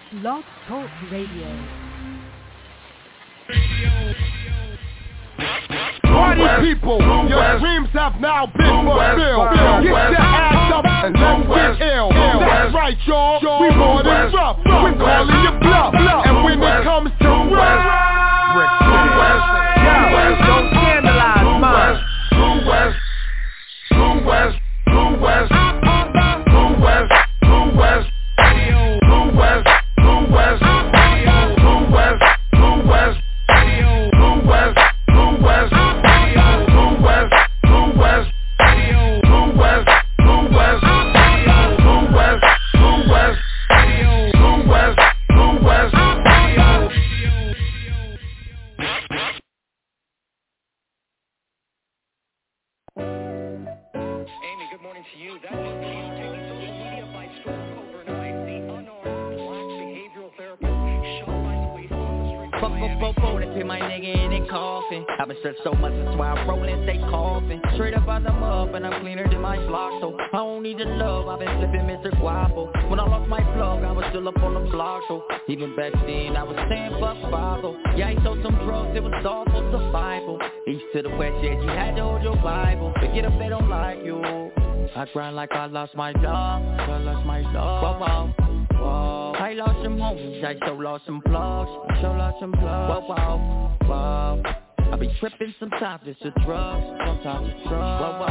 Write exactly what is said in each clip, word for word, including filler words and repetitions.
Blog Talk Radio. Party people, your dreams have now been fulfilled. Get your ass up and let's get ill. That's right, y'all. We more than rough. We're calling you bluff. And when it comes to rap, don't scandalize mine. True West, True West, True West, True West, True West, True West, True West, True West, True West, True West, True West. My nigga in a coffin. I've been searched so much, that's why I'm rolling, stay coughing. Straight up out the mud, and I'm cleaner than my block. So I don't need the love, I've been flipping Mister Guapo. When I lost my plug, I was still up on the block. So even back then, I was saying fuck Bible. Yeah, he sold some drugs, it was all for survival. East to the west, yeah, you had to hold your Bible. Forget if they don't like you. I grind like I lost my dog, I lost my dog. Whoa, whoa, whoa. I lost some homies, I so lost some plugs, I so lost some plugs. Whoa, whoa, whoa. I be tripping sometimes, it's a drug, sometimes it's drugs. Whoa,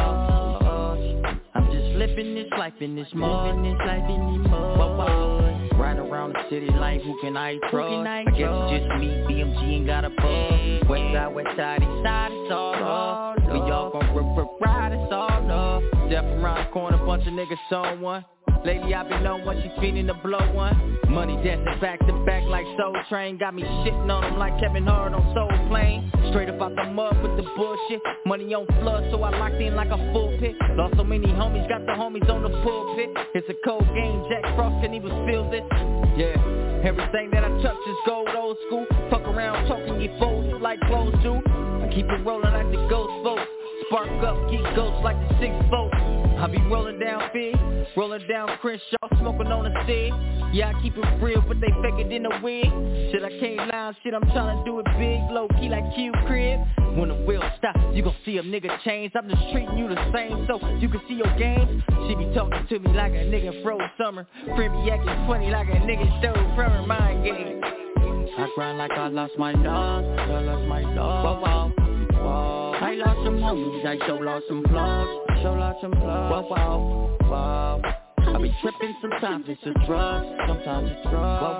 whoa. I'm just living this life in this mud, this life in this mud. Whoa, whoa. Ride around the city like who can I trust? I guess it's just me, B M G ain't got a bug. West side, west side, east side, it's all love. We all gon' rip, rip, ride, it's all love. Step around the corner, bunch of niggas on one. Lately I've been on one, she feeling to blow one. Money dancing back to back like Soul Train. Got me shitting on them like Kevin Hart on Soul Plane. Straight up out the mud with the bullshit. Money on flood, so I locked in like a full pit. Lost so many homies, got the homies on the pulpit. It's a cold game, Jack Frost can even feel this. Yeah, everything that I touch is gold, old school. Fuck around talking, get folded like clothes do. I keep it rolling like the ghost boat. Spark up, keep ghosts like the six volt. I be rolling down Fig, rolling down Crenshaw, smoking on the cig. Yeah, I keep it real, but they fake it in the wig. Shit, I can't lie, shit, I'm trying to do it big, low key like Q Crib. When the wheel stop, you gon' see a nigga change. I'm just treating you the same, so you can see your games. She be talking to me like a nigga froze summer. Friend be acting funny like a nigga stole from her mind game. I grind like I lost my dog, I lost my dog. Whoa, whoa, whoa. I lost some homies, I so lost some plugs, I so lost some plugs. Whoa, whoa, whoa. I be tripping sometimes, it's a drug, sometimes it's drugs. Whoa,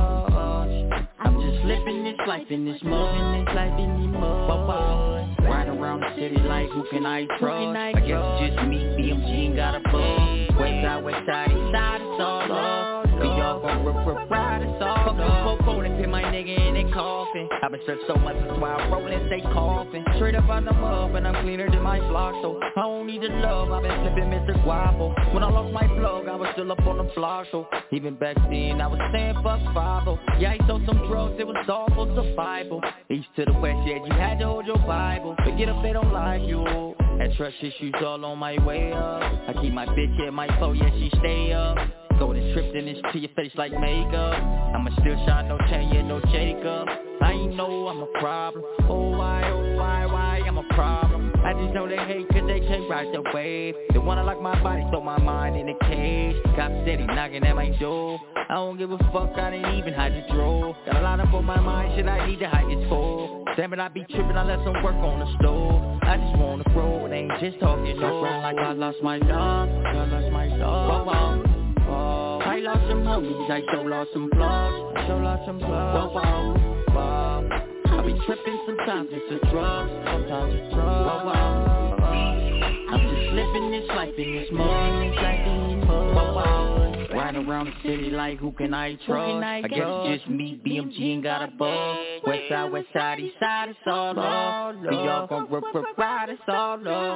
whoa. I'm just living this life in this mud, in this life in this mud. Whoa, whoa. Ride around the city like who can I trust? I guess it's just me, B M G ain't got a bug. West side, west side, east side, it's all love. We all gon' rip, rip, ride, it's all love. Popo, they put my nigga in a coffin. I've been searched so much, that's why I'm rolling, stay coughing. Straight up out the mud, and I'm cleaner than my block. So I don't need the love, I've been flipping Mister Guapo. When I lost my plug, I was still up on the block. So even back then, I was saying fuck Bible. Yeah, he sold some drugs, it was all for survival. East to the west, yeah, you had to hold your Bible. Forget if they don't like you. Had trust issues all on my way up. I keep my bitch at my phone, yeah, she stay up. Golden tripped in this to your face like makeup. I'ma still shine, no chain, yeah, no Jacob. I ain't know I'm a problem. Oh, why, oh, why, why, I'm a problem. I just know they hate cause they can't ride the wave. They wanna lock my body, throw my mind in a cage. Cop steady knocking at my door. I don't give a fuck, I didn't even hide the drawer. Got a lot up on my mind, shit I need to hide this for. Damn it, I be tripping, I let some work on the stove. I just wanna grow, it ain't just talking, no. I grind like I lost my dog, I lost my dog. Whoa, whoa, whoa. I lost some homies, I so lost some plugs, I so lost some plugs. Whoa, whoa, whoa. I be tripping sometimes, it's a drug, sometimes it's drugs. Whoa, whoa, whoa. I'm just living this life in this mud, this life in this mud. Whoa, whoa. Ride around the city like who can I trust? I guess it's just me, B M G ain't got a bug. West side, west side, east side, it's all love. We all gon' rip, rip, ride, it's all love.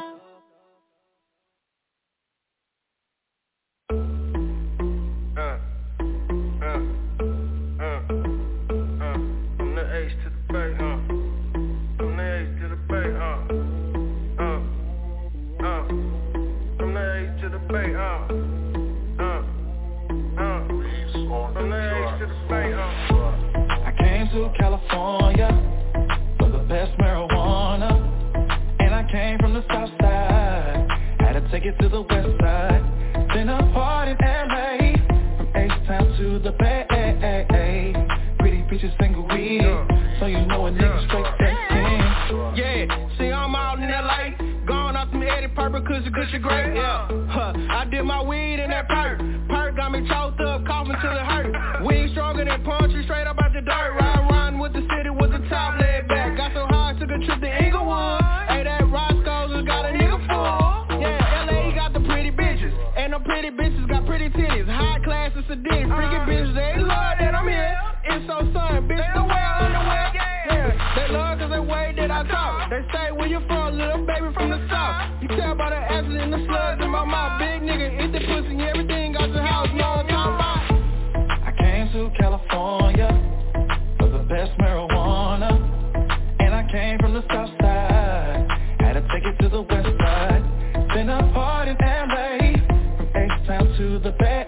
Bay, uh, uh, uh, from the H to the I came to California for the best marijuana, and I came from the south side, had to take it to the west side. Then I parted in L A, from H-Town to the Bay. Pretty bitches single weed, so you know a nigga straight sixteen. Yeah, see I'm out in L A, going off some Eddie Purple, cushy, cushy, great, yeah. Huh, I did my weed in that perk, perk got me choked up, coughing till it hurt. Weed stronger than poetry, straight up out the dirt. Ride, run with the city with the top laid back. Got so high, took a trip to Inglewood. Hey, that Roscoe's has got a nigga full. Yeah, L A got the pretty bitches, and the pretty bitches got pretty titties. High class and sadistic, freaky bitches, they love that I'm here. It's so sun, bitch, the way I'm underwear. Yeah, they love cause they way that I talk. They say where you from, little baby from the south. You tell by the acid and the slugs in my mouth. Big nigga, eat the pussy, everything got your house, you know what I'm talking about. I came to California for the best marijuana, and I came from the south side, had to take it to the west side. Then I partied in L A, from H-Town to the Bay.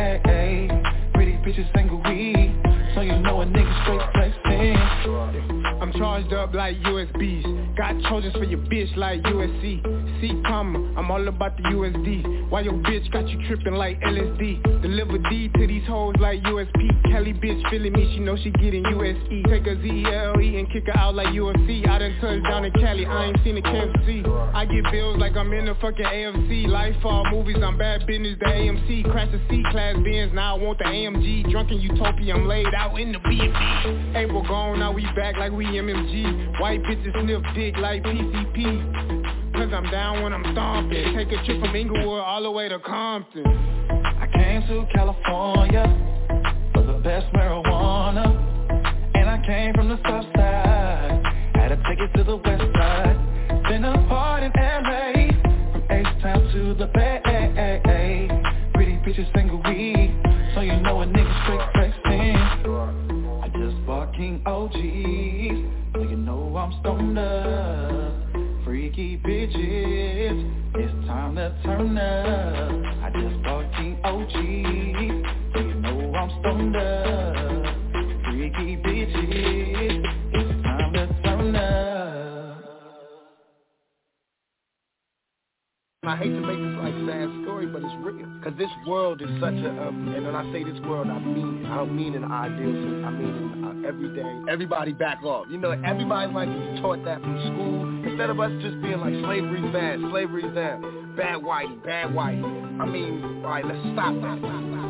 Pretty bitches single weed, so you know a nigga straight flexing. I'm charged up like U S Bs, got Trojans for your bitch like U S C. See comma, I'm all about the U S D. Why your bitch got you tripping like L S D? Deliver D to these hoes like U S P. Kelly bitch feeling me, she know she getting U S E. Take a Z E L E and kick her out like U F C. I done touched down in Cali, I ain't seen a K F C. I get bills like I'm in the fucking A F C. Lifestyle movies, I'm bad business, the A M C. Crash the C-Class Benz, now I want the A M G. Drunk in Utopia, I'm laid out in the B and B. April gone, now we back like we M M G. White bitches sniff dick like P C P. Cause I'm down when I'm stomping. Take a trip from Inglewood all the way to Compton. I came to California for the best marijuana, and I came from the south side, had to take it to the west side. Then I partied in L A, from H-Town to the Bay. Pretty bitches single weed, so you know a nigga straight flexing. I just bought King O G's, so you know I'm stoned up. Freaky bitches, it's time to turn up. I just bought King O G's, so you know I'm stoned up. Freaky bitches, it's time to turn up. I hate to make this like sad story, but it's real. Cause this world is such a, um, and when I say this world, I mean, I don't mean in an ideal sense. I mean in uh, every day, everybody back off. You know, everybody's like is taught that from school. Instead of us just being like slavery's bad, slavery's bad, bad whitey, bad whitey. I mean, all right, let's stop that.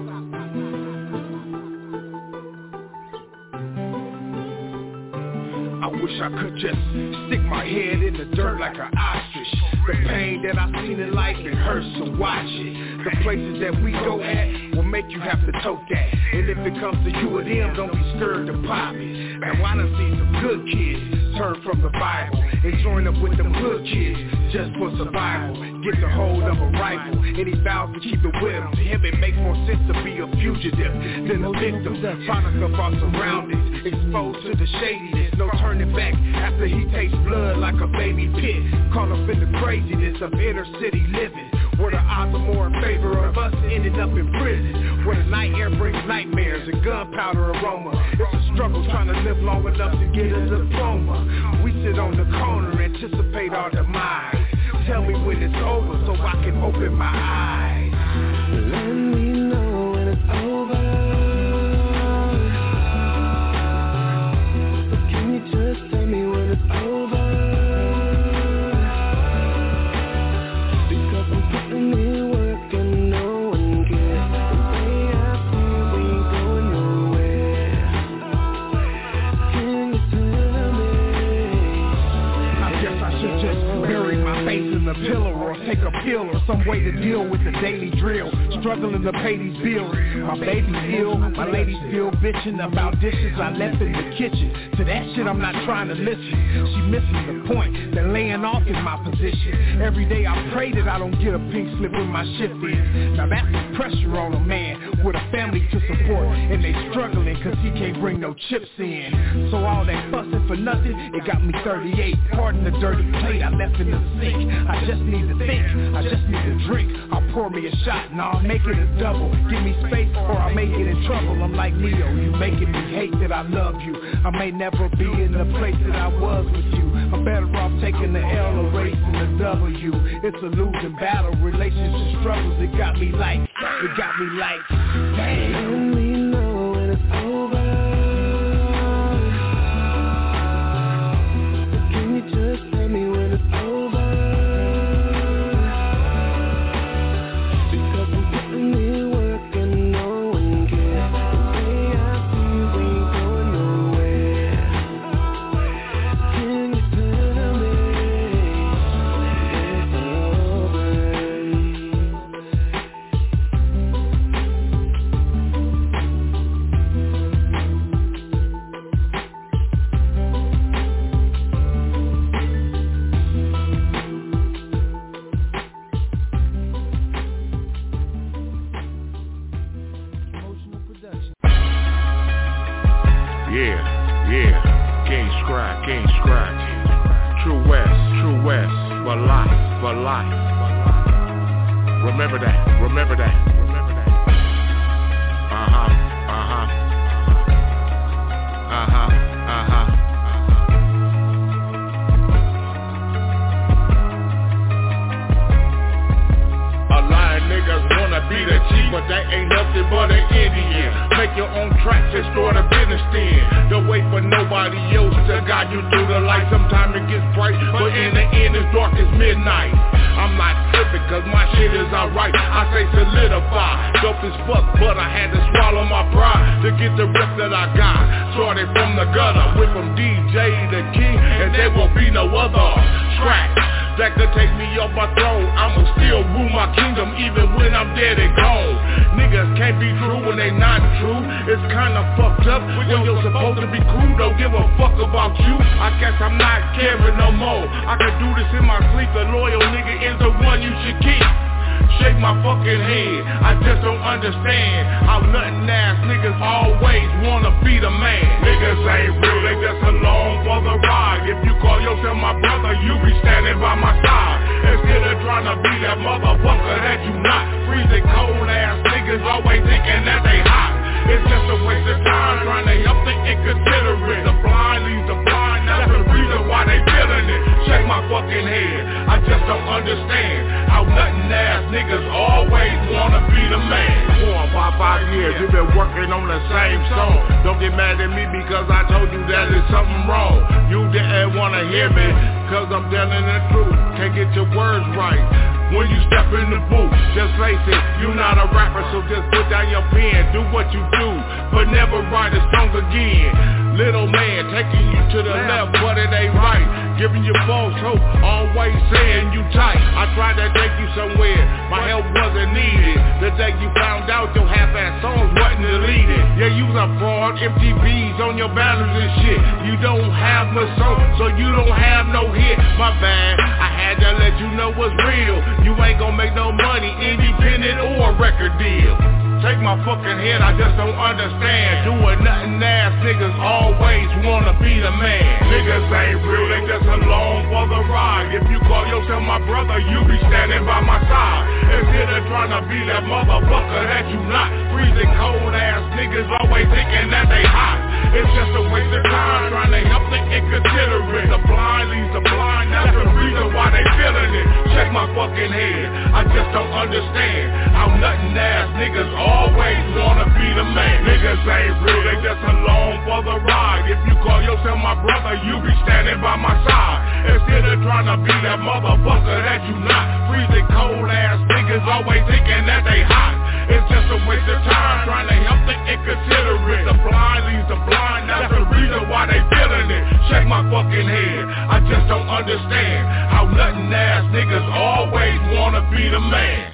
I wish I could just stick my head in the dirt like an ostrich. The pain that I've seen in life, it hurts to watch it. The places that we go at will make you have to tote that. And if it comes to you or them, don't be scared to pop it. Now I done seen some good kids turn from the Bible and join up with them good kids just for survival. Get the hold of a rifle and he vows to keep it with him. To him it makes more sense to be a fugitive than a victim. Find herself our surroundings, exposed to the shadiness. No turning back after he tastes blood like a baby pit. Caught up in the craziness of inner city living, where the odds are more in favor of us ending up in prison, where the night air brings nightmares and gunpowder aroma. It's a struggle trying to live long enough to get a diploma. We sit on the corner, anticipate our demise. Tell me when it's over so I can open my eyes. Let me know when it's over. Can you just tell me when it's over? Because I'm putting in work and no one cares. The way I feel, we ain't going nowhere. Can you tell me? I guess I should just bury my face in the pillow or take a pill or some way to deal with the daily drill. Struggling to pay these bills. My baby's ill, my lady's still bitching about dishes I left in the kitchen. To that shit I'm not trying to listen. She misses the point that laying off is my position. Every day I pray that I don't get a pink slip when my shift is. Now that's the pressure on a man with a family to support, and they struggling cause he can't bring no chips in. So all that fussing for nothing, it got me thirty-eight. Pardon the dirty plate I left in the sink. I just need to think, I just need to drink. I'll pour me a shot, nah, I'll make it a double. Give me space or I'll make it in trouble. I'm like Neo, you making me hate that I love you. I may never be in the place that I was with you. I'm better off taking the L or racing the W. It's a losing battle, relationship struggles. It got me like, it got me like, damn. Let me know when it's over. Can you just tell me when it's over? Because I'm putting in work and no one cares. The way I feel, we ain't going nowhere. Can you tell me it's over? Yeah, yeah, King Scrap, King Scrap. True West, True West, for life, for life. Remember that, remember that, remember that. Uh-huh, uh-huh. Uh-huh, uh-huh. A lot of niggas wanna be the chief, but they ain't nothing but an Indian. Make your own tracks and start a business then. Don't wait for nobody else to guide you through the light. Sometimes it gets bright, but in the end it's dark as midnight. I'm not tripping cause my shit is alright. I say solidify, dope as fuck, but I had to swallow my pride to get the rep that I got. Started from the gutter, went from D J to king, and there won't be no other track that could take me off my throne. I'ma still rule my kingdom even when I'm dead and gone. Niggas can't be true when they not true. It's kinda fucked up when you're supposed to be cool. Don't give a fuck about you. I guess I'm not caring no more. I can do this in my sleep. A loyal nigga is the one you should keep. Shake my fucking head, I just don't understand how nothing ass niggas always wanna be the man. Niggas ain't real, they just along for the ride. If you call yourself my brother, you be standing by my side. Instead of trying to be that motherfucker that you not. Freezing cold ass niggas always thinking that they hot. It's just a waste of time trying to help the inconsiderate. The blind leads the blind, that's the reason why they feeling it. Shake my fucking head, I just don't understand how nothing ass niggas always wanna be the man. Four or five, five years, you've been working on the same song. Don't get mad at me because I told you that there's something wrong. You didn't wanna hear me, cause I'm telling the truth. Can't get your words right when you step in the booth. Just face it, you not a rapper, so just put down your pen. Do what you do, but never write a song again. Little man taking you to the left, but it ain't right. Giving you false hope, always saying you tight. I tried to take you somewhere, my help wasn't needed. The day you found out your half-ass songs wasn't deleted. Yeah, you a fraud, M T Vs on your banners and shit. You don't have no song, so you don't have no hit. My bad, I had to let you know what's real. You ain't gonna make no money, independent or a record deal. Take my fucking head, I just don't understand. Doing nothing ass niggas always wanna be the man. Niggas ain't real, they just along for the ride. If you call yourself my brother, you be standing by my side. Instead of trying to be that motherfucker that you not. Freezing cold ass niggas always thinking that they hot. It's just a waste of time trying to help the inconsiderate. The blind leads the blind, that's the reason why they feeling it. Check my fucking head, I just don't understand how nothing ass niggas always wanna be the man. Niggas ain't real, they just along for the ride. If you call yourself my brother, you be standing by my side. Instead of trying to be that motherfucker that you not. Freezing cold ass niggas always thinking that they hot. It's just a waste of time trying to help the inconsiderate. The blind leads the blind, that's the reason why they feeling it. Shake my fucking head, I just don't understand how nothing ass niggas always wanna be the man.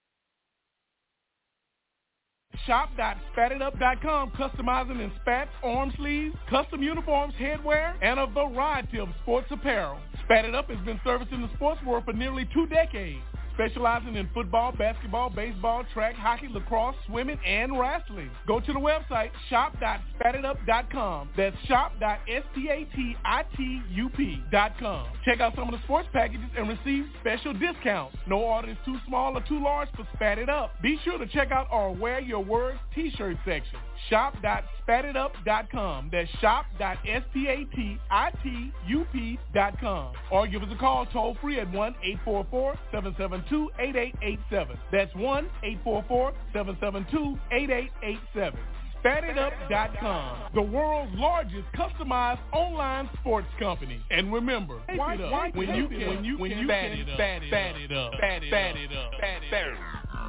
shop dot spat it up dot com, customizing in spats, arm sleeves, custom uniforms, headwear, and a variety of sports apparel. Spat It Up has been servicing the sports world for nearly two decades. specializing in football, basketball, baseball, track, hockey, lacrosse, swimming, and wrestling. Go to the website shop dot spat it up dot com. That's shop dot spatitup dot com. Check out some of the sports packages and receive special discounts. No order is too small or too large for Spat It Up. Be sure to check out our Wear Your Words t-shirt section. shop dot spat it up dot com. That's shop dot spatitup dot com. Or give us a call toll free at one eight four four, seven seven two, eight eight eight seven. That's one eight four four, seven seven two, eight eight eight seven. spat it up dot com, the world's largest customized online sports company. And remember, why, it up why when you can, when you when you spat it up, spat it up, spat it up, spat it up, spat it up.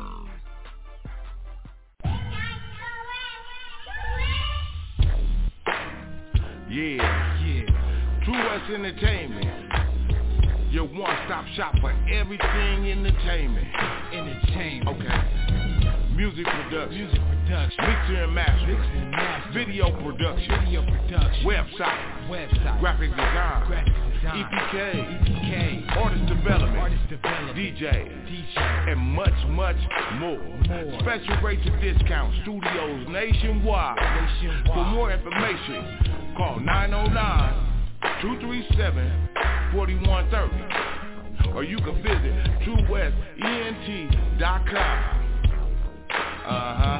Yeah, yeah. True West Entertainment, your one-stop shop for everything entertainment. Entertainment. Okay. Music production. Music production. Mixer and master. Mixer and master. Video production. Video production. Website. Website. Graphic design. Graphic design. E P K. E P K. Artist development. Artist development. D J. D J. And much, much more. more. Special rates and discounts. Studios nationwide. Nationwide. For more information, call nine oh nine, two three seven, four one three zero. Or you can visit true west ent dot com. Uh-huh.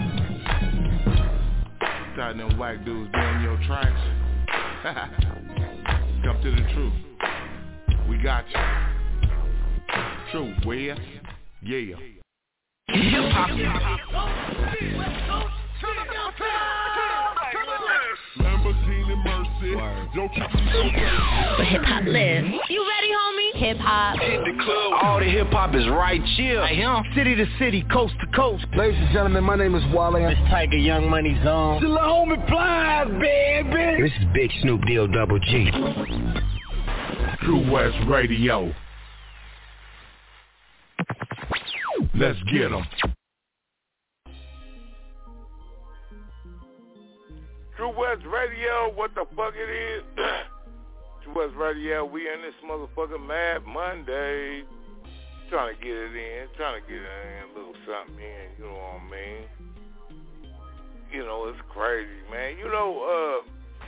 Thought them white dudes doing your tracks. Come to the truth. We got you. True West. Yeah. Hip-hop. Lamborghini Mercy. But hip-hop lives. You ready, homie? Hip-hop. Hit the club. All the hip-hop is right here. Right here. City to city, coast to coast. Ladies and gentlemen, my name is Wale. It's Tiger Young Money Zone. The homie Flies, baby. This is Big Snoop Deal Double G. True West Radio. Let's get 'em. True West Radio, what the fuck it is? True West Radio, we in this motherfucking Mad Monday. Trying to get it in, trying to get it in, a little something in, you know what I mean? You know, it's crazy, man. You know, uh,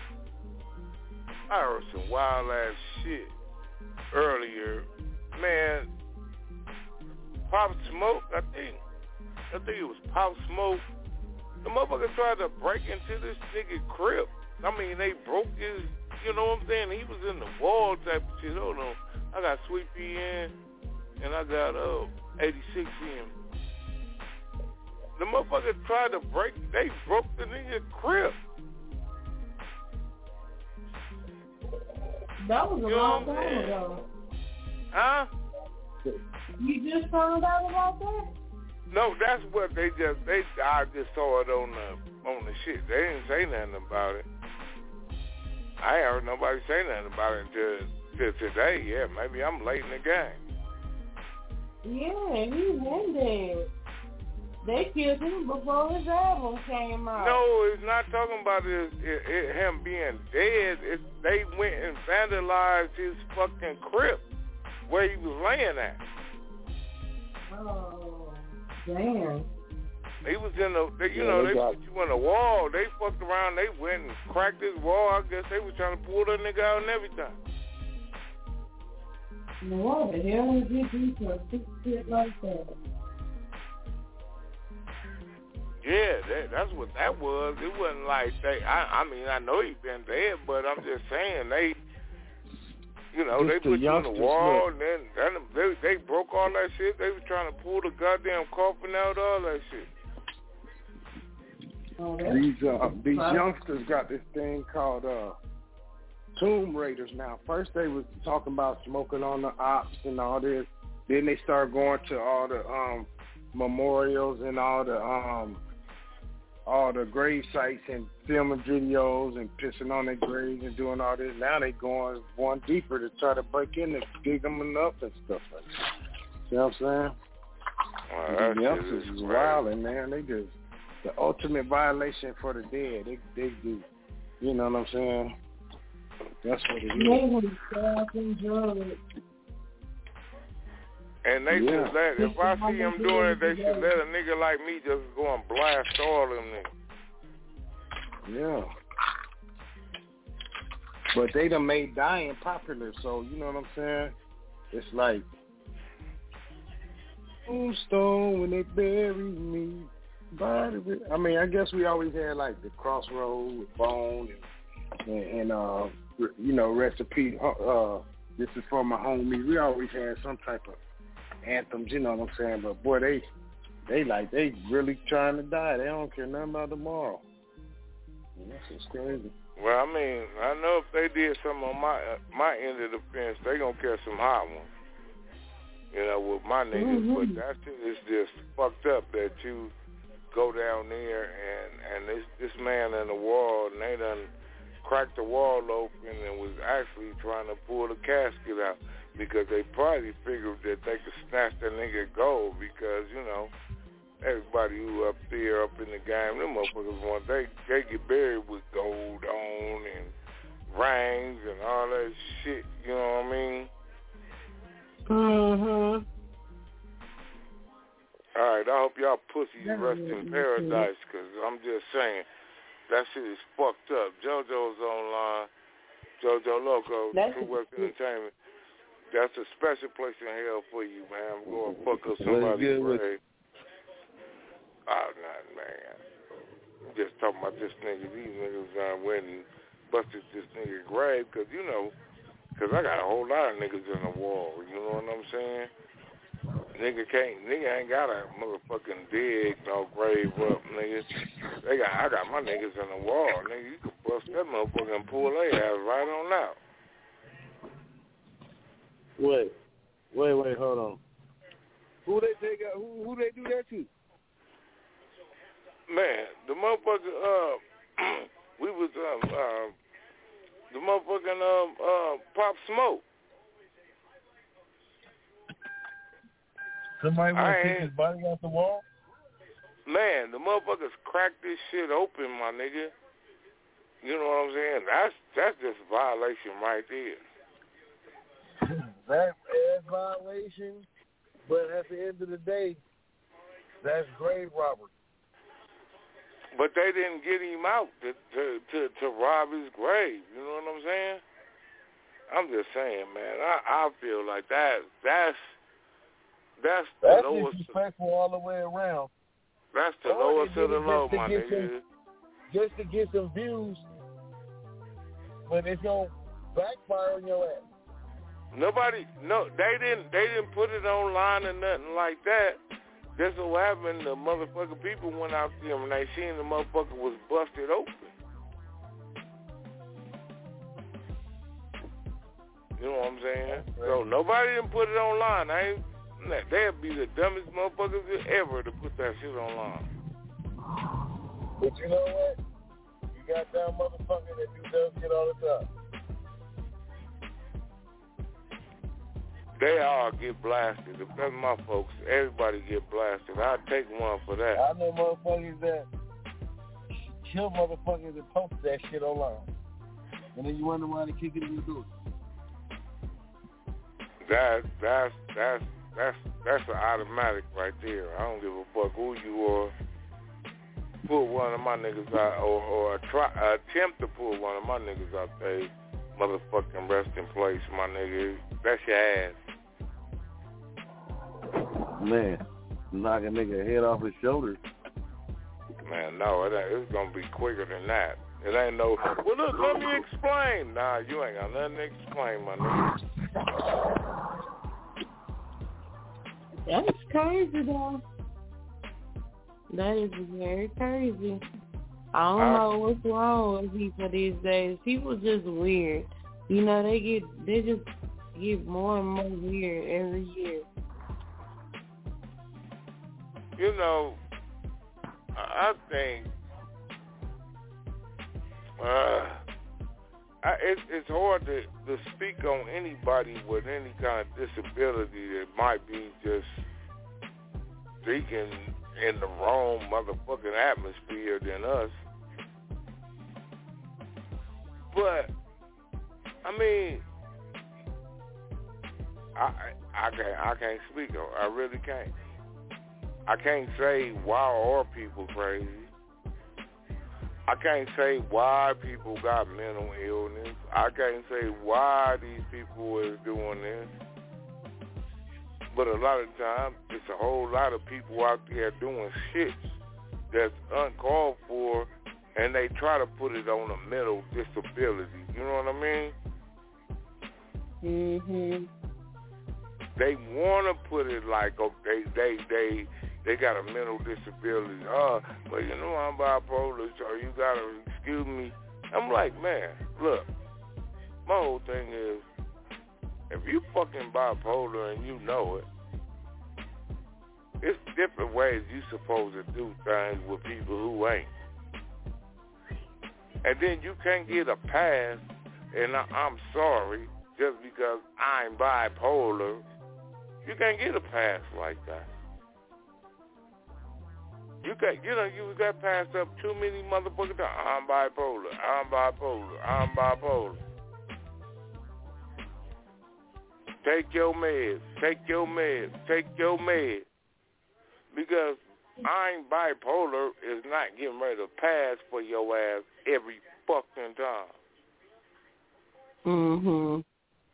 I heard some wild ass shit earlier. Man, Pop Smoke, I think, I think it was Pop Smoke. The motherfucker tried to break into this nigga crib. I mean, they broke his, you know what I'm saying? He was in the wall type of shit. Hold on. I got Sweet Pea in, and I got uh, eighty-six in. The motherfucker tried to break, they broke the nigga crib. That was a you know long time ago. Huh? You just found out about that? No, that's what they just, they, I just saw it on the, on the shit. They didn't say nothing about it. I ain't heard nobody say nothing about it until, until today. Yeah, maybe I'm late in the game. Yeah, he's in there. They killed him before his album came out. No, it's not talking about it, it, it, him being dead. It's, they went and vandalized his fucking crib where he was laying at. Oh, damn. He was in the, they, you yeah, know, they, they put you in the wall. They fucked around. They went and cracked his wall. I guess they was trying to pull that nigga out and everything. What the hell is he do for a sick shit like that? Yeah, that, that's what that was. It wasn't like they, I, I mean, I know he been dead, but I'm just saying they, you know, Just they put the you in the wall, look. and then, then they, they broke all that shit. They was trying to pull the goddamn coffin out, all that shit. Oh, these uh, these youngsters got this thing called uh, Tomb Raiders now. First they was talking about smoking on the ops and all this. Then they started going to all the um, memorials and all the um, all the grave sites and filming videos and pissing on their graves and doing all this. Now they going one deeper to try to break in and dig them up and stuff like that. You know what I'm saying? Well, the youngsters is wilding, man. They just the ultimate violation for the dead. They they do. You know what I'm saying? That's what it is. And they Yeah. just let, if I see them doing it, they should let a nigga like me just go and blast all them niggas. Yeah. But they done made dying popular, so you know what I'm saying? It's like tombstone when they bury me. Body with, I mean, I guess we always had like the Crossroad with Bone and, and, and uh, you know, recipe. Uh, this is for my homie. We always had some type of anthems, you know what I'm saying? But boy, they they like they really trying to die. They don't care nothing about tomorrow. And that's just crazy. Well, I mean, I know if they did something on my uh, my end of the fence, they gonna catch some hot ones. You know, with my niggas, mm-hmm. But that shit is just fucked up that you go down there and and this this man in the wall, and they done cracked the wall open and was actually trying to pull the casket out because they probably figured that they could snatch that nigga gold because, you know, everybody who up there up in the game, them motherfuckers want they they get buried with gold on and rings and all that shit, you know what I mean? Mm-hmm. All right, I hope y'all pussies rest in paradise, because I'm just saying, that shit is fucked up. JoJo's online. JoJo Loco, True West Entertainment. That's a special place in hell for you, man. I'm going to fuck up somebody's grave. Oh, nah, man. I'm just talking about this nigga. These niggas uh, went and busted this nigga grave, because, you know, because I got a whole lot of niggas in the wall. You know what I'm saying? Nigga can't, nigga ain't got a motherfucking dig no grave up, nigga. They got, I got my niggas in the wall, nigga. You can bust that motherfucker and pull their ass right on out. Wait, wait, wait, hold on. Who they take out? Who, who they do that to? Man, the motherfucker, uh, we was, um, uh, the motherfucking, um, uh, Pop Smoke. Somebody want to take his body off the wall? Man, the motherfuckers cracked this shit open, my nigga. You know what I'm saying? That's that's just a violation right there. That is violation, but at the end of the day, that's grave robbery. But they didn't get him out to to, to, to rob his grave. You know what I'm saying? I'm just saying, man. I, I feel like that. That's that's the that's lowest. That's disrespectful all the way around. That's the all lowest of the low, my nigga. Some, just to get some views, but it's gonna backfire on your ass. Nobody, no, they didn't. They didn't put it online or nothing like that. That's what happened. The motherfucking people went out there and they seen the motherfucker was busted open. You know what I'm saying? So nobody didn't put it online. I ain't. They'd be the dumbest motherfuckers ever to put that shit online. But you know what? You got that motherfucker that do dumb shit all the time. They all get blasted. If that's my folks, everybody get blasted. I'll take one for that. I know motherfuckers that kill motherfuckers that post that shit online. And then you wonder why they kick it in the door. That, that's, that's, That's that's an automatic right there. I don't give a fuck who you are. Pull one of my niggas out, or, or try, attempt to pull one of my niggas out there. Motherfucking rest in place, my nigga. That's your ass. Man, knock a nigga head off his shoulders. Man, no, it ain't, it's gonna be quicker than that. It ain't no. Well, look, let me explain. Nah, you ain't got nothing to explain, my nigga. That's crazy, though. That is very crazy. I don't uh, know what's wrong with people these days. People just weird. You know, they get they just get more and more weird every year. You know, I think uh, I, it, it's hard to, to speak on anybody with any kind of disability that might be just speaking in the wrong motherfucking atmosphere than us. But, I mean, I I can't, I can't speak on. I really can't. I can't say why are people crazy. I can't say why people got mental illness. I can't say why these people is doing this. But a lot of times, it's a whole lot of people out there doing shit that's uncalled for, and they try to put it on a mental disability. You know what I mean? Mhm. They want to put it like, okay, they they they got a mental disability. Oh, but you know I'm bipolar, so you gotta excuse me. I'm like, man, look, my whole thing is, if you fucking bipolar and you know it, it's different ways you supposed to do things with people who ain't. And then you can't get a pass, and I, I'm sorry, just because I'm bipolar, you can't get a pass like that. You got, you know, you got passed up too many motherfucking times. I'm bipolar, I'm bipolar, I'm bipolar. Take your meds, take your meds, take your meds. Because I'm bipolar is not getting ready to pass for your ass every fucking time. Mhm.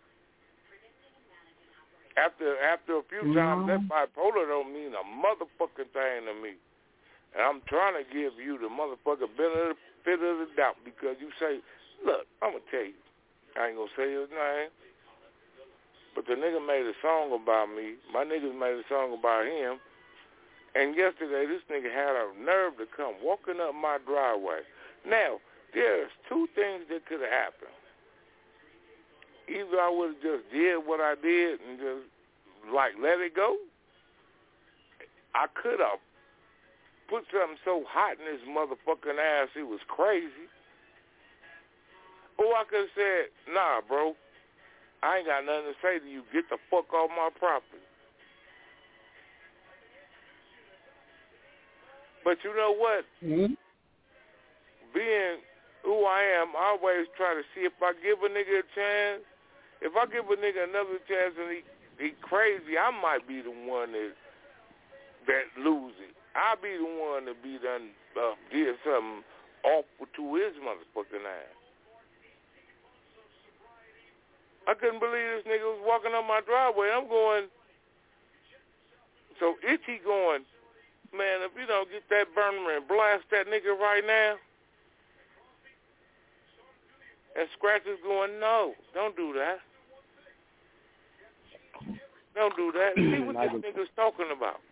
After after a few times, that bipolar don't mean a motherfucking thing to me. And I'm trying to give you the motherfucking benefit of the doubt because you say, look, I'm going to tell you. I ain't going to say his name. But the nigga made a song about me. My niggas made a song about him. And yesterday, this nigga had a nerve to come walking up my driveway. Now, there's two things that could have happened. Either I would have just did what I did and just, like, let it go. I could have put something so hot in his motherfucking ass it was crazy. Or I could have said, nah, bro, I ain't got nothing to say to you. Get the fuck off my property. But you know what? Mm-hmm. Being who I am, I always try to see if I give a nigga a chance. If I give a nigga another chance and he, he crazy, I might be the one that that lose it. I'll be the one that be done uh, did something awful to his motherfucking ass. I couldn't believe this nigga was walking up my driveway. I'm going, so Itchy going, man, if you don't get that burner and blast that nigga right now, and Scratch is going, no, don't do that. Don't do that. See what this nigga's talking about.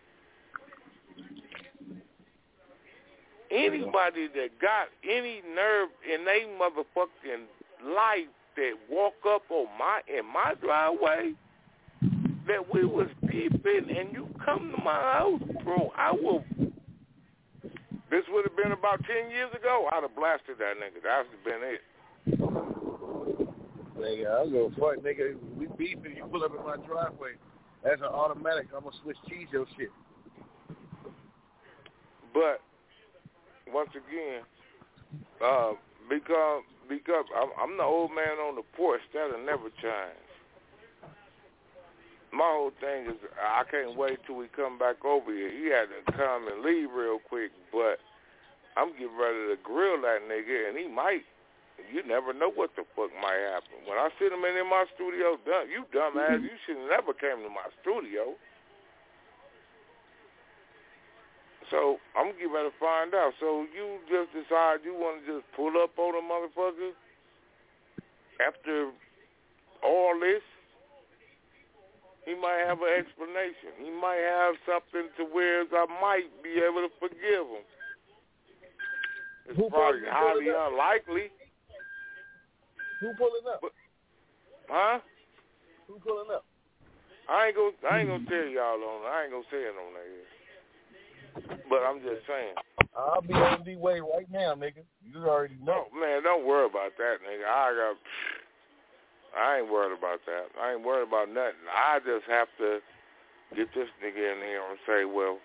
Anybody that got any nerve in they motherfucking life that walk up on my in my driveway, that we was beefing and you come to my house, bro, I will. This would have been about ten years ago. I'd have blasted that nigga. That would have been it. Nigga, I'm gonna fuck, nigga. We beefing. You pull up in my driveway. That's an automatic. I'm gonna switch cheese your shit. But once again, uh, because because I'm, I'm the old man on the porch, that'll never change. My whole thing is I can't wait till we come back over here. He had to come and leave real quick, but I'm getting ready to grill that nigga, and he might. You never know what the fuck might happen. When I sit him in, in my studio, dumb, you dumbass, you should have never came to my studio. So I'm getting ready to find out. So you just decide you want to just pull up on a motherfucker after all this? He might have an explanation. He might have something to where I might be able to forgive him. It's Who probably highly unlikely. Who pulling up? But, huh? Who pulling up? I ain't gonna, I ain't gonna tell y'all on. I ain't gonna say it on there. But I'm just saying. I'll be on the way right now, nigga. You already know. No, man, don't worry about that, nigga. I got. I ain't worried about that. I ain't worried about nothing. I just have to get this nigga in here and say, well,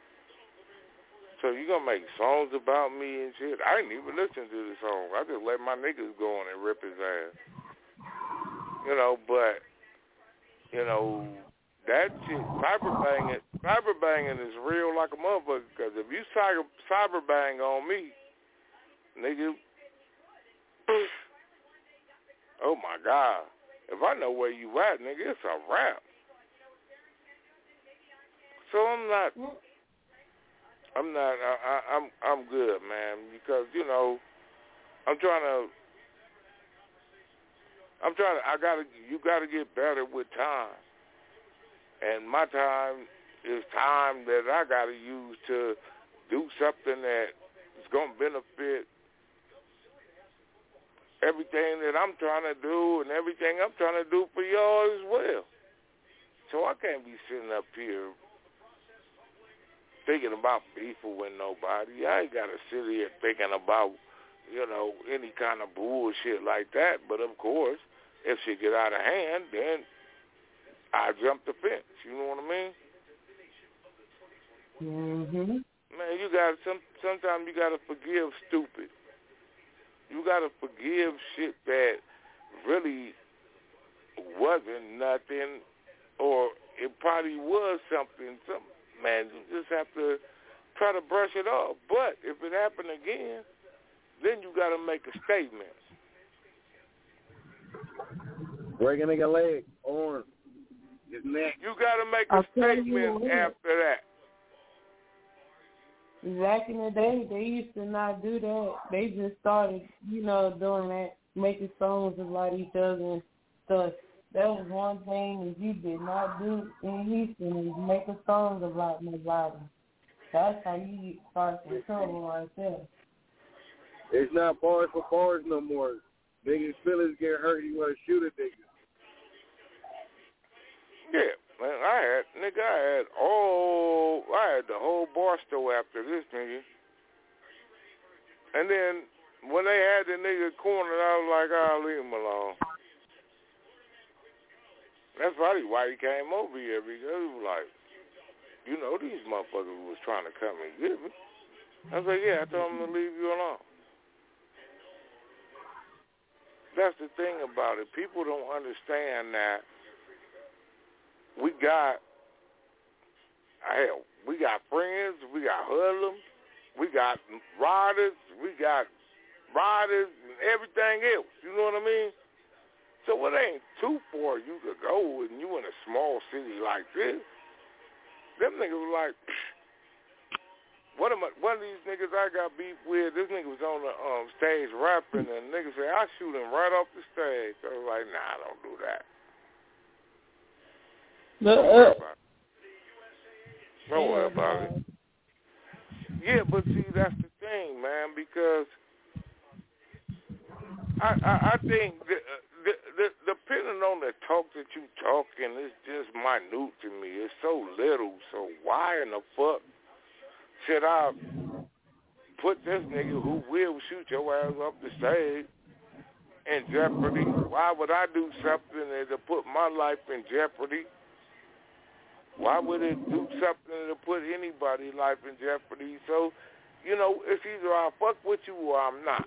so you gonna make songs about me and shit? I didn't even listen to the song. I just let my niggas go on and rip his ass. You know, but, you know, that shit, cyber banging, cyber banging is real like a motherfucker. Because if you cyber, cyber bang on me, nigga, oh my God. If I know where you at, nigga, it's a wrap. So I'm not, I'm not, I, I, I'm, I'm good, man, because you know, I'm trying to, I'm trying to, I gotta, you gotta get better with time, and my time is time that I gotta use to do something that is gonna benefit everything that I'm trying to do and everything I'm trying to do for y'all as well. So I can't be sitting up here thinking about beefing with nobody. I ain't got to sit here thinking about, you know, any kind of bullshit like that. But, of course, if she get out of hand, then I jump the fence. You know what I mean? Mm-hmm. Man, you got some. Sometimes you got to forgive stupid. You got to forgive shit that really wasn't nothing, or it probably was something. Some, man, you just have to try to brush it off. But if it happened again, then you got to make a statement. Break a nigga leg, arm, his neck. You got to make a statement after that. Back in the day, they used to not do that. They just started, you know, doing that, making songs about each other and stuff. That was one thing that you did not do in Houston, is make a song about nobody. That's how you start some trouble right there. It's not bars for bars no more. Niggas' feelings get hurt, you want to shoot a nigga. Yeah, man, I had, nigga, I had all, I had the whole bar store after this nigga. And then when they had the nigga cornered, I was like, I'll leave him alone. That's probably why he came over here, because he was like, you know, these motherfuckers was trying to come and get me. I was like, yeah, I told him to leave you alone. That's the thing about it. People don't understand that we got, hell, we got friends, we got hoodlums, we got riders, we got riders and everything else. You know what I mean? So it ain't too far you could go and you in a small city like this. Them niggas was like, one of, my, one of these niggas I got beef with, this nigga was on the um, stage rapping, and niggas said, I shoot him right off the stage. I was like, nah, don't do that. Don't worry about it. Don't worry about it. Yeah, but see, that's the thing, man, because I I, I think the, the, the, depending on the talk that you talking, it's just minute to me. It's so little, so why in the fuck should I put this nigga who will shoot your ass off the stage in jeopardy? Why would I do something to put my life in jeopardy? Why would it do something to put anybody's life in jeopardy? So, you know, it's either I fuck with you or I'm not.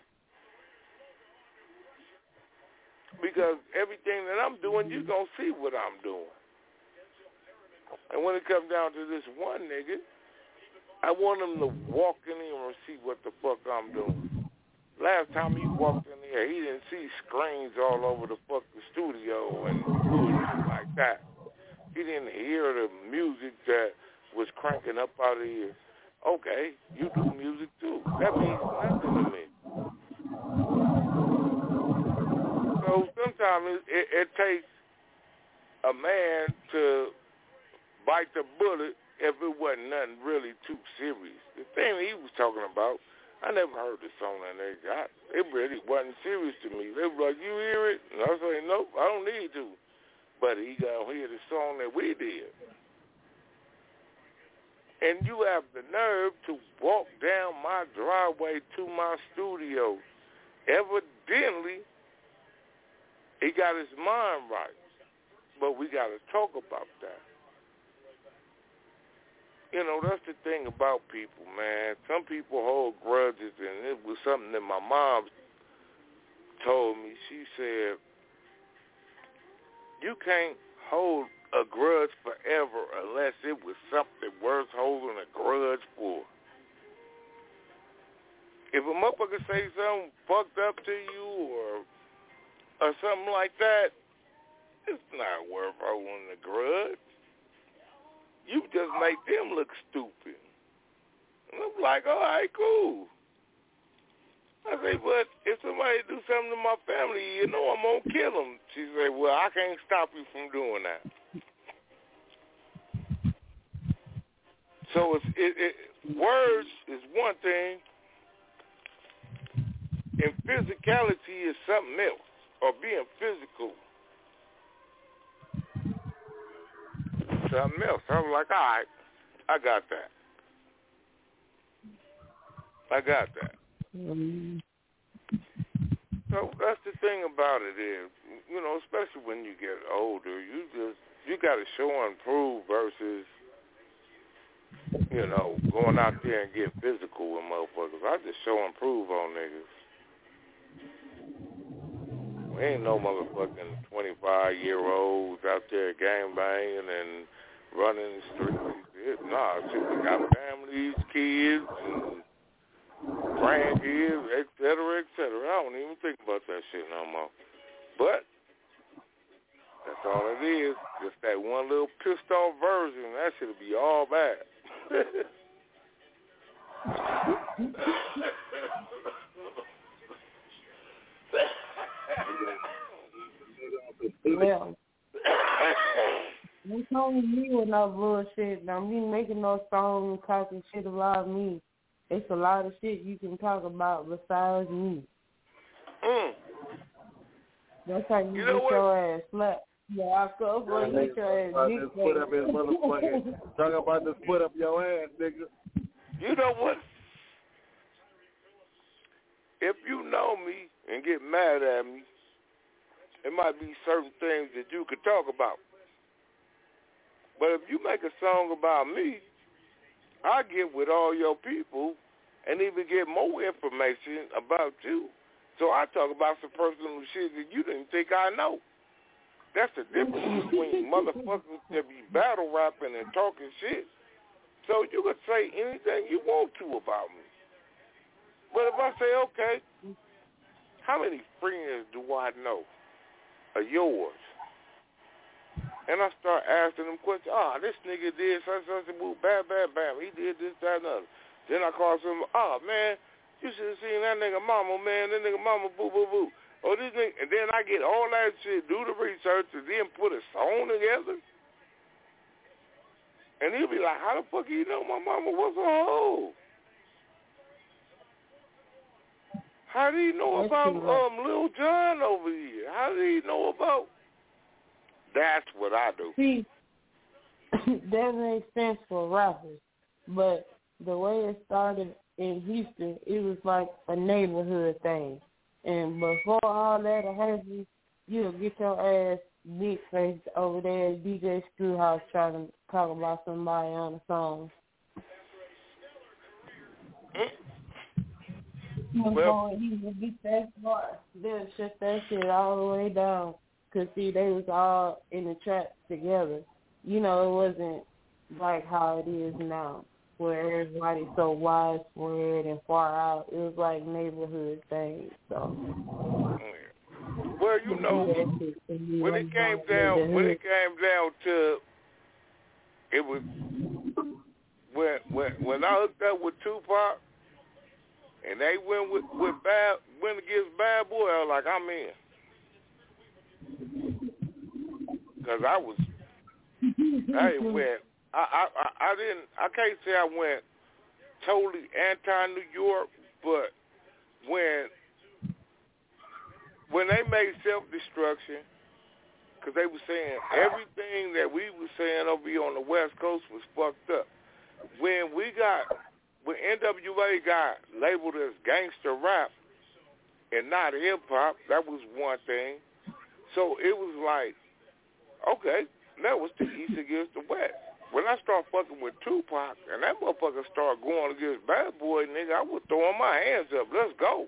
Because everything that I'm doing, you're going to see what I'm doing. And when it comes down to this one nigga, I want him to walk in here and see what the fuck I'm doing. Last time he walked in here, he didn't see screens all over the fucking studio and bullshit like that. He didn't hear the music that was cranking up out of here. Okay, you do music too. That means nothing to me. So sometimes it, it, it takes a man to bite the bullet if it wasn't nothing really too serious. The thing he was talking about, I never heard the song that they got. It really wasn't serious to me. They were like, you hear it? And I was like, nope, I don't need to. But he got to hear the song that we did. And you have the nerve to walk down my driveway to my studio. Evidently, he got his mind right. But we got to talk about that. You know, that's the thing about people, man. Some people hold grudges, and it was something that my mom told me. She said, you can't hold a grudge forever unless it was something worth holding a grudge for. If a motherfucker say something fucked up to you or or something like that, it's not worth holding a grudge. You just make them look stupid. And I'm like, all right, cool. I say, but if somebody do something to my family, you know I'm going to kill them. She say, well, I can't stop you from doing that. So it's, it, it, words is one thing, and physicality is something else, or being physical. Something else. I was like, all right, I got that. I got that. Mm-hmm. So that's the thing about it is, you know, especially when you get older, you just, you got to show and prove versus, you know, going out there and get physical with motherfuckers. I just show and prove on niggas. We ain't no motherfucking twenty-five-year-olds out there gangbanging and running the streets. Nah, shit, we got families, kids, and grandkids, et cetera, et cetera. I don't even think about that shit no more. But that's all it is. Just that one little pissed off version. That shit'll be all bad. Yeah. You told me with no bullshit. Don't be making no songs talking shit about me. It's a lot of shit you can talk about besides me. Mm. That's how you, you get know your ass slapped. Yeah, I go for you get your ass dick. Put up his motherfucking. Talk about this put up your ass, nigga. You know what? If you know me and get mad at me, it might be certain things that you could talk about. But if you make a song about me, I get with all your people and even get more information about you. So I talk about some personal shit that you didn't think I know. That's the difference between motherfuckers that be battle rapping and talking shit. So you could say anything you want to about me. But if I say, okay, how many friends do I know of yours? And I start asking them questions. Ah, oh, this nigga did such such a move, bam, bam, bam. He did this, that, and other. Then I call some. Oh man, you should have seen that nigga mama, man. That nigga mama, boo, boo, boo. Oh, this nigga. And then I get all that shit, do the research, and then put a song together. And he'll be like, how the fuck you know my mama was a hoe? How do you know about um Lil Jon over here? How do you know about? That's what I do. See, that makes sense for rappers, but the way it started in Houston, it was like a neighborhood thing. And before all that happened, you'll get your ass big face over there at D J Screwhouse trying to talk about somebody on the song. Well, he will get that far. They'll shut that shit all the way down. Because, see, they was all in the trap together. You know, it wasn't like how it is now, where everybody's so widespread and far out. It was like neighborhood things, so. Well, you know, when it came down, when it came down to, it was, when when when I hooked up with Tupac, and they went with, with bad, went against Bad Boy, I was like, I'm in. Because I was, I went, I, I, I didn't, I can't say I went totally anti-New York, but when, when they made Self-Destruction, because they were saying everything that we were saying over here on the West Coast was fucked up. When we got, when N W A got labeled as gangster rap and not hip-hop, that was one thing. So it was like, okay, that was the East against the West. When I start fucking with Tupac and that motherfucker start going against Bad Boy, nigga, I was throwing my hands up. Let's go.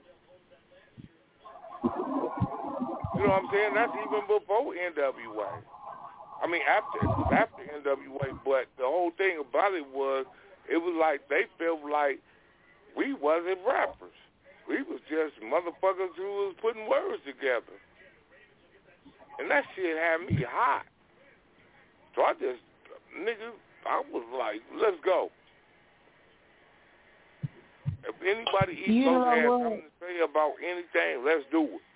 You know what I'm saying? That's even before N W A. I mean, after it was after N W A, but the whole thing about it was, it was like they felt like we wasn't rappers. We was just motherfuckers who was putting words together. And that shit had me hot. So I just, nigga, I was like, let's go. If anybody East Coast has something to say about anything, let's do it.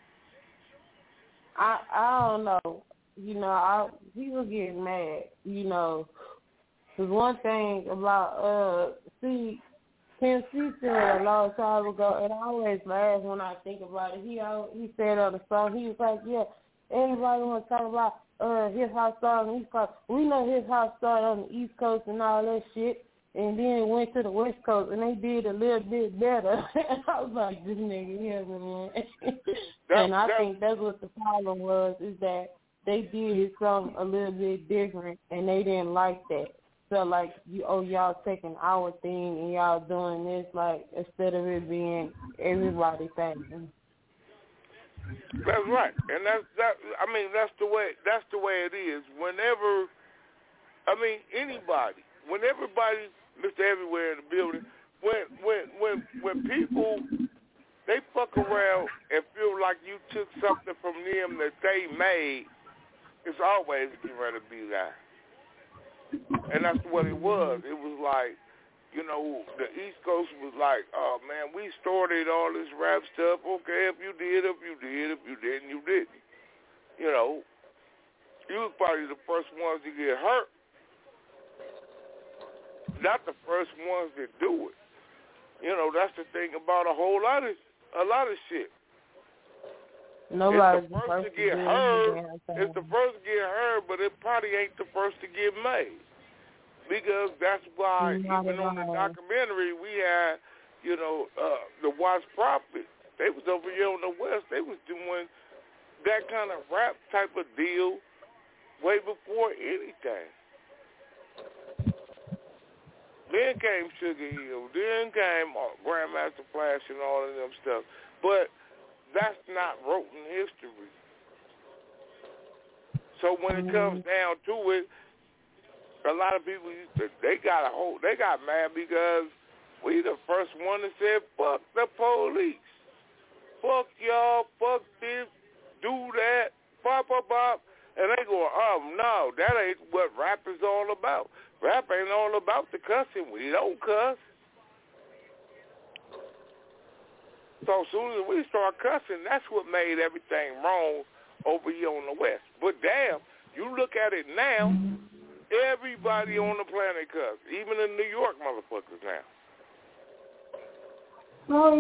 I I don't know. You know, I people get mad. You know, there's one thing about uh, see, Pimp C said a long time ago, and I always laugh when I think about it. He always, he said on the song, he was like, yeah, everybody want to talk about uh hip hop song. He's like, we know hip hop started on the East Coast and all that shit. And then went to the West Coast, and they did a little bit better. I was like, this nigga here, man. And I think that's what the problem was, is that they did something a little bit different, and they didn't like that. So, like, you, oh, y'all taking our thing, and y'all doing this, like, instead of it being everybody thing. That's right. And that's, that, I mean, that's the way, that's the way it is. Whenever, I mean, anybody, when everybody, Mister Everywhere in the building, when when when when people they fuck around and feel like you took something from them that they made, it's always getting ready to be that. And that's what it was. It was like, you know, the East Coast was like, oh man, we started all this rap stuff. Okay, if you did, if you did, if you didn't, you didn't. You know, you was probably the first ones to get hurt. Not the first ones that do it. You know, that's the thing about a whole lot of a lot of shit. Nobody's it's the first, first to get heard. It's the first to get heard, but it probably ain't the first to get made. Because that's why Not even on the documentary we had, you know, uh, the Watch Prophet. They was over here on the West. They was doing that kind of rap type of deal way before anything. Then came Sugar Hill. Then came Grandmaster Flash and all of them stuff. But that's not wrote in history. So when it comes down to it, a lot of people, they got a whole, they got mad because we the first one that said, fuck the police. Fuck y'all, fuck this, do that, bop, bop, bop. And they go, oh, no, that ain't what rap is all about. Rap ain't all about the cussing. We don't cuss. So as soon as we start cussing, that's what made everything wrong over here on the West. But damn, you look at it now, everybody on the planet cuss. Even the New York motherfuckers now. Oh,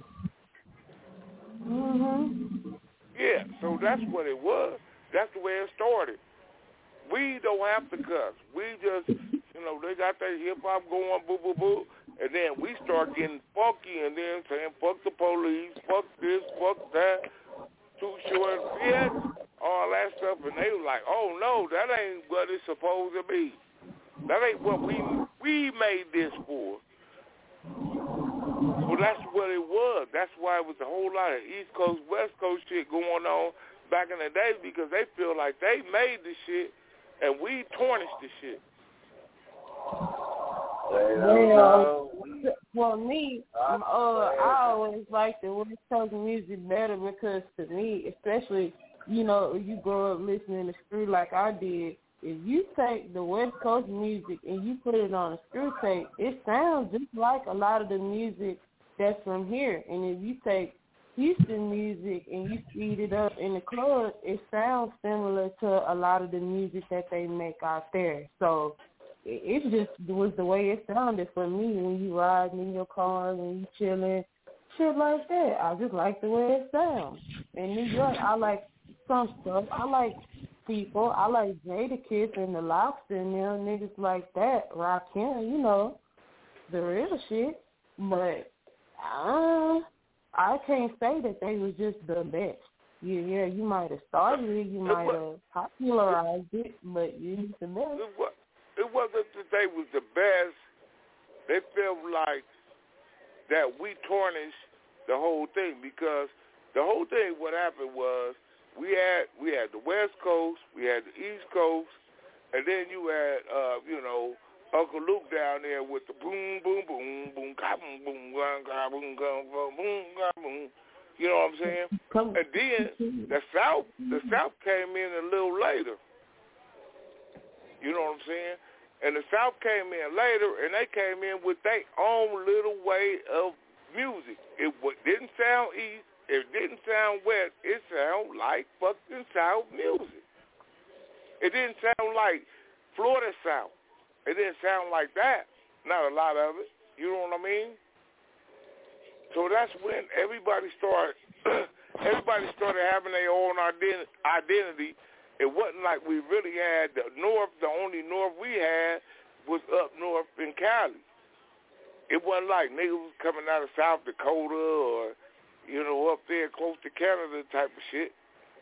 yeah. Mm-hmm. Yeah, so that's what it was. That's the way it started. We don't have to cuss. We just, you know, they got that hip-hop going, boo, boo, boo, and then we start getting funky and then saying, fuck the police, fuck this, fuck that, Too Short, bitch, all that stuff, and they were like, oh, no, that ain't what it's supposed to be. That ain't what we we made this for. Well, that's what it was. That's why it was a whole lot of East Coast, West Coast shit going on back in the day, because they feel like they made the shit and we tarnished the shit. Well, for me, uh, I always like the West Coast music better because to me, especially, you know, if you grow up listening to Screw like I did, if you take the West Coast music and you put it on a Screw tape, it sounds just like a lot of the music that's from here. And if you take Houston music and you speed it up in the club, it sounds similar to a lot of the music that they make out there. So it, it just was the way it sounded for me when you riding in your car and you chilling, shit like that. I just like the way it sounds. In New York, I like some stuff. I like people. I like Jadakiss and the Lobster and them niggas like that. Rakim, you know, the real shit. But uh I can't say that they was just the best. Yeah, yeah, you might have started it, you might have popularized it, but you was the best. It, was, it wasn't that they was the best. They felt like that we tarnished the whole thing, because the whole thing, what happened was, we had we had the West Coast, we had the East Coast, and then you had uh, you know, Uncle Luke down there with the boom boom boom boom ka boom boom boom ka boom boom boom ka boom. You know what I'm saying? And then the South the South came in a little later. You know what I'm saying? And the South came in later, and they came in with their own little way of music. It w- didn't sound East. It didn't sound West. It sounded like fucking South music. It didn't sound like Florida South. It didn't sound like that. Not a lot of it. You know what I mean? So that's when everybody started. everybody started having their own ident- identity. It wasn't like we really had the North. The only North we had was up north in Cali. It wasn't like niggas was coming out of South Dakota or, you know, up there close to Canada type of shit.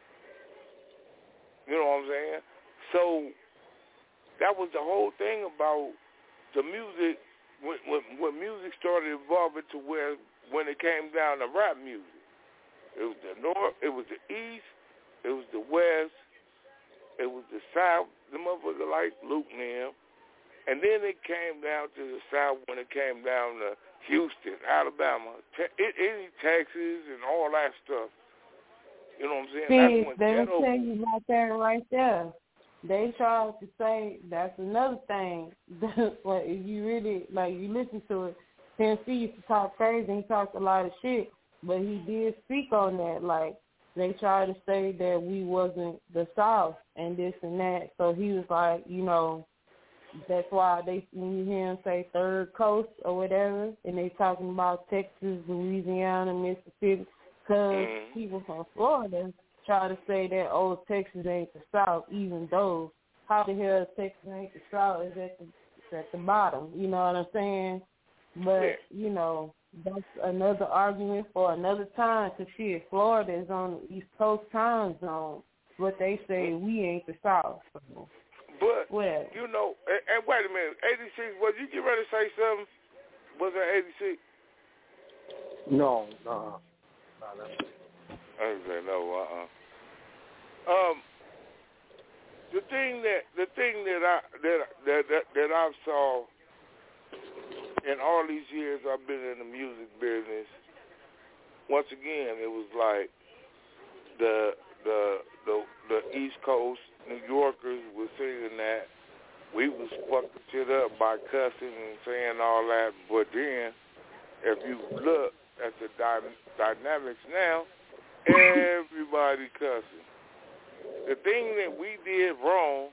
You know what I'm saying? So that was the whole thing about the music. When, when, when music started evolving to where when it came down to rap music, it was the North, it was the East, it was the West. It was the South, the motherfucker like Luke and them. And then it came down to the South when it came down to Houston, Alabama, te- it, it, Texas, and all that stuff. You know what I'm saying? See, that's they when will tell you about that right there. They tried to say that's another thing. But if you really, like, you listen to it, Tennessee used to talk crazy, and he talked a lot of shit, but he did speak on that, like, they tried to say that we wasn't the South and this and that. So he was like, you know, that's why they when you hear him say third coast or whatever, and they talking about Texas, Louisiana, Mississippi, because mm-hmm. people from Florida try to say that, oh, Texas ain't the South, even though how the hell Texas ain't the South is at the, it's at the bottom. You know what I'm saying? But, yeah. you know, that's another argument for another time, because shit, Florida is on the East Coast time zone, but they say we ain't the South. So. But, well, you know, and, and wait a minute, eighty-six, was you get ready to say something? Was it eighty-six? No, no. no, no. I didn't say no, uh-uh. Um, the thing that, the thing that I, that, that, that, that I've saw in all these years I've been in the music business, once again, it was like the the the the East Coast New Yorkers were singing that. We was fucking shit up by cussing and saying all that. But then, if you look at the dy- dynamics now, everybody cussing. The thing that we did wrong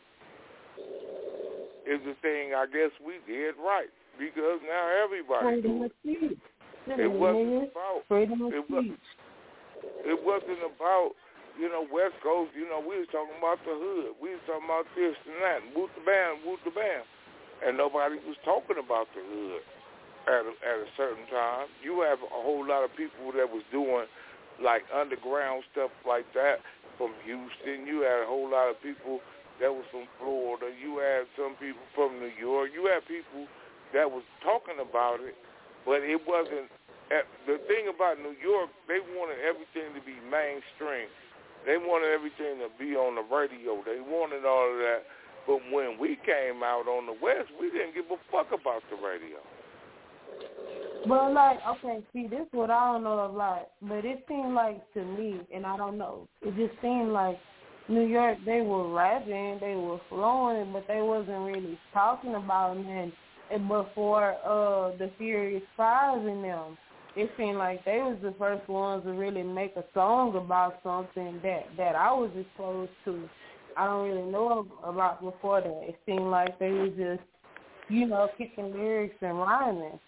is the thing I guess we did right. Because now everybody doing it. It wasn't about it, was, it wasn't about, you know, West Coast. You know, we was talking about the hood. We was talking about this and that, and woot the bam, woot the bam, and nobody was talking about the hood at a, at a certain time. You have a whole lot of people that was doing like underground stuff like that from Houston. You had a whole lot of people that was from Florida. You had some people from New York. You had people that was talking about it, but it wasn't. The thing about New York, they wanted everything to be mainstream. They wanted everything to be on the radio. They wanted all of that. But when we came out on the West, we didn't give a fuck about the radio. Well, like, okay, see, this is what I don't know a lot, but it seemed like to me, and I don't know, it just seemed like New York, they were rapping, they were flowing, but they wasn't really talking about it. And before uh, the Furious Five and them, it seemed like they was the first ones to really make a song about something that, that I was exposed to. I don't really know about before that. It seemed like they was just, you know, kicking lyrics and rhyming.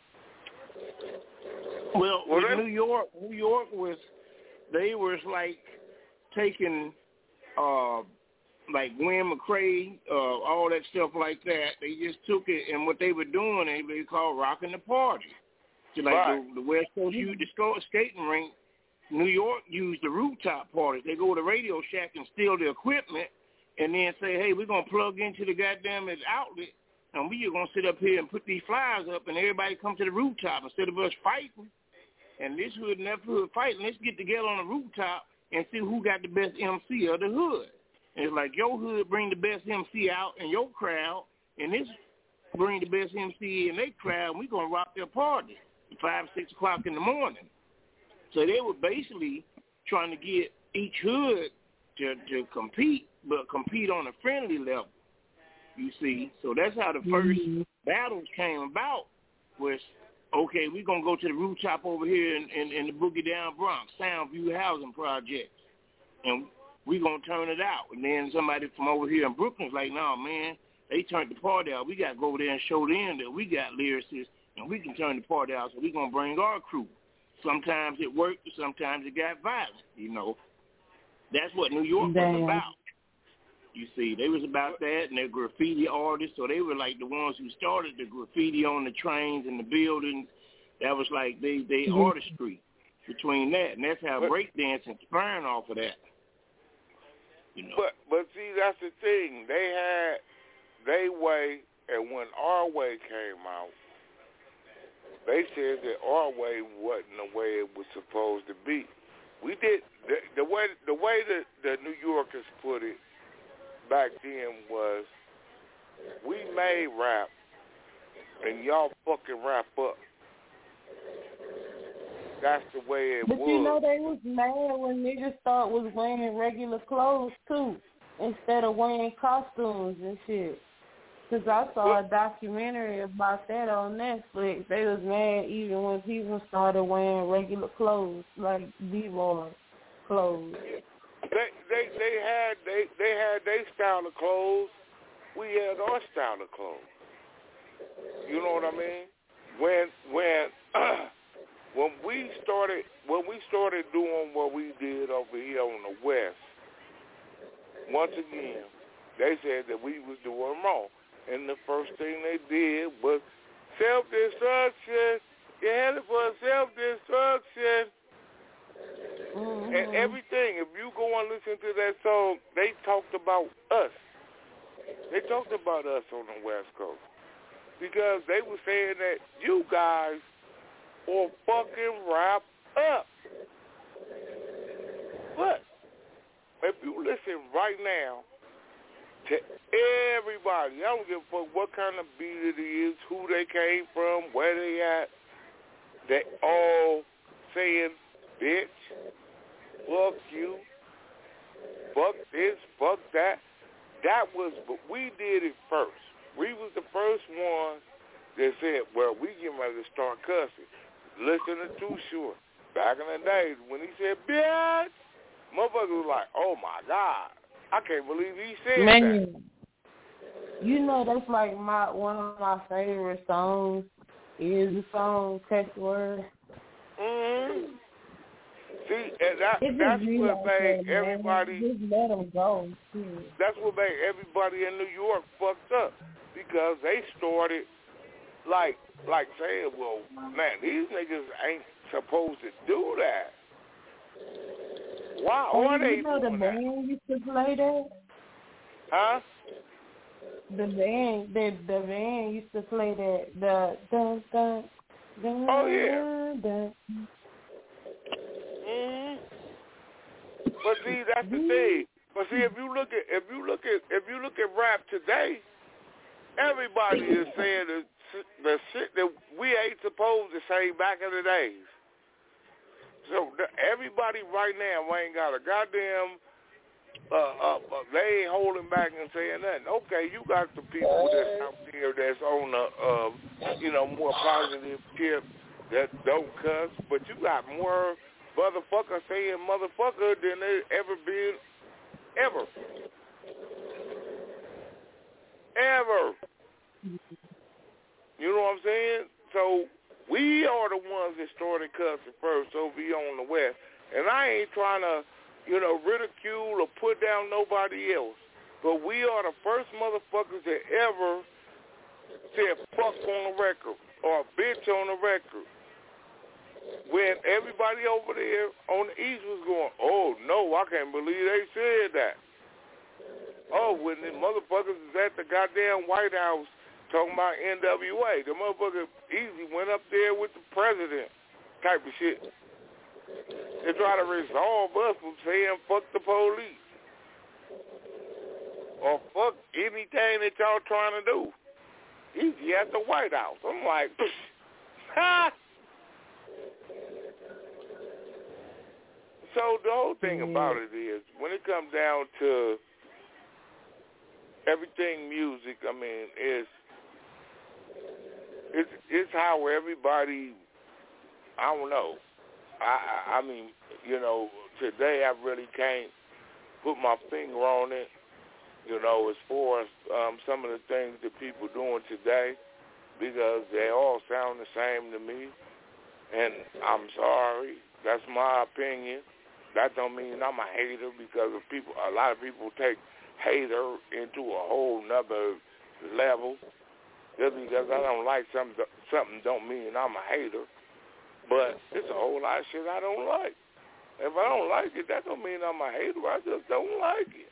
Well, well with New York, New York was, they was like taking, uh, like Gwen McCrae, uh, all that stuff like that. They just took it, and what they were doing, they, they called rocking the party. So like right. the, the West Coast used the skating rink, New York used the rooftop parties. They go to the Radio Shack and steal the equipment, and then say, hey, we're going to plug into the goddamn outlet, and we are going to sit up here and put these flyers up, and everybody come to the rooftop instead of us fighting. And this hood and that hood fighting, let's get together on the rooftop and see who got the best M C of the hood. And it's like your hood bring the best M C out in your crowd, and this bring the best M C in their crowd, and we're going to rock their party at five, six o'clock in the morning. So they were basically trying to get each hood to, to compete, but compete on a friendly level, you see. So that's how the first mm-hmm. battles came about, was, okay, we're going to go to the rooftop over here in, in, in the Boogie Down Bronx, Soundview Housing Project, and we're going to turn it out. And then somebody from over here in Brooklyn's like, no, man, they turned the party out. We got to go over there and show them that we got lyricists and we can turn the party out, so we're going to bring our crew. Sometimes it worked, sometimes it got violent, you know. That's what New York Damn. was about. You see, they was about that, and they're graffiti artists, so they were like the ones who started the graffiti on the trains and the buildings. That was like they, they mm-hmm. artistry between that, and that's how breakdancing sprang off of that. You know. But but see, that's the thing. They had their way, and when our way came out, they said that our way wasn't the way it was supposed to be. We did the, the way the way that the New Yorkers put it back then was, we made rap, and y'all fucking rap up. That's the way it but was. But you know they was mad when niggas thought was wearing regular clothes too, instead of wearing costumes and shit. Cause I saw a documentary about that on Netflix. They was mad even when people started wearing regular clothes, like B-boy clothes. They they they had they they had their style of clothes. We had our style of clothes. You know what I mean? When when when we started when we started doing what we did over here on the West, once again, they said that we was doing wrong. And the first thing they did was self-destruction. You had it for self-destruction. Mm-hmm. And everything. If you go and listen to that song, they talked about us. They talked about us on the West Coast. Because they were saying that you guys will fucking wrap up. But if you listen right now to everybody, I don't give a fuck what kind of beat it is, who they came from, where they at, they all saying, bitch, fuck you, fuck this, fuck that. That was, but we did it first. We was the first ones that said, well, we getting ready to start cussing. Listen to Too Short. Back in the days, when he said, bitch, motherfuckers was like, oh, my God. I can't believe he said Man, that. You know, that's like my one of my favorite songs is the song Text Word. Mm-hmm. See, and that, that's what made that, everybody... Just let them go. Too. That's what made everybody in New York fucked up. Because they started, like, like saying, well, man, these niggas ain't supposed to do that. Why oh, are they you know doing the that? band used to play that? Huh? The band, the the band used to play that. The dun dun dun. Oh yeah. Dun. Mhm. But see, that's the thing. But see, if you look at if you look at if you look at rap today, everybody is saying the the shit that we ain't supposed to say back in the days. So the, everybody right now ain't got a goddamn, uh, uh, uh, they ain't holding back and saying nothing. Okay, you got the people that's out there that's on the, uh, you know, more positive tip that don't cuss, but you got more motherfuckers saying motherfucker than there ever been, ever. Ever. You know what I'm saying? So we are the ones that started cussing first over here on the West. And I ain't trying to, you know, ridicule or put down nobody else. But we are the first motherfuckers that ever said fuck on the record or bitch on the record. When everybody over there on the East was going, oh, no, I can't believe they said that. Oh, when the motherfuckers was at the goddamn White House talking about N W A. The motherfucker easy went up there with the president type of shit. to try to resolve us from saying fuck the police or fuck anything that y'all trying to do. He's at the White House. I'm like, ha! So the whole thing about it is, when it comes down to everything music, I mean, it's it's it's how everybody, I don't know. I, I I mean, you know, today I really can't put my finger on it. You know, as far as um, some of the things that people doing today, because they all sound the same to me. And I'm sorry, that's my opinion. That don't mean I'm a hater, because of people. A lot of people take hater into a whole nother level. Just because I don't like something, something don't mean I'm a hater. But it's a whole lot of shit I don't like. If I don't like it, that don't mean I'm a hater. I just don't like it.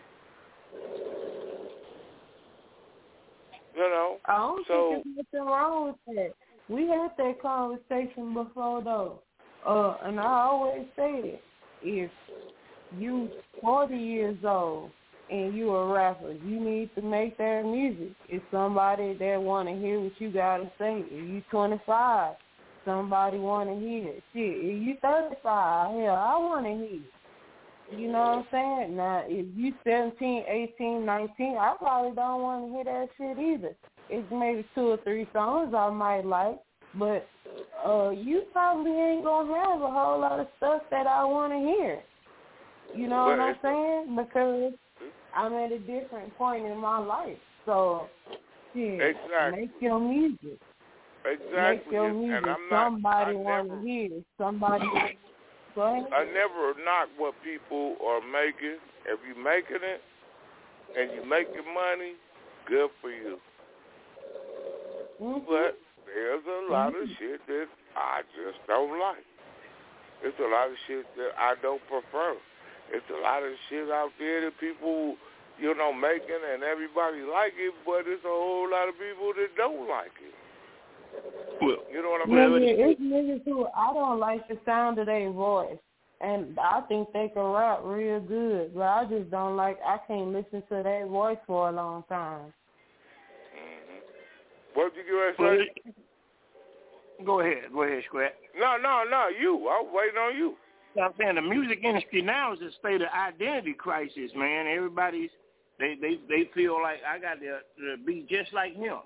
You know? I don't so, think there's nothing wrong with that. We had that conversation before, though. Uh, and I always say it. If you forty years old and you a rapper, you need to make that music. It's somebody that want to hear what you got to say. If you twenty-five, somebody want to hear it. Shit, if you thirty-five, hell, I want to hear it. You know what I'm saying? Now, if you seventeen, eighteen, nineteen, I probably don't want to hear that shit either. It's maybe two or three songs I might like, but uh, you probably ain't going to have a whole lot of stuff that I want to hear. You know what I'm saying? Because I'm at a different point in my life. So, shit, exactly. Make your music. Exactly. Make your music. And I'm not, somebody want to hear. Somebody. Go ahead. I never knock what people are making. If you're making it and you're making money, good for you. Mm-hmm. But there's a lot mm-hmm. of shit that I just don't like. It's a lot of shit that I don't prefer. It's a lot of shit out there that people, you know, making and everybody like it, but it's a whole lot of people that don't like it. Well, you know what I mean? Yeah, it's niggas who I don't like the sound of their voice, and I think they can rap real good, but I just don't like. I can't listen to their voice for a long time. Mm-hmm. What did you get ready to say? Go ahead, go ahead, Scrap. No, no, no, you. I was waiting on you. I'm saying the music industry now is a state of identity crisis, man. Everybody's they they they feel like I got to, to be just like him.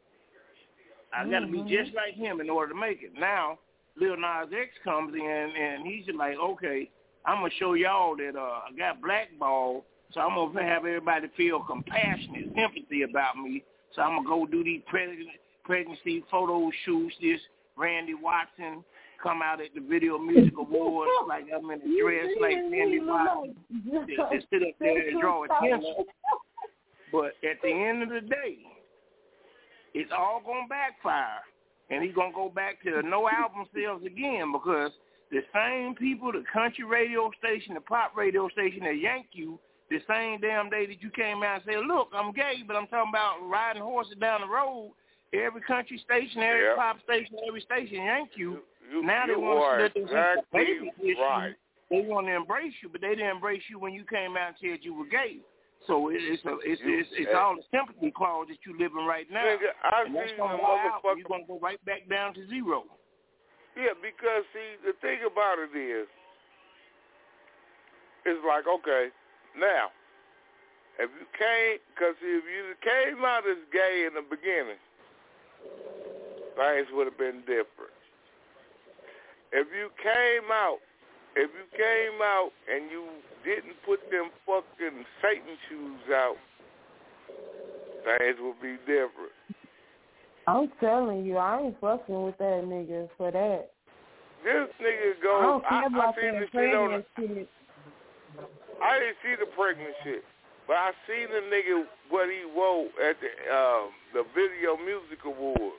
I got to mm-hmm. be just like him in order to make it. Now, Lil Nas X comes in, and he's like, okay, I'm going to show y'all that uh, I got blackballed, so I'm going to have everybody feel compassionate, sympathy about me, so I'm going to go do these pregnancy, pregnancy photo shoots, this Randy Watson come out at the Video Music Awards like I'm in a dress like Randy Watson, to sit up there and draw attention. But at the end of the day, it's all going to backfire, and he's going to go back to no album sales again, because the same people, the country radio station, the pop radio station that yanked you, the same damn day that you came out and said, look, I'm gay, but I'm talking about riding horses down the road, every country station, every yep. pop station, every station yanked you. you, you now you they want to exactly the baby issue. Right. They want to embrace you, but they didn't embrace you when you came out and said you were gay. So it's a, it's you, it's, it's all the sympathy clause that you living right now. Nigga, I and that's see gonna the motherfucker. motherfucker. You're gonna go right back down to zero. Yeah, because see, the thing about it is, it's like, okay, now, if you came, because if you came out as gay in the beginning, things would have been different. If you came out, if you came out and you didn't put them fucking Satan shoes out, things would be different. I'm telling you, I ain't fucking with that nigga for that. This nigga goes, I don't care I, about I seen that the shit on the, shit. I didn't see the pregnant shit, but I seen the nigga what he wore at the uh, the Video Music Awards.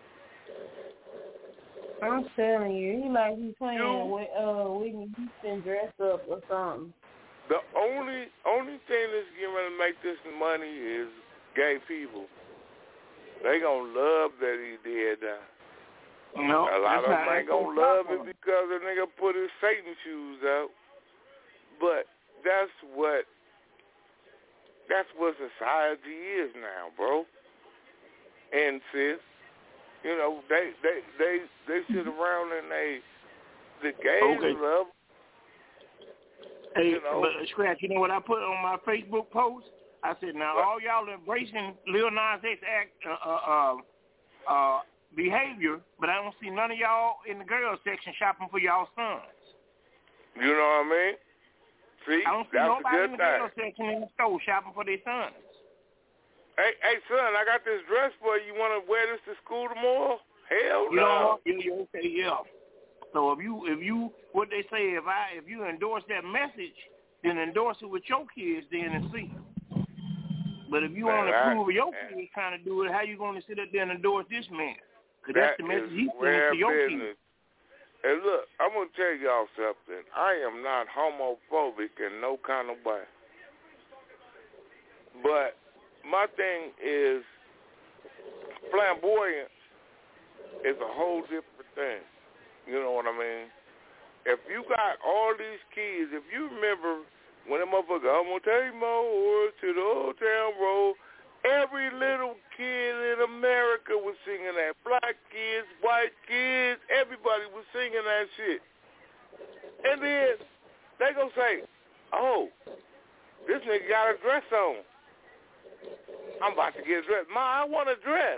I'm telling you, he like he playing you, with uh Whitney Houston dressed up or something. The only only thing that's going to make this money is gay people. They gonna love that he did that. No, a lot of them ain't gonna love it him. because the nigga put his Satan shoes out. But that's what that's what society is now, bro. And sis, you know, they they they, they sit around and they the gays okay. love. Hey, you know, but Scratch, you know what I put on my Facebook post? I said, now what? all y'all embracing Lil Nas X act uh, uh, uh, behavior, but I don't see none of y'all in the girls section shopping for y'all sons. You know what I mean? See, I don't see that's nobody a good in the thing. girls section in the store shopping for their sons. Hey, hey, son, I got this dress for you. You want to wear this to school tomorrow? Hell You no. know, you, you okay, yeah. So if you, if you, what they say, if I, if you endorse that message, then endorse it with your kids then and see. But if you Man, want to I, prove your man. kids trying to do it, how you going to sit up there and endorse this man? Because That that's the message is he's sending to your business. kids. And look, I'm going to tell y'all something. I am not homophobic in no kind of way. But my thing is flamboyance is a whole different thing. You know what I mean? If you got all these kids, if you remember when the motherfucker, I'm going to take my horse to the Old Town Road, every little kid in America was singing that. Black kids, white kids, everybody was singing that shit. And then they gonna say, oh, this nigga got a dress on. I'm about to get a dress. Ma, I want a dress.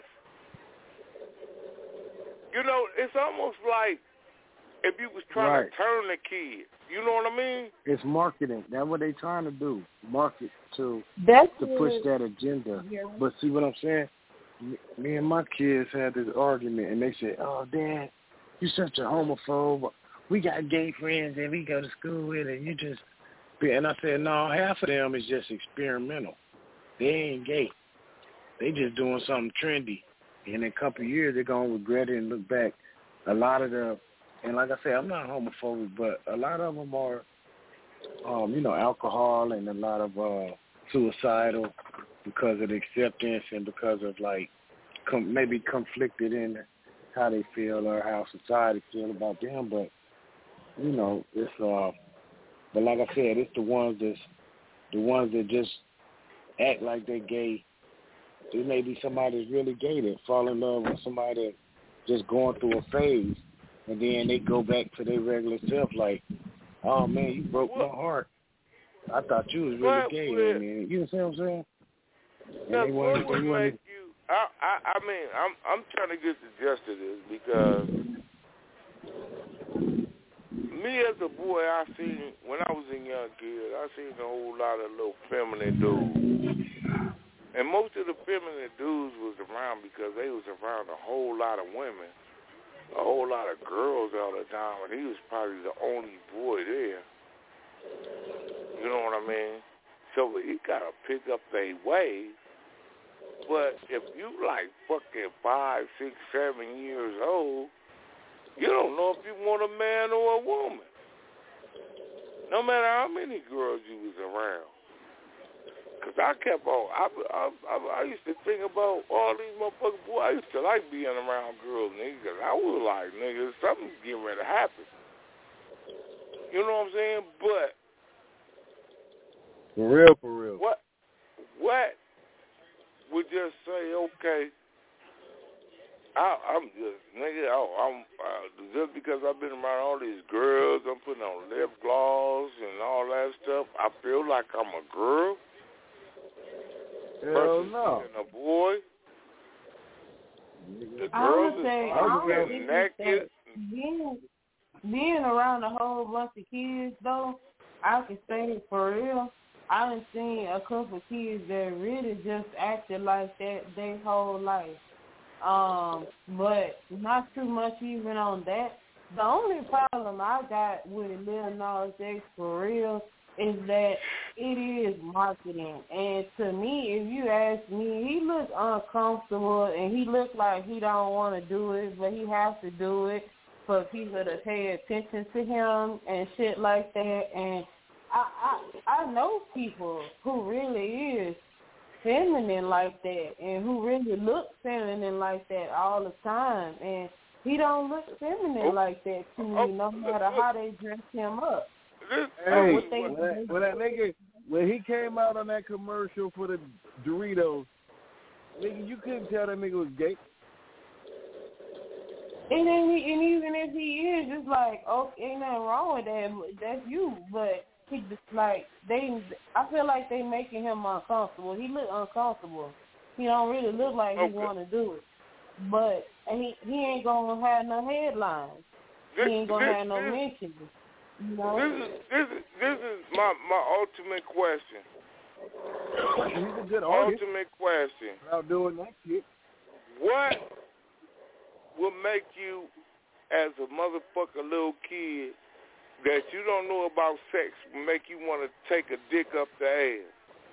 You know, it's almost like if you was trying right. to turn the kid. You know what I mean? It's marketing. That's what they trying to do. Market to That's to push that agenda. Yeah. But see what I'm saying? Me, me and my kids had this argument, and they said, "Oh, Dad, you such a homophobe. We got gay friends that we go to school with, and you just..." And I said, "No, half of them is just experimental. They ain't gay. They just doing something trendy. And in a couple of years, they're gonna regret it and look back. A lot of the..." And like I said, I'm not homophobic, but a lot of them are, um, you know, alcohol and a lot of uh, suicidal because of the acceptance and because of, like, com- maybe conflicted in how they feel or how society feel about them. But, you know, it's, uh, but like I said, it's the ones that's, the ones that just act like they're gay. There may be somebody that's really gay that fall in love with somebody that's just going through a phase. And then they go back to their regular self like, oh, man, you broke what? my heart. I thought you was really what gay. Would, And, you know what I'm saying? Now, and they what wanted, would they make wanted, you... I, I, I mean, I'm I'm trying to get the gist of this because me as a boy, I seen, when I was a young kid, I seen a whole lot of little feminine dudes. And most of the feminine dudes was around because they was around a whole lot of women. A whole lot of girls all the time, and he was probably the only boy there. You know what I mean? So he gotta pick up their way. But if you like fucking five, six, seven years old, you don't know if you want a man or a woman. No matter how many girls you was around. Because I kept on, I, I, I, I used to think about all these motherfuckers, boy, I used to like being around girls, nigga, because I was like, nigga, something's getting ready to happen. You know what I'm saying? But. For real, for real. What, what would just say, okay, I, I'm just, nigga, oh, I'm, uh, just because I've been around all these girls, I'm putting on lip gloss and all that stuff, I feel like I'm a girl. Hell no. A boy. The I girls would say, is I would getting naked. Being, being around a whole bunch of kids, though, I can say for real, I done seen a couple of kids that really just acted like that their whole life. Um, but not too much even on that. The only problem I got with Lil Nas X for real is that it is marketing. And to me, if you ask me, he looks uncomfortable and he looks like he don't want to do it, but he has to do it for people to pay attention to him and shit like that. And I I, I know people who really is feminine like that and who really look feminine like that all the time. And He don't look feminine oh. like that to me, oh. no matter how they dress him up. Hey, what they, when, that, when that nigga, when he came out on that commercial for the Doritos, nigga, you couldn't tell that nigga was gay. And then he, and even if he is, it's like, oh, ain't nothing wrong with that. That's you, but he just like they. I feel like they making him uncomfortable. He look uncomfortable. He don't really look like okay. he want to do it. But and he he ain't gonna have no headlines. This, he ain't gonna this, have no this, mentions. You know? This is this is this is my my ultimate question. He's a good artist. Ultimate question. Without doing that shit. What will make you, as a motherfucker little kid, that you don't know about sex, will make you want to take a dick up the ass?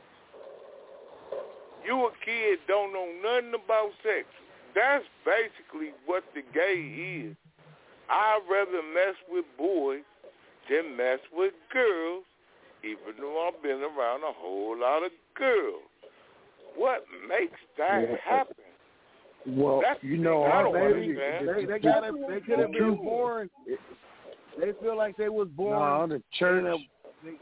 You a kid, don't know nothing about sex. That's basically what the gay is. I'd rather mess with boys than mess with girls, even though I've been around a whole lot of girls. What makes that yeah. happen? Well, That's you know, maybe they, they got it. They could have been born. They feel like they was born. No, the church. They,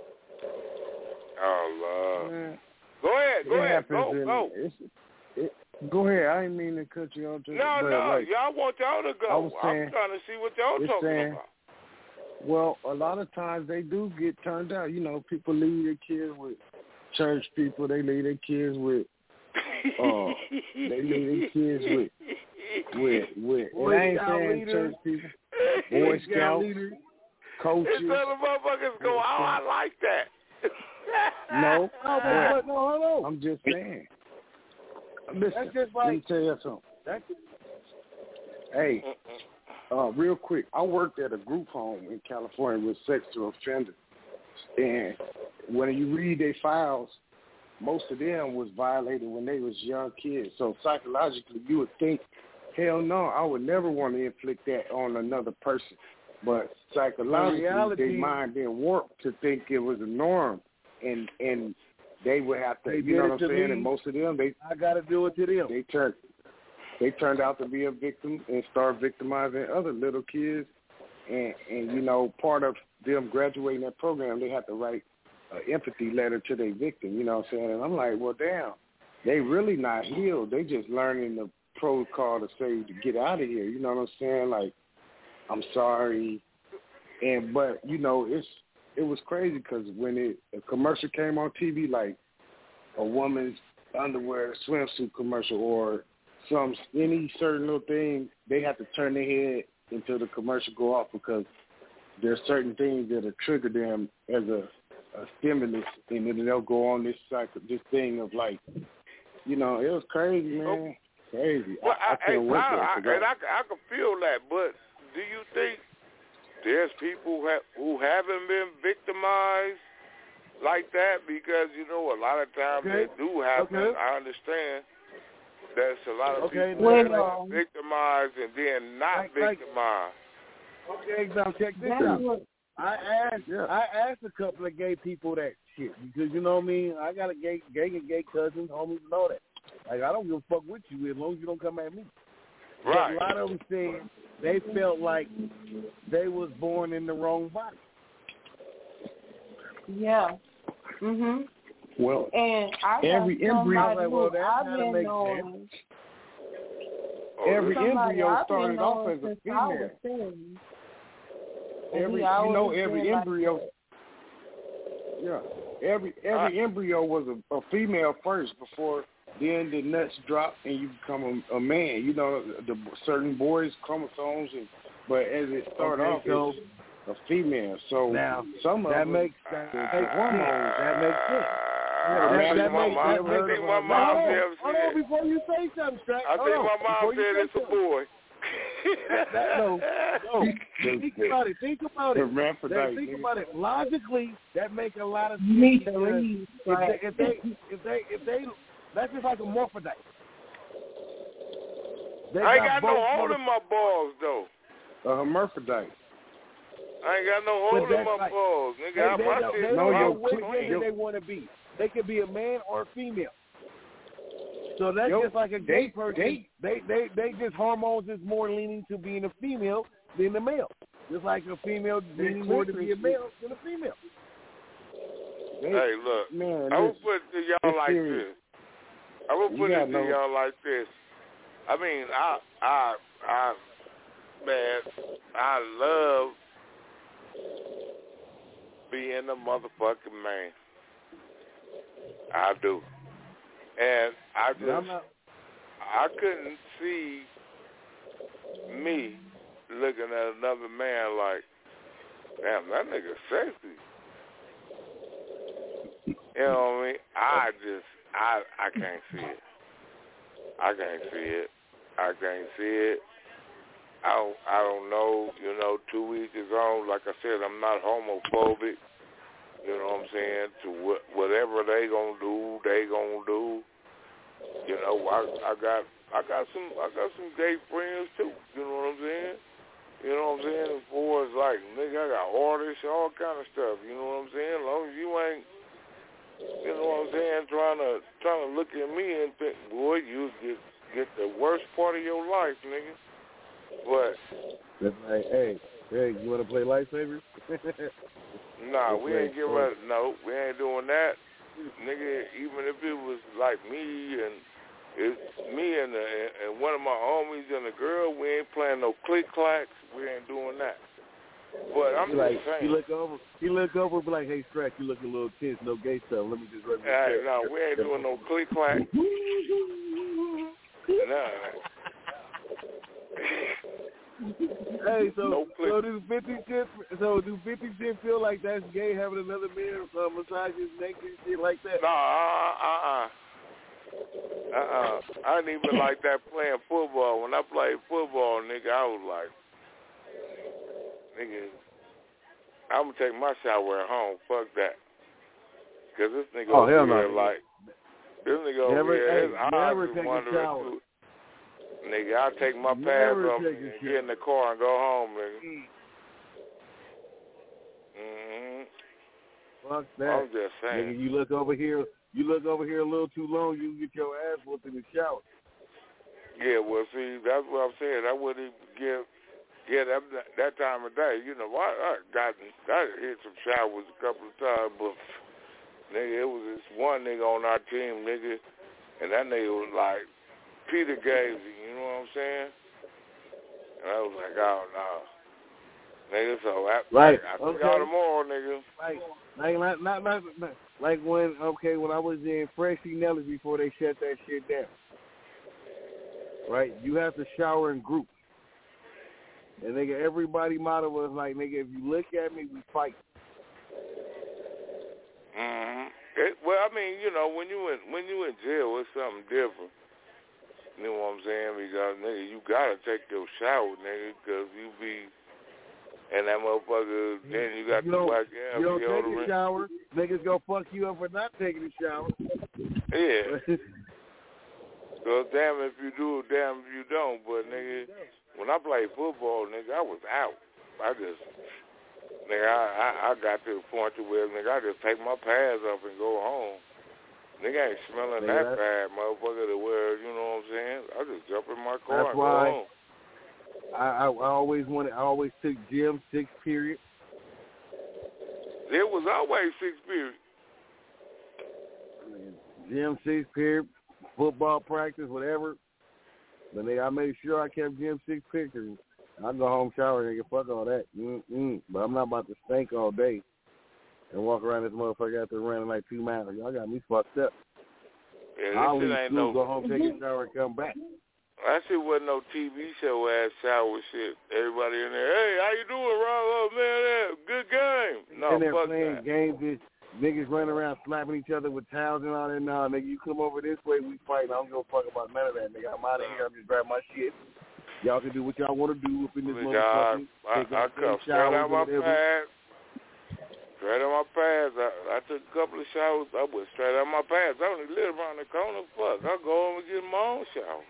oh, Lord. Yeah. Go ahead. Go it ahead. Go, in, go. It, go ahead. I didn't mean to cut you off. No, but no. like, y'all want y'all to go. Saying, I'm trying to see what y'all talking saying, about. Well, a lot of times they do get turned out. You know, people leave their kids with church people. They leave their kids with. Uh, they leave their kids with with with. Boy, and I ain't saying leaders. church people, Boy Scouts, coaches. It's other motherfuckers go. Oh, I like that. No, no, but, no, hold on. I'm just saying. Listen, That's just like, let me tell you something. That's hey, uh, real quick, I worked at a group home in California with sexual offenders, and when you read their files, most of them was violated when they was young kids. So psychologically, you would think, hell no, I would never want to inflict that on another person. But psychologically, reality, their mind been warped to think it was a norm. And and they would have to, they you know what I'm saying? Me. And most of them, they I got to do it to them. They turned, they turned out to be a victim and start victimizing other little kids. And, and you know, part of them graduating that program, they have to write an empathy letter to their victim, you know what I'm saying? And I'm like, well, damn, they really not healed. They just learning the protocol to say to get out of here, you know what I'm saying? Like, I'm sorry. And, but, you know, it's, it was crazy because when it, a commercial came on T V, like a woman's underwear swimsuit commercial or some any certain little thing, they have to turn their head until the commercial go off because there's certain things that will trigger them as a, a stimulus, and then they'll go on this cycle, this thing of like, you know, it was crazy, man, crazy. Well, I, I, I, can't wait I, I, I, and I, I can feel that, but do you think there's people who, have, who haven't been victimized like that? Because, you know, a lot of times okay. they do happen. Okay. I understand there's a lot of okay. people well, that are victimized and then not like, like, victimized. Okay, now check this out. I asked, yeah. I asked a couple of gay people that shit because, you know what I mean? I got a gay, gay and gay cousins, homies, and all that. Like, I don't give a fuck with you as long as you don't come at me. Right. But a lot of them said they felt like they was born in the wrong body. Yeah. Mhm. Well, and I every embryo, like, well, I've been been on. Every Somebody embryo I've started been off on as a since I was female. ten. Every, you know, every embryo. Like yeah, every every uh, embryo was a, a female first before then the nuts drop and you become a, a man. You know, the certain boys' chromosomes, and but as it started okay, off, so, it's a female. So now, some of that them, makes that uh, makes hormones. That makes sense. I Yeah, that, that my makes, mom, that makes, I think my no, mom hold said, on, hold on before you say something, Strack. I think hold my on, mom said it's a boy. that, that, no, no. Think about it. Think about it. That, think about it. Logically, that makes a lot of sense. You need to read, right? If they, if they, if they, that's just like a morphodite. They I ain't got, got no hole in my balls though. A hermaphrodite. I ain't got no hole in my like, balls, nigga. They, I they, my don't, shit they don't know your, which your, gender they want to be. They could be a man or a female. So that's Yo, just like a gay they, person. They, they, they, they just hormones is more leaning to being a female than a male. Just like a female leaning more to be a male than a female. they, hey, look, man, I will listen, put it to y'all like serious. this. I will You put it got to no- y'all like this. I mean, I, I, I, man, I love being a motherfucking man. I do. And I just, not, I couldn't see me looking at another man like, damn, that nigga sexy. You know what I mean? I just, I, I can't see it. I can't see it. I can't see it. I don't, I don't know, you know, two each his own. Like I said, I'm not homophobic. You know what I'm saying? To what, whatever they gonna do, they gonna do. You know, I, I got, I got some, I got some gay friends too. You know what I'm saying? You know what I'm saying? As far as like, nigga, I got artists, all kind of stuff. You know what I'm saying? As long as you ain't, you know what I'm saying, trying to, trying to look at me and think, boy, you get, get the worst part of your life, nigga. But that's like, hey, hey, you want to play Lifesavers? nah, we ain't give us, no, we ain't doing that. Nigga, even if it was like me and it's me and, the, and one of my homies and a girl, we ain't playing no click-clacks. We ain't doing that. But I'm like, just saying. You look over, you look over and be like, hey, Stretch, you look a little tense, no gay stuff. Let me just rub your Hey, chest. no, we ain't doing no click-clack. Nah. Hey, so no so do fifty Cent so do fifty Cent feel like that's gay having another man uh, massage his neck and shit like that? No, uh, uh, uh, uh, I didn't even like that playing football. When I played football, nigga, I was like, nigga, I'm gonna take my shower at home. Fuck that, cause this nigga oh, over hell here no. like, this nigga never, over here, hey, his eyes never is take a wandering shower. too. Nigga, I'll take my pads Never off take and a get in the car and go home, nigga. Mm. Mm-hmm. Fuck that. I'm just saying. Nigga, you look over here, you look over here a little too long, you can get your ass whooped in the shower. Yeah, well, see, that's what I'm saying. I wouldn't even give, yeah, that, that time of day. You know, I, I got, I hit some showers a couple of times, but, nigga, it was this one nigga on our team, nigga, and that nigga was like, Peter Gazy, you know what I'm saying? And I was like, oh, no. Nigga, so I, right. I, I okay. see y'all tomorrow, nigga. Like, like, not, not, not, not, like when, okay, when I was in Freshie Nellis before they shut that shit down. Right? You have to shower in groups. And, nigga, everybody motto was like, nigga, if you look at me, we fight. Mm-hmm. It, well, I mean, you know, when you in, when you in jail, it's something different. You know what I'm saying? Because, nigga, you got to take your shower, nigga, because you be, and that motherfucker, then you got you the black ass You don't deodorant. take a shower, niggas gonna fuck you up for not taking a shower. Yeah. So, damn if you do, damn if you don't. But, nigga, when I played football, nigga, I was out. I just, nigga, I, I, I got to the point to where, nigga, I just take my pads off and go home. Nigga ain't smelling nigga, that bad, motherfucker, to where, you know what I'm saying? I just jump in my car that's and why go home. I, I, I always wanted, I always took gym six period. It was always six period. Gym six period, football practice, whatever. But nigga, I made sure I kept gym six period. I go home, shower, nigga, fuck all that. Mm-mm. But I'm not about to stink all day and walk around this motherfucker after running like two miles. Y'all got me fucked up. Yeah, I'll this leave shit ain't school, no, go home, take a shower, and come back. that shit wasn't no T V show ass shower shit. Everybody in there, hey, how you doing, Rob? Oh, man, yeah, good game. No, and they're fuck playing that. games, and niggas running around slapping each other with towels and all that. Nah, nigga, you come over this way, we fight. I don't give a fuck about none of that, nigga. I'm out of here. I'm just grabbing my shit. Y'all can do what y'all want to do up in this motherfucker. I, I, I come straight out my pads. Straight on my pads. I, I took a couple of showers. I went straight on my pads. I only live around the corner. Fuck, I go home and get my own shower.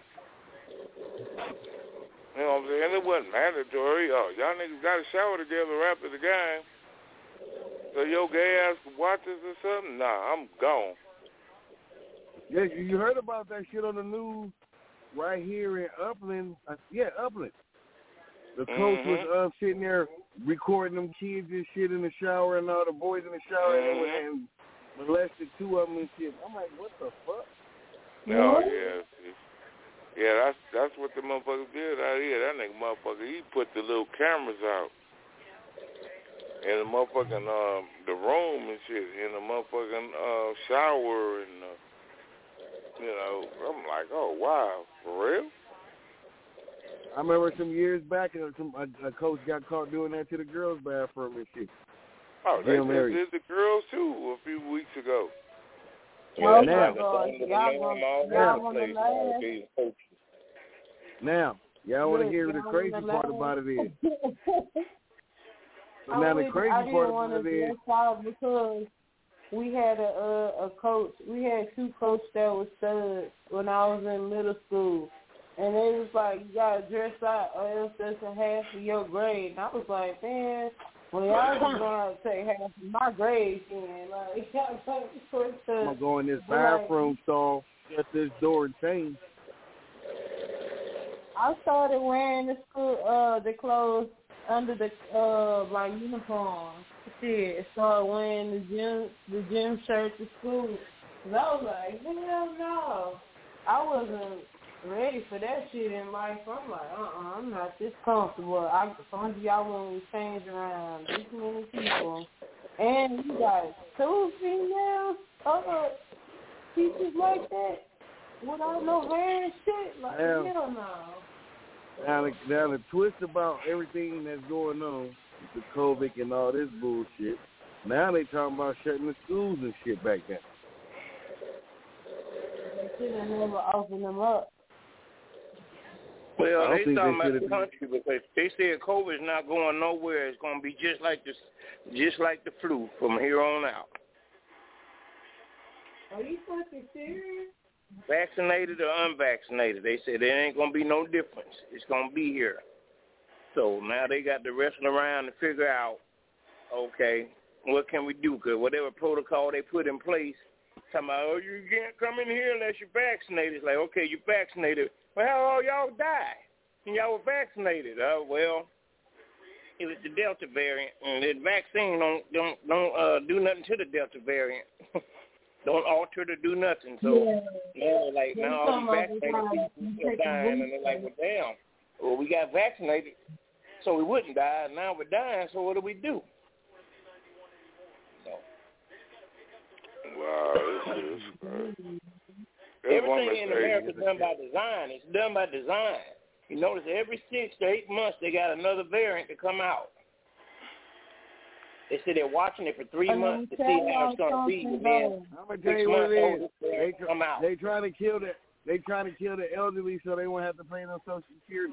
You know what I'm saying? It wasn't mandatory. Oh, y'all niggas got to shower together after the game. So your gay ass can watch us or something? Nah, I'm gone. Yeah, you heard about that shit on the news right here in Upland. Uh, yeah, Upland. The coach mm-hmm. was uh, sitting there recording them kids and shit in the shower and all the boys in the shower mm-hmm. and, and molested two of them and shit. I'm like, what the fuck? Oh, yeah. Yeah, that's that's what the motherfucker did out here. That nigga motherfucker, he put the little cameras out in the motherfucking, uh, the room and shit, in the motherfucking uh, shower and, uh, you know, I'm like, oh, wow, for real? I remember some years back, and some, a, a coach got caught doing that to the girls' bathroom and shit. Oh, they just did the girls, too, a few weeks ago. Yeah, now, now, y'all want to hear what the crazy part about it is. So now the crazy I didn't part want about to it is out because we had a, a a coach. We had two coaches that was studs when I was in middle school, and they was like, you gotta dress out or else that's a half of your grade. And I was like, man, well, y'all just gonna take half of my grade then. Like, y'all I'm gonna go in this bathroom like, stall, shut this door, and change. I started wearing the school uh the clothes under the uh my uniform. Shit, started wearing the gym the gym shirt to school. Cause I was like, hell no, I wasn't ready for that shit in life. I'm like, uh uh-uh, I'm not this comfortable. I some of y'all want to change around this many people, and you got two females, other teachers like that without no hair and shit. Like, hell, hell no. Now the, now the twist about everything that's going on with the COVID and all this bullshit, now they talking about shutting the schools and shit back down. They should have never opened them up. Well, they talking they about the country because they said COVID is not going nowhere. It's going to be just like this, just like the flu from here on out. Are you fucking serious? Vaccinated or unvaccinated, they said there ain't going to be no difference. It's going to be here. So now they got to wrestle around to figure out, okay, what can we do? Because whatever protocol they put in place, talking about, oh, you can't come in here unless you're vaccinated. It's like, okay, you're vaccinated. Well, how all y'all die? And y'all were vaccinated. Uh, well, it was the Delta variant, and the vaccine don't don't don't uh, do nothing to the Delta variant. Don't alter to do nothing. So yeah. now, like now, all these vaccinated people are dying, and they're like, well, damn. Well, we got vaccinated, so we wouldn't die. Now we're dying. So what do we do? So. Wow, this is crazy. Everything in America is done by design. It's done by design. You notice every six to eight months they got another variant to come out. They said they're watching it for three months to see how it's going to be. And then I'm gonna tell you what it is. They, come out. they trying to kill the they trying to kill the elderly so they won't have to pay no Social Security.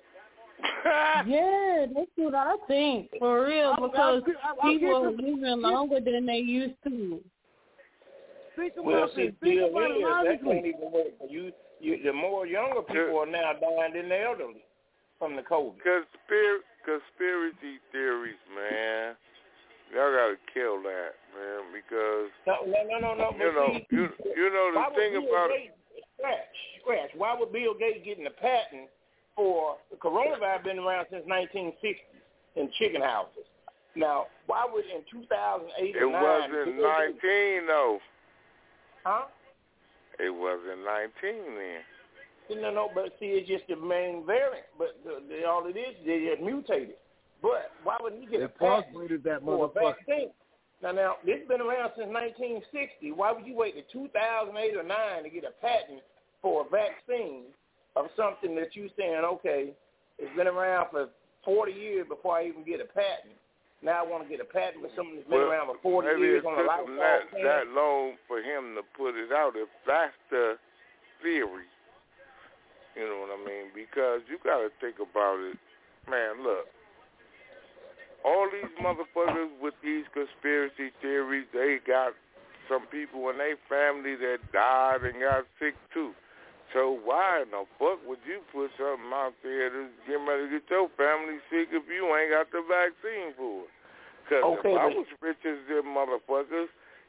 Yeah, that's what I think for real because I, I, I, people are living longer than they used to. Think about well, this. see, Think still about is. it logically. That can't even work for you. You. The more younger people are now dying than the elderly from the COVID. Conspir- conspiracy theories, man. Y'all gotta kill that, man, because no, no, no, no. You know, see, you, you know the thing about Gates, scratch, scratch. Why would Bill Gates getting a patent for the coronavirus? Been around since nineteen sixty in chicken houses. Now, why would in two thousand eight it or nine? It wasn't nineteen though. Huh? It wasn't nineteen then. No, no, but see, it's just the main variant. But the, the, all it is, they just mutated. But why would he get they a patent that for a vaccine? Now, now, this has been around since nineteen sixty. Why would you wait to two thousand eight or nine to get a patent for a vaccine of something that you're saying, okay, it's been around for forty years before I even get a patent? Now I want to get a patent for something that's been well, around for forty maybe years it on a took lifestyle him that, plan. that long for him to put it out, if that's the theory. You know what I mean? Because you got to think about it. Man, look. All these motherfuckers with these conspiracy theories, they got some people in their family that died and got sick too. So why in the fuck would you put something out there that's getting ready to get your family sick if you ain't got the vaccine for it? Because okay, if I but... was rich as them motherfuckers,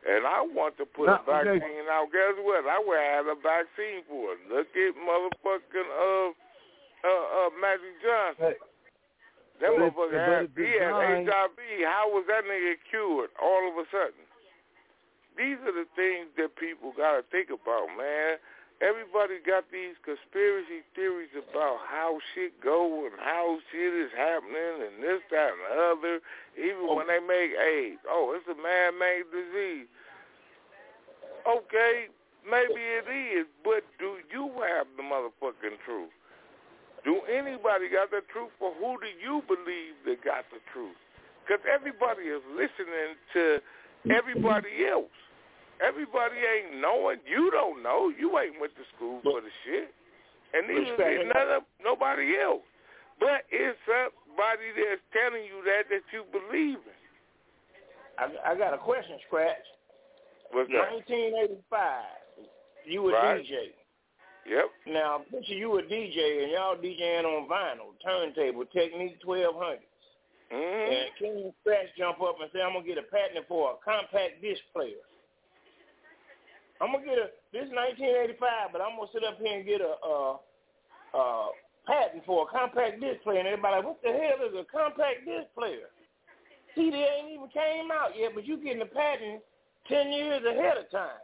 And I want to put no, a vaccine okay. out. Guess what? I would have a vaccine for it. Look at motherfucking uh uh uh Magic Johnson. Hey, that motherfucker had he had designed... H I V. How was that nigga cured all of a sudden? These are the things that people gotta think about, man. Everybody got these conspiracy theories about how shit go and how shit is happening and this, that, and the other. Even oh. when they make AIDS, oh, it's a man-made disease. Okay, maybe it is, but do you have the motherfucking truth? Do anybody got the truth, or who do you believe that got the truth? Because everybody is listening to everybody else. Everybody ain't knowing. You don't know. You ain't went to school for the shit. And neither did none of nobody else. But it's somebody that's telling you that that you believe in. I, I got a question, Scratch. What's that? nineteen eighty-five, you were right. D J. Yep. Now, picture you a D J and y'all DJing on vinyl, turntable, Technique twelve hundred. Mm-hmm. And King Scratch jump up and say, I'm going to get a patent for a compact disc player. I'm going to get a, this is nineteen eighty-five, but I'm going to sit up here and get a, a, a patent for a compact disc player. And everybody like, what the hell is a compact disc player? C D ain't even came out yet, but you getting a patent ten years ahead of time.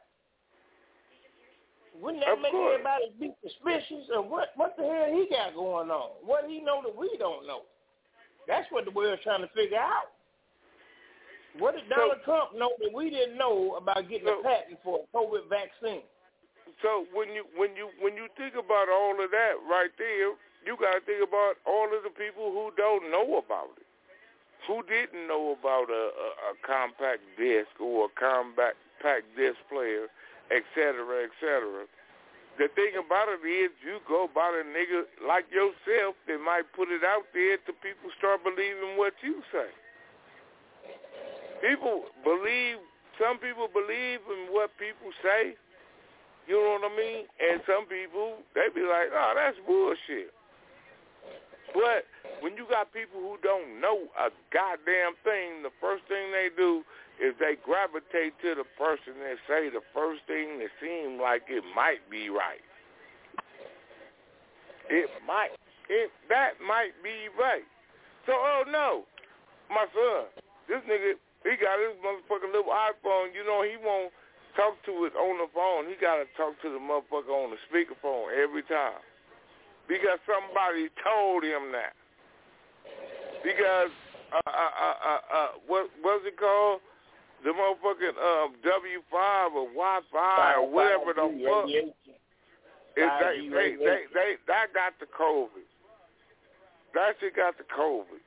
Wouldn't that of make course. everybody be suspicious of what, what the hell he got going on? What he know that we don't know? That's what the world's trying to figure out. What did Donald so, Trump know that we didn't know about getting so, a patent for a COVID vaccine? So when you when you when you think about all of that right there, you got to think about all of the people who don't know about it, who didn't know about a, a, a compact disc or a compact disc player, et cetera, et cetera. The thing about it is, you go about a nigga like yourself that might put it out there to people start believing what you say. People believe, some people believe in what people say, you know what I mean? And some people, they be like, oh, that's bullshit. But when you got people who don't know a goddamn thing, the first thing they do is they gravitate to the person that say the first thing that seems like it might be right. It might. It, that might be right. So, oh, no, my son, this nigga, he got his motherfucking little iPhone. You know, he won't talk to it on the phone. He got to talk to the motherfucker on the speakerphone every time. Because somebody told him that. Because, uh, uh, uh, uh, uh what what's it called? The motherfucking um, W five or Wi-Fi or whatever the fuck. Is they, they, they, they, that got the COVID. That shit got the COVID.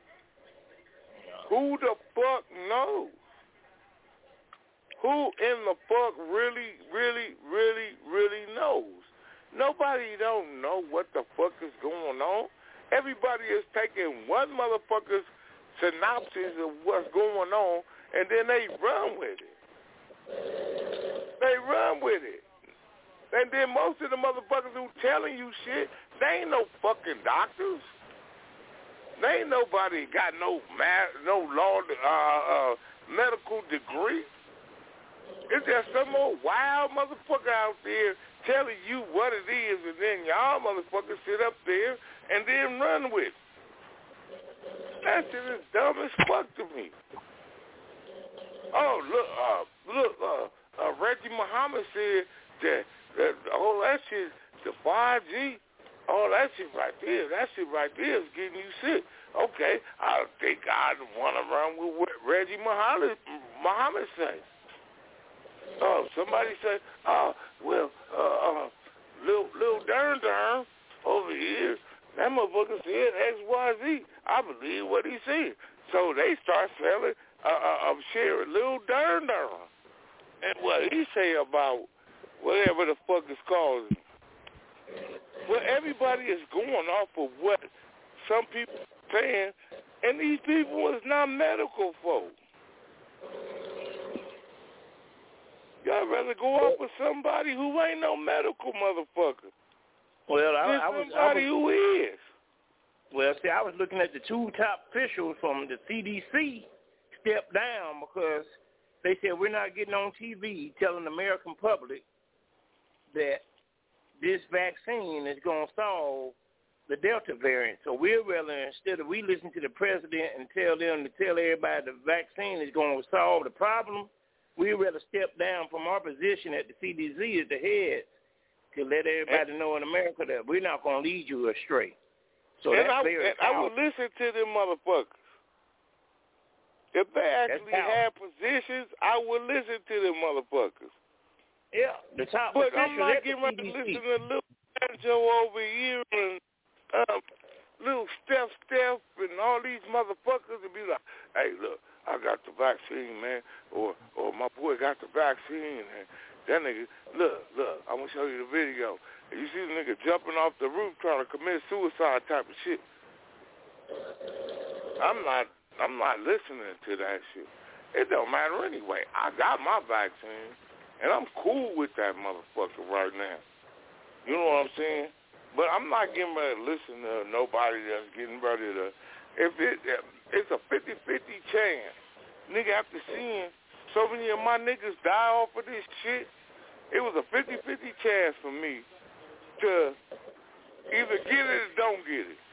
Who the fuck knows? Who in the fuck really, really, really, really knows? Nobody don't know what the fuck is going on. Everybody is taking one motherfucker's synopsis of what's going on, and then they run with it. They run with it. And then most of the motherfuckers who telling you shit, they ain't no fucking doctors. They ain't nobody got no math, no law, uh, uh, medical degree. It's just some old wild motherfucker out there telling you what it is, and then y'all motherfuckers sit up there and then run with it. That shit is dumb as fuck to me. Oh, look, uh, look, uh, uh, Reggie Muhammad said that, that all that shit, the five G, all that shit right there, that shit right there is getting you sick. Okay, I think I'd want to run with what Reggie Muhammad, Muhammad said. Oh, somebody said, oh, well, uh, uh, Lil, Lil Durn Durn over here, that motherfucker said X Y Z. I believe what he said. So they start selling, uh, uh, sharing Lil Durn Durn and what he say about whatever the fuck it's called. Well, everybody is going off of what some people are saying, and these people is not medical folk. Y'all rather go off with somebody who ain't no medical motherfucker. Well, I, I was somebody I was, who is. Well, see, I was looking at the two top officials from the C D C step down because they said we're not getting on T V telling the American public that this vaccine is going to solve the Delta variant. So we're rather, instead of we listen to the president and tell them to tell everybody the vaccine is going to solve the problem, we'd rather step down from our position at the C D C as the head to let everybody know in America that we're not going to lead you astray. So and that's I, very and I would listen to them motherfuckers. If they actually had positions, I would listen to them motherfuckers. Yeah, the top But I'm not at getting the ready to C D C. listen to little Banjo over here and um, little Steph Steph and all these motherfuckers and be like, hey, look, I got the vaccine, man, or or my boy got the vaccine, and that nigga, look, look, I'm going to show you the video. And you see the nigga jumping off the roof trying to commit suicide type of shit. I'm not, I'm not listening to that shit. It don't matter anyway. I got my vaccine, and I'm cool with that motherfucker right now. You know what I'm saying? But I'm not getting ready to listen to nobody that's getting ready to, if it, it's a fifty-fifty chance. Nigga, after seeing so many of my niggas die off of this shit, it was a fifty-fifty chance for me to either get it or don't get it.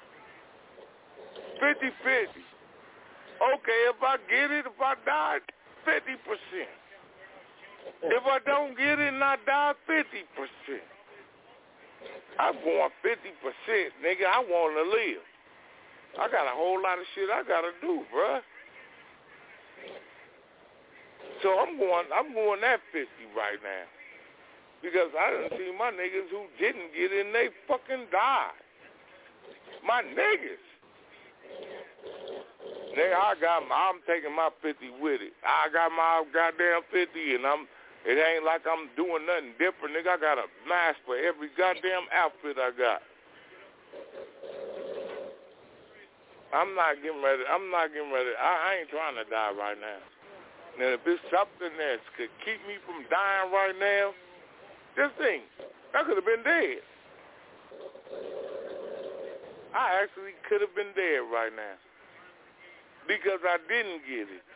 fifty-fifty. Okay, if I get it, if I die, fifty percent. If I don't get it and I die, fifty percent. I'm going fifty percent, nigga. I want to live. I got a whole lot of shit I got to do, bruh. So I'm going I'm going that fifty right now. Because I done seen my niggas who didn't get it and they fucking died. My niggas. Nigga, I got my, I'm taking my fifty with it. I got my goddamn fifty and I'm it ain't like I'm doing nothing different, nigga. I got a mask for every goddamn outfit I got. I'm not getting ready. I'm not getting ready. I, I ain't trying to die right now. Now, if it's something that could keep me from dying right now, just think, I could have been dead. I actually could have been dead right now because I didn't get it.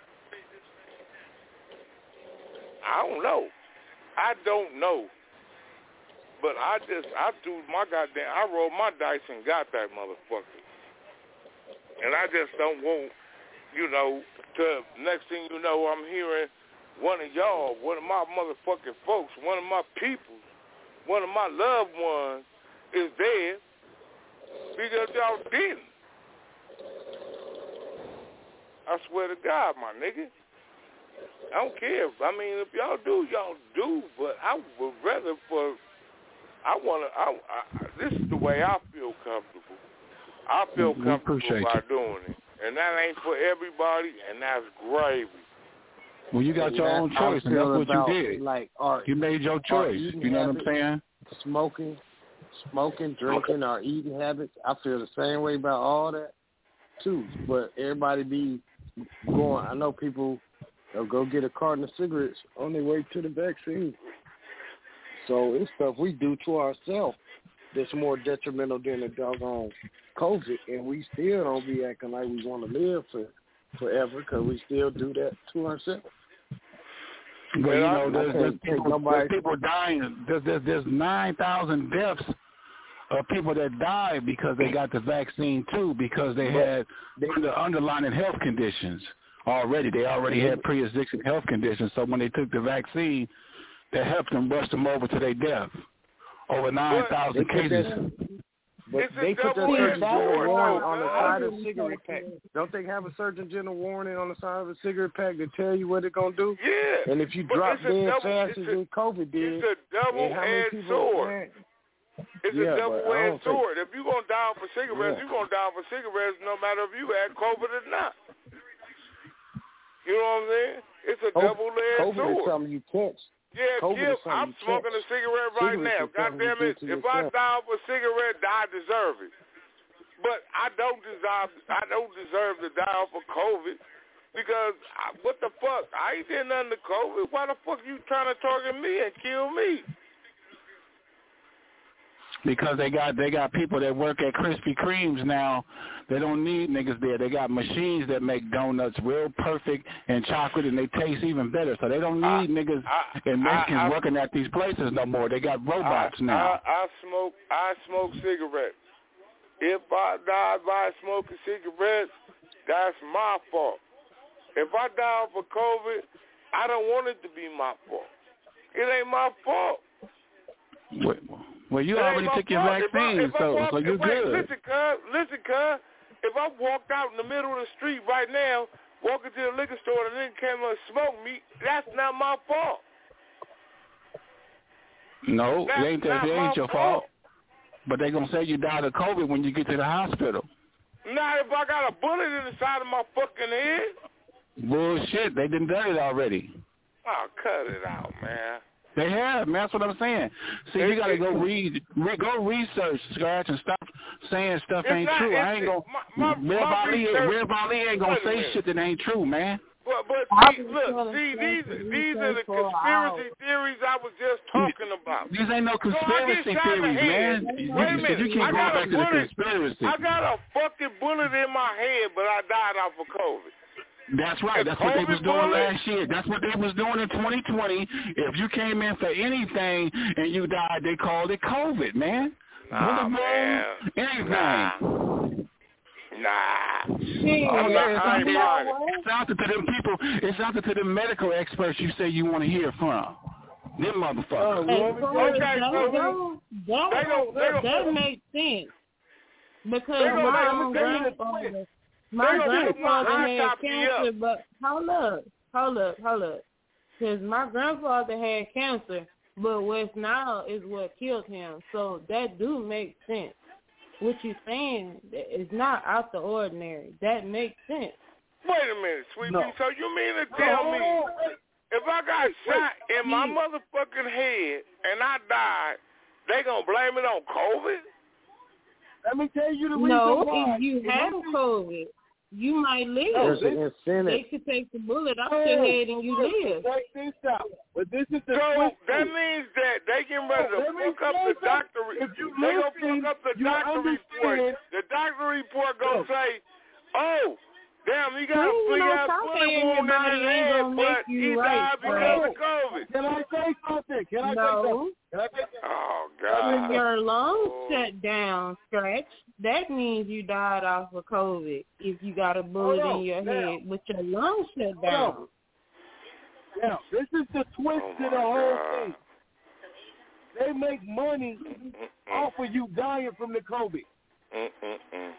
I don't know. I don't know. But I just, I threw my goddamn, I rolled my dice and got that motherfucker. And I just don't want, you know, to, next thing you know, I'm hearing one of y'all, one of my motherfucking folks, one of my people, one of my loved ones is dead because y'all didn't. I swear to God, my nigga. I don't care. I mean, if y'all do, y'all do. But I would rather for, I want to, I, I, this is the way I feel comfortable. I feel we comfortable by you. doing it. And that ain't for everybody, and that's gravy. Well, you got and your that, own choice, and that's what about, you did. Like, our, you made your choice. You know habits, what I'm saying? Smoking, smoking, drinking, our eating habits. I feel the same way about all that, too. But everybody be going, I know people... They'll go get a carton of cigarettes on their way to the vaccine. So it's stuff we do to ourselves that's more detrimental than the doggone COVID, and we still don't be acting like we want to live for forever because we still do that to ourselves. But, you know, there's, there's, people, there's people dying. There's, there's, there's nine thousand deaths of people that died because they got the vaccine, too, because they had the underlying health conditions. Already, they already had pre-existing health conditions, so when they took the vaccine, that helped them rush them over to their death. Over nine thousand cases. But they put that Surgeon General warning on the side of the cigarette pack. Don't they have a Surgeon General warning on the side of the cigarette pack to tell you what they're going to do? Yeah. And if you drop dead faster than COVID did, it's a double-edged sword. It's yeah, a double-edged sword. Think... If you're going to die for cigarettes, yeah. you're going to die for cigarettes no matter if you had COVID or not. You know what I'm saying? It's a COVID, double-edged COVID sword. is something you catch. Yeah, COVID Kip, I'm smoking catch. a cigarette right Cigarettes now. God damn it, if I die off a cigarette, I deserve it. But I don't deserve I don't deserve to die off of COVID because I, what the fuck? I ain't did nothing to COVID. Why the fuck you trying to target me and kill me? Because they got they got people that work at Krispy Kremes now. They don't need niggas there. They got machines that make donuts real perfect and chocolate, and they taste even better. So they don't need I, niggas I, and Mexicans I, I, working at these places no more. They got robots I, now. I, I smoke I smoke cigarettes. If I die by smoking cigarettes, that's my fault. If I die for COVID, I don't want it to be my fault. It ain't my fault. Wait, well, you it already took your fault. vaccine, if I, if so, walk, so you're wait, good. Listen, cuz, listen, cuz, if I walked out in the middle of the street right now, walking to the liquor store and then came and smoked me, that's not my fault. No, that's it ain't, that, it ain't your fault. fault. But they going to say you died of COVID when you get to the hospital. Not if I got a bullet in the side of my fucking head. Bullshit, they done done it already. Oh, cut it out, man. They have, man. That's what I'm saying. See, you got to go read, re, go research, Scratch, and stop saying stuff it's ain't not, true. I ain't going to, Rev Ali ain't going to say shit that ain't true, man. But, but see, look, see, these these are the conspiracy theories I was just talking about. These ain't no conspiracy so theories, man. Wait you, a minute. You keep I going back to bullet, the conspiracy. I got a fucking bullet in my head, but I died off of COVID. That's right. That's what they was doing last year. That's what they was doing in twenty twenty. If you came in for anything and you died, they called it COVID, man. Nah, man. Anything. Nah. Nah. Shit. Oh, yeah, it's, out it's out to them people. It's out to the medical experts you say you want to hear from. Them motherfuckers. Hey, okay, that, that, that, that makes sense. Because my own grandfather... My grandfather had cancer, but hold up, hold up, hold up. Because my grandfather had cancer, but West Nile is what killed him. So that do make sense. What you're saying is not out the ordinary. That makes sense. Wait a minute, Sweet no. Pea. So you mean to tell me if I got shot in my motherfucking head and I died, they gonna blame it on COVID? Let me tell you the reason no, why. No, if you have COVID, you might live. No, they could take the bullet off oh, your head and you live. Check this out. But this is the so that means that they getting ready to fuck up the doctor. If you they gonna fuck up the doctor report. The doctor report gonna say, "Oh, damn, he got a big ass bullet wound in his head, but he died because of COVID." Can I say something? Can I no. say something? Can I say something? Oh God! When your lungs oh. shut down, Scratch, that means you died off of COVID. If you got a bullet in your now. head, but your lungs shut down. Now, this is the twist oh to the whole God. thing. They make money Mm-mm-mm. off of you dying from the COVID. Mm-mm-mm.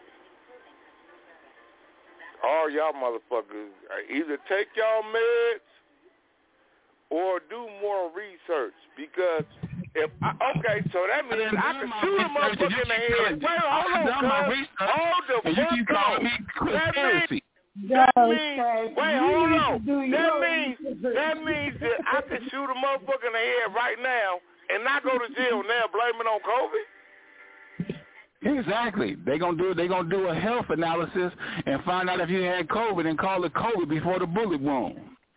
All y'all motherfuckers either take y'all meds or do more research, because if I, okay, so that means I can shoot a motherfucker in the head. Wait, hold on, cuz. Hold the fuck on. That means, that means, wait, hold on. That means, that means that I can shoot a motherfucker in the head right now and not go to jail now, blame it on COVID? Exactly. They're gonna do they gonna do a health analysis and find out if you had COVID and call it COVID before the bullet wound.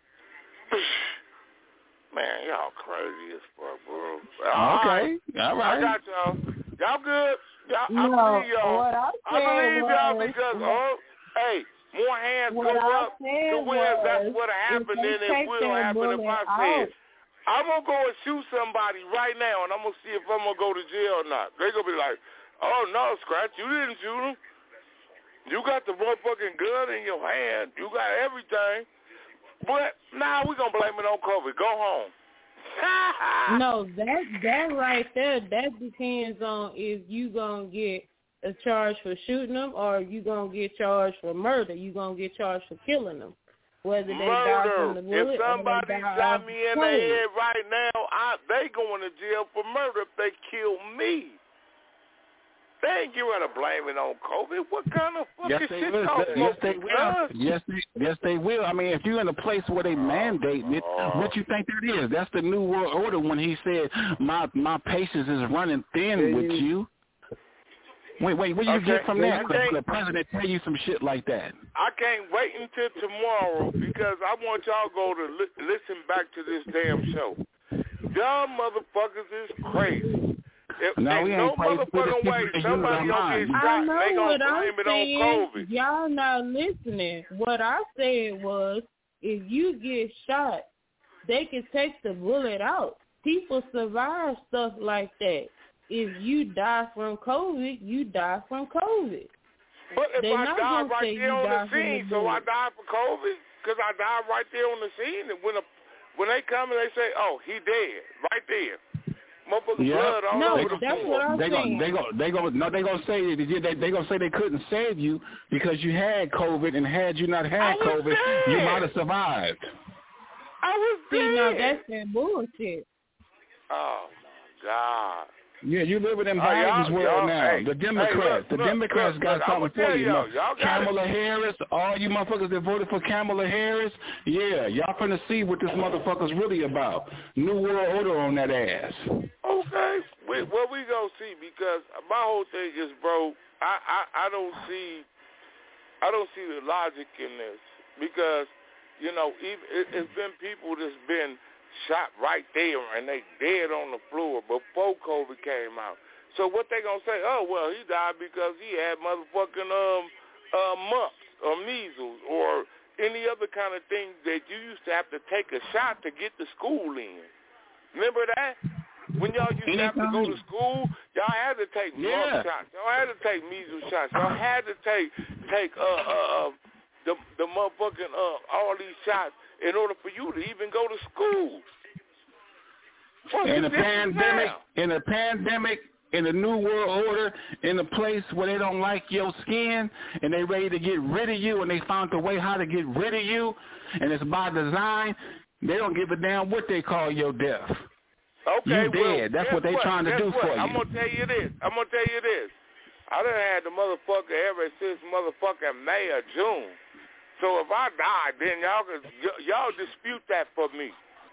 Man, y'all crazy as fuck, bro. All okay, right. all right. I got y'all. Y'all good? Y'all, no, I believe y'all. What I, I believe was, y'all because, oh, hey, more hands go up to wins. That's what happened, and it will happen if I said. I'm going to go and shoot somebody right now, and I'm going to see if I'm going to go to jail or not. They're going to be like, oh, no, Scratch, you didn't shoot him. You got the motherfucking gun in your hand. You got everything. But now nah, we're going to blame it on COVID. Go home. No, that that right there, that depends on if you going to get a charge for shooting them or you going to get charged for murder. You going to get charged for killing them. Whether they murder. die from the bullet if somebody or they die shot me in the head right now, I, they going to jail for murder if they kill me. They ain't getting ready to blame it on COVID. What kind of fucking yes, shit will. y'all Yes, they smoking, will. huh? Yes, they, yes, they will. I mean, if you're in a place where they mandate it, uh, what you think that is? That's the New World Order when he said, my my patience is running thin yeah, with you. Wait, wait, what do you okay. get from that? The president tell you some shit like that. I can't wait until tomorrow because I want y'all to go to li- listen back to this damn show. Y'all motherfuckers is crazy. If no, there's we no ain't playing motherfucking way somebody gonna get shot, I know they gonna what I'm blame it saying. on COVID. Y'all not listening. What I said was, if you get shot, they can take the bullet out. People survive stuff like that. If you die from COVID, you die from COVID. But if They're I not die gonna right say there you on die the from scene, the so I bullet. died for COVID? Because I died right there on the scene, and when a, when they come and they say, oh, he dead, right there. Motherfucking Yep. blood all No, over the that's floor. what I'm they saying. Gonna, they go, they go, no, they gonna say they, they, they gonna say they couldn't save you because you had COVID, and had you not had COVID, dead. you might have survived. I was See, dead. now that's that bullshit. Oh, my God. Yeah, you live in Oh, Biden's y'all- world y'all- now. hey, the hey, Democrats, look, the look, Democrats look, got look, something I'ma for tell you. y'all, Look, y'all got Kamala it. Harris, all you motherfuckers that voted for Kamala Harris, yeah, y'all finna see what this motherfucker's really about. New world order on that ass. Okay, we, well, we gonna see, because my whole thing is, bro, I, I, I don't see, I don't see the logic in this, because, you know, even it, it's been people that's been shot right there and they dead on the floor before COVID came out. So what they gonna say? Oh, well, he died because he had motherfucking um uh, mumps or measles or any other kind of thing that you used to have to take a shot to get to school in. Remember that? When y'all used to have to go to school, y'all had to take Yeah. mump shots. Y'all had to take measles shots. Y'all had to take take uh uh the the motherfucking uh all these shots in order for you to even go to school. What's In the a difference pandemic, now? in a pandemic, in a new world order, in a place where they don't like your skin and they ready to get rid of you, and they found a way how to get rid of you, and it's by design, they don't give a damn what they call your death. Okay, you dead. well, That's guess what they what? trying to guess do what? for you. I'm gonna tell you this. I'm gonna tell you this. I done had the motherfucker ever since motherfucking May or June. So if I die, then y'all can, y- y'all dispute that for me.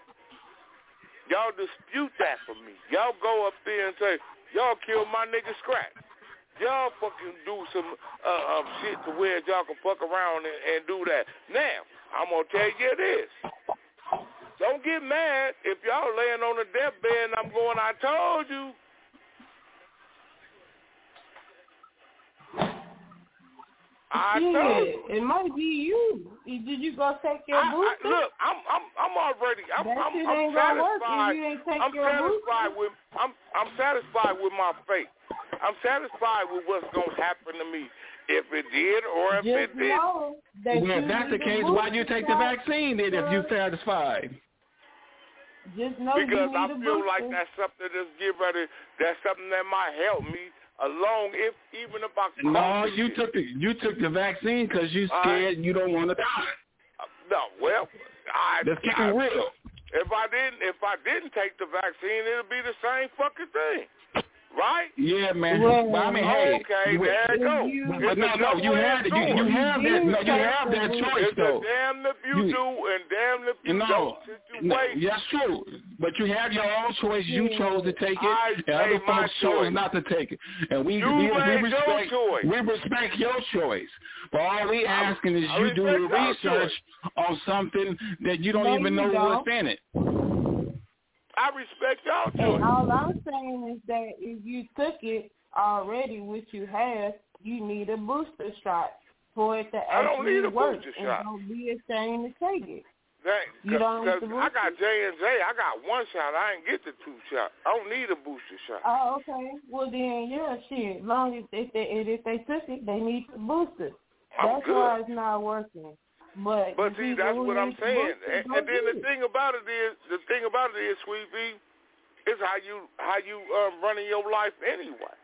Y'all dispute that for me. Y'all go up there and say, y'all killed my nigga Scratch. Y'all fucking do some uh, um, shit to where y'all can fuck around and, and do that. Now, I'm going to tell you this. Don't get mad if y'all laying on the deathbed and I'm going, I told you. I Shit, told you. it might be you. Did you go take your I, I, booster? look, I'm I'm I'm already I'm That I'm, shit I'm ain't gonna work if satisfied. you ain't take I'm your satisfied booster. with I'm I'm satisfied with my fate. I'm satisfied with what's gonna happen to me if it did or if Just it did. know that Well, you if that's the need case, a why you booster take the shot, vaccine then if you're satisfied? Just know Because you I need a feel booster. like that's something that's get ready. That's something that might help me along, if even if I No, call you it. took the you took the vaccine because you All scared you don't want to die. Uh, no, well, I. Let's keep I, it real. If I didn't, if I didn't take the vaccine, it'll be the same fucking thing, right? Yeah, man. Well, But I mean, hey, okay, you, there you go. you- but no, no, you have you, you have that no, you have that choice It's though. a damn if you, You- do and damn if you No, don't no, situation. that's true. But you have your own choice. You chose to take it, I and other made my folks chose choice. not to take it. And we You we, we made your respect choice. we respect your choice. But all we asking is I you do the respect your research choice. on something that you don't No, even you know don't. what's in it. I respect y'all And choice. all I'm saying is that if you took it already, which you have, you need a booster shot for it to I don't actually need a work. booster and shot. don't be ashamed to take it. That, You don't need cause the I booster? got J and J. I got one shot. I ain't get the two shot. I don't need a booster shot. Oh, okay. Well then, yeah, shit. As long as if they if they took it, they need the booster. I'm That's good. why it's not working. But But the see, people that's who what I'm need the saying. booster, And, go and then get the it. thing about it is, the thing about it is, Sweet V, is how you how you um, running your life anyway.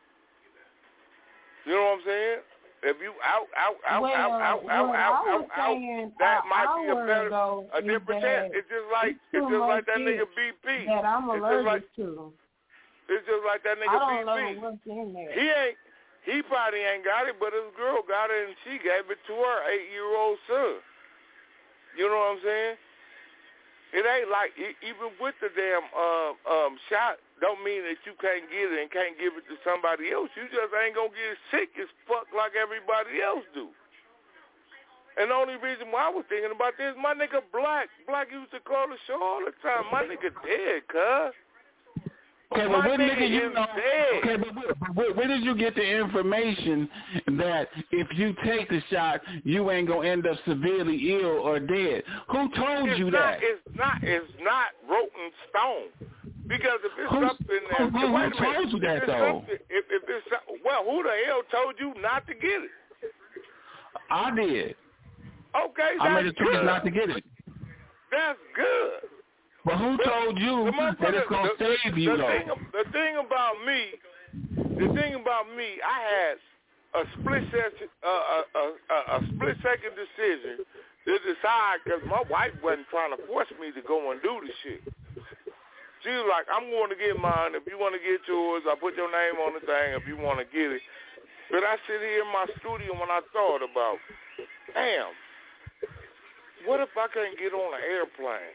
You know what I'm saying? If you out out out well, out out what out I out was out out, saying that an might be a hour better ago a is different that chance. It's just like it's it's too just like much that nigga shit B P. that I'm It's just allergic like to. it's just like that I nigga don't know B P. what's in there. He ain't. He probably ain't got it, but his girl got it, and she gave it to her eight-year-old son. You know what I'm saying? It ain't like, e- even with the damn uh, um, shot, don't mean that you can't get it and can't give it to somebody else. You just ain't going to get sick as fuck like everybody else do. And the only reason why I was thinking about this, my nigga Black. Black used to call the show all the time. My nigga dead, cuz. Okay, but where did you know? Okay, but where, where, where did you get the information that if you take the shot, you ain't gonna end up severely ill or dead? Who told it's you not, that? It's not. It's not written stone. Because if it's Who's, something that, who, who, wait a who told minute, you that if though? If, if it's well, who the hell told you not to get it? I did. Okay, that's I made a choice good. not to get it. That's good. But who but told you that it's gonna the, save you the though? Thing, the thing about me, the thing about me, I had a split second, uh, a, a, a, a split second decision to decide because my wife wasn't trying to force me to go and do the shit. She was like, I'm going to get mine. If you want to get yours, I'll put your name on the thing if you want to get it. But I sit here in my studio when I thought about, damn, what if I can't get on an airplane?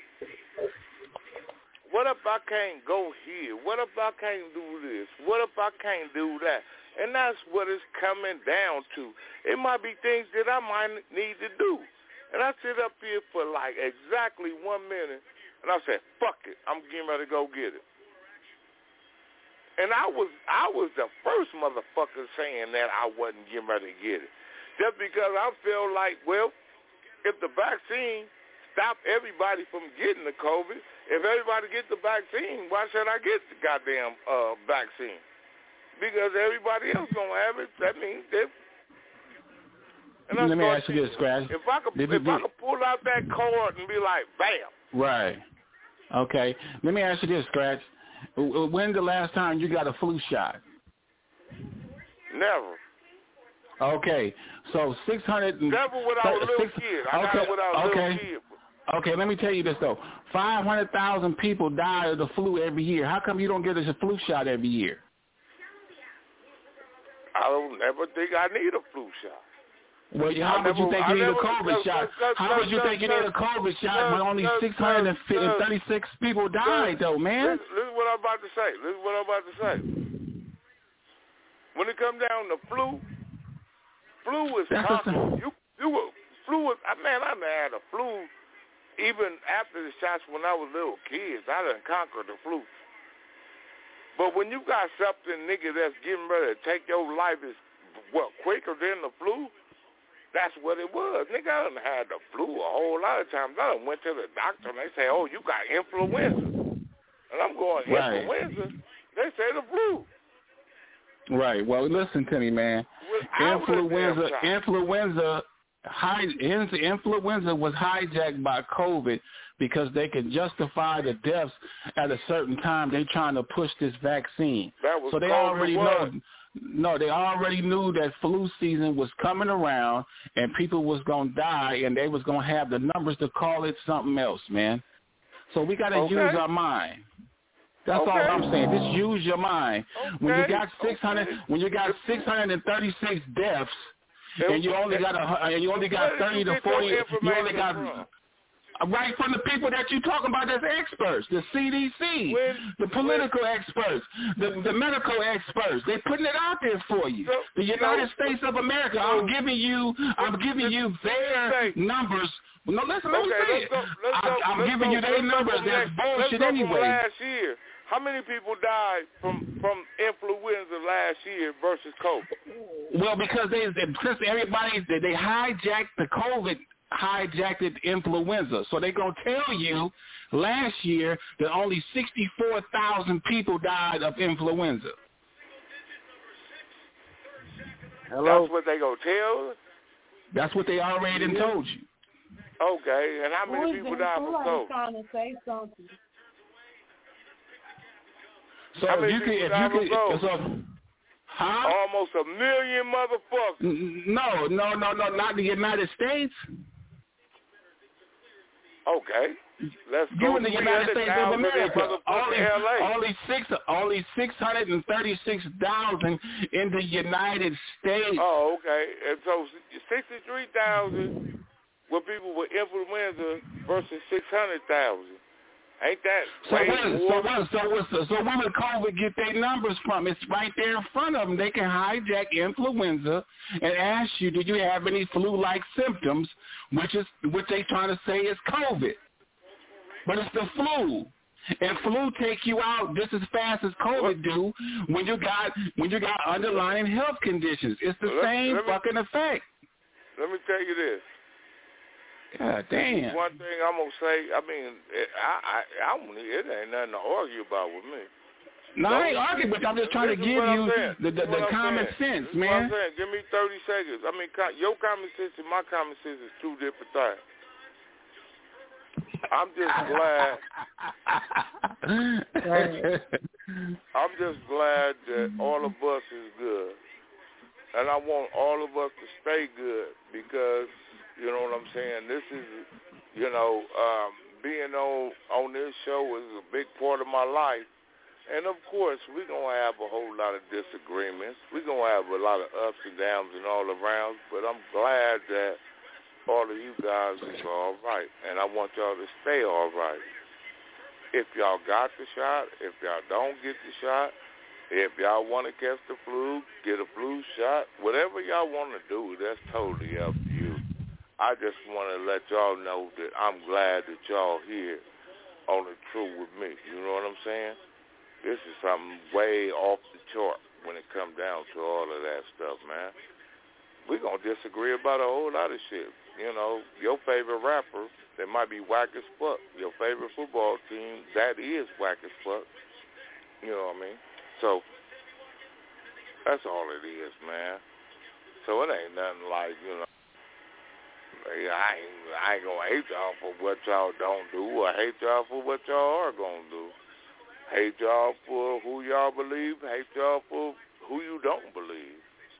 What if I can't go here? What if I can't do this? What if I can't do that? And that's what it's coming down to. It might be things that I might need to do. And I sit up here for like exactly one minute, and I said, fuck it, I'm getting ready to go get it. And I was I was the first motherfucker saying that I wasn't getting ready to get it. Just because I feel like, well, if the vaccine stopped everybody from getting the COVID, if everybody gets the vaccine, why should I get the goddamn uh, vaccine? Because everybody else going to have it. That means that. Let me ask you this, Scratch. If I could, did if you, I could pull out that cord and be like, bam. Right. Okay. Let me ask you this, Scratch. When's the last time you got a flu shot? Never. Okay. So six hundred. Never without a little six, kid. I okay, got it without a okay. little kid. Okay, let me tell you this, though. five hundred thousand people die of the flu every year. How come you don't get a flu shot every year? I don't ever think I need a flu shot. Well, how would you think you need a COVID shot? How would you think you need a COVID shot when only six hundred thirty-six people died, though, man? Listen, listen what I'm about to say. Listen what I'm about to say. When it comes down to flu, flu is conquered. You, you were, flu was, man, I done had a flu even after the shots when I was little kids. I done conquered the flu. But when you got something, nigga, that's getting ready to take your life is, what, quicker than the flu? That's what it was. Nigga, I done had the flu a whole lot of times. I done went to the doctor and they say, oh, you got influenza. And I'm going, right. Influenza? They say the flu. Right. Well, listen to me, man. Well, influenza, influenza, high, influenza was hijacked by COVID because they could justify the deaths at a certain time. They're trying to push this vaccine. That was so they COVID already was. know. No, they already knew that flu season was coming around and people was going to die and they was going to have the numbers to call it something else, man. So we got to okay. use our mind. That's okay. all I'm saying. Just use your mind. Okay. When you got six hundred, okay. when you got six hundred thirty-six deaths, and you only got a, and you only got thirty to forty, you only got from? right from the people that you're talking about as experts, the C D C, when, the political when, experts, the the medical experts. They're putting it out there for you. So, the United so, States of America. I'm giving you, I'm giving you their numbers. No, listen, let me okay, say it. Go, I, go, I'm giving go, you their numbers. That's bullshit anyway. Last year, how many people died from from influenza last year versus COVID? Well, because they, they since everybody they, they hijacked the COVID, hijacked the influenza, so they're gonna tell you last year that only sixty-four thousand people died of influenza. Hello? That's what they gonna tell. That's what they already done told you. Okay, and how many people died from COVID? Trying to say something. So how if you could, if you could, so, huh? Almost a million motherfuckers. No, no, no, no, not the United States. Okay, let's you go. in the United States of America. Only, only six, only six hundred and thirty-six thousand in the United States. Oh, okay, and so sixty-three thousand were people with influenza versus six hundred thousand. Ain't that so way what, more? So what? So what? So where would COVID get their numbers from? It's right there in front of them. They can hijack influenza and ask you, "Do you have any flu-like symptoms?" Which is which they trying to say is COVID, but it's the flu. And flu take you out just as fast as COVID do when you got when you got underlying health conditions. It's the let, same let me, fucking effect. Let me tell you this. God damn. One thing I'm gonna say, I mean, it, I, I, I, it ain't nothing to argue about with me. No, I ain't arguing, but I'm just trying to give you the, the, the common sense, this man. What I'm saying. Give me thirty seconds. I mean, your common sense and my common sense is two different things. I'm just glad. I'm just glad that all of us is good, and I want all of us to stay good because you know what I'm saying. This is, you know, um, being on on this show is a big part of my life. And, of course, we're going to have a whole lot of disagreements. We're going to have a lot of ups and downs and all around. But I'm glad that all of you guys is all right. And I want y'all to stay all right. If y'all got the shot, if y'all don't get the shot, if y'all want to catch the flu, get a flu shot, whatever y'all want to do, that's totally up to you. I just want to let y'all know that I'm glad that y'all here on the True with me. You know what I'm saying? This is something way off the chart when it comes down to all of that stuff, man. We're going to disagree about a whole lot of shit. You know, your favorite rapper, that might be whack as fuck. Your favorite football team, that is whack as fuck. You know what I mean? So, that's all it is, man. So it ain't nothing like, you know, I ain't, I ain't going to hate y'all for what y'all don't do or hate y'all for what y'all are going to do. Hate y'all for who y'all believe. Hate y'all for who you don't believe.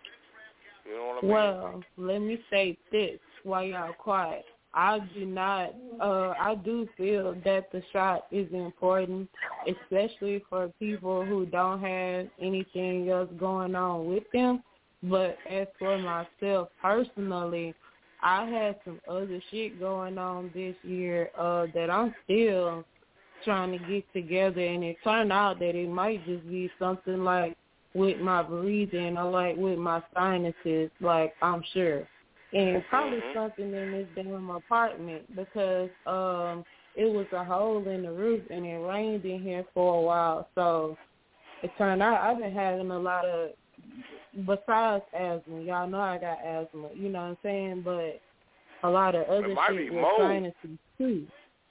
You know what I mean? Well, let me say this while y'all quiet. I do not, uh, I do feel that the shot is important, especially for people who don't have anything else going on with them. But as for myself personally, I had some other shit going on this year uh, that I'm still trying to get together, and it turned out that it might just be something like with my breathing or like with my sinuses, like I'm sure. And probably mm-hmm. something in this damn apartment because um it was a hole in the roof and it rained in here for a while. So it turned out I've been having a lot of, besides asthma, y'all know I got asthma, you know what I'm saying, but a lot of other shit with sinuses too.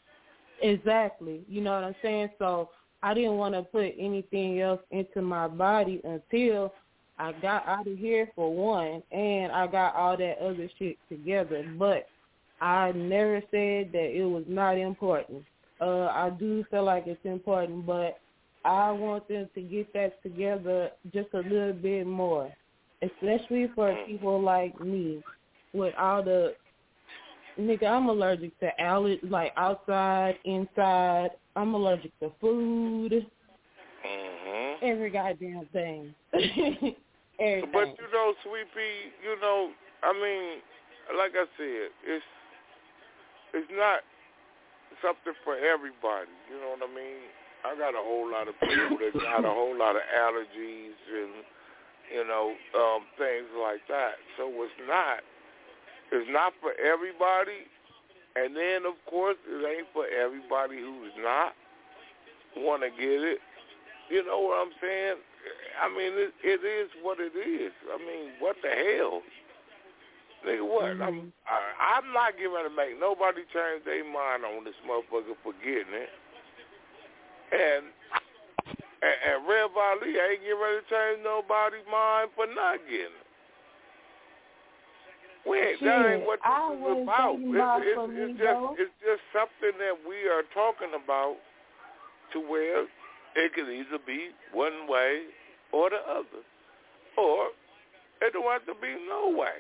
Exactly. You know what I'm saying? So I didn't want to put anything else into my body until I got out of here for one, and I got all that other shit together. But I never said that it was not important. Uh, I do feel like it's important, but I want them to get that together just a little bit more, especially for people like me with all the Nigga, I'm allergic to allergies, like outside, inside. I'm allergic to food. Mm-hmm. Every goddamn thing. Everything. But, you know, Sweet Pea, you know, I mean, like I said, it's it's not something for everybody. You know what I mean? I got a whole lot of people that got a whole lot of allergies and, you know, um, things like that. So it's not. It's not for everybody, and then, of course, it ain't for everybody who's not want to get it. You know what I'm saying? I mean, it, it is what it is. I mean, what the hell? Nigga, what? Mm-hmm. I'm, I, I'm not giving to make nobody change their mind on this motherfucker for getting it. And, and, and Rev Ali ain't getting ready to change nobody's mind for not getting it. Wait, that ain't what this is about. about it's, it's, it's just it's just something that we are talking about to where it can either be one way or the other. Or it don't have to be no way.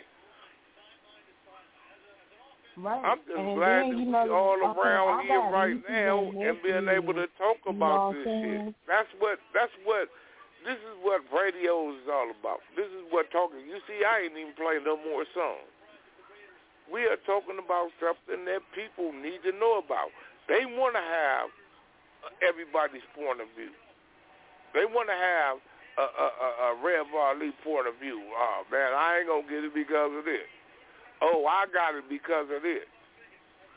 Right. I'm just and glad then, that you we know, all I around here right now and being able to talk about this shit. That's what that's what this is what radio is all about. This is what talking. You see, I ain't even playing no more songs. We are talking about something that people need to know about. They want to have everybody's point of view. They want to have a, a, a, a Rev Ali point of view. Oh, man, I ain't going to get it because of this. Oh, I got it because of this.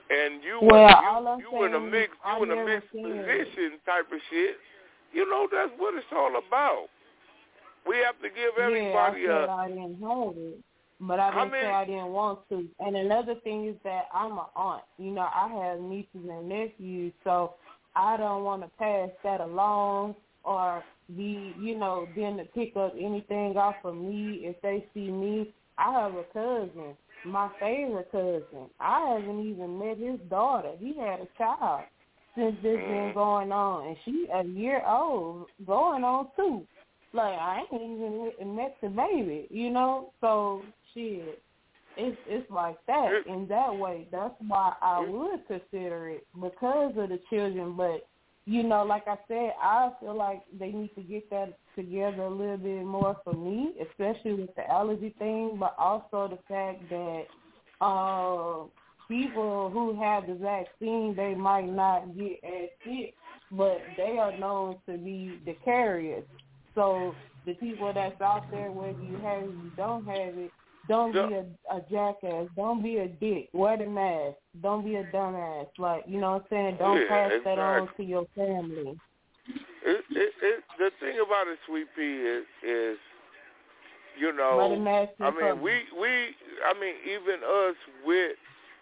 and you well, you, you in a mixed you in a mixed position type of shit. You know, that's what it's all about. We have to give everybody yeah, I a. said I didn't have it, but I didn't say I didn't want to. And another thing is that I'm an aunt. You know, I have nieces and nephews, so I don't want to pass that along or be, you know, them to pick up anything off of me if they see me. I have a cousin, my favorite cousin. I haven't even met his daughter. He had a child since this been going on, and she a year old, going on two. Like, I ain't even met the baby, you know? So, shit, it's it's like that in that way. That's why I would consider it because of the children. But, you know, like I said, I feel like they need to get that together a little bit more for me, especially with the allergy thing, but also the fact that uh, people who have the vaccine, they might not get as sick, but they are known to be the carriers. So the people that's out there, whether you have it or you don't have it, don't be a, a jackass. Don't be a dick. Wear the mask. Don't be a dumbass. Like, you know what I'm saying? Don't yeah, pass exactly. that on to your family. It, it, it, the thing about it, Sweet Pea, is, is you know, Wear the mask I mean, we, we, I mean, even us with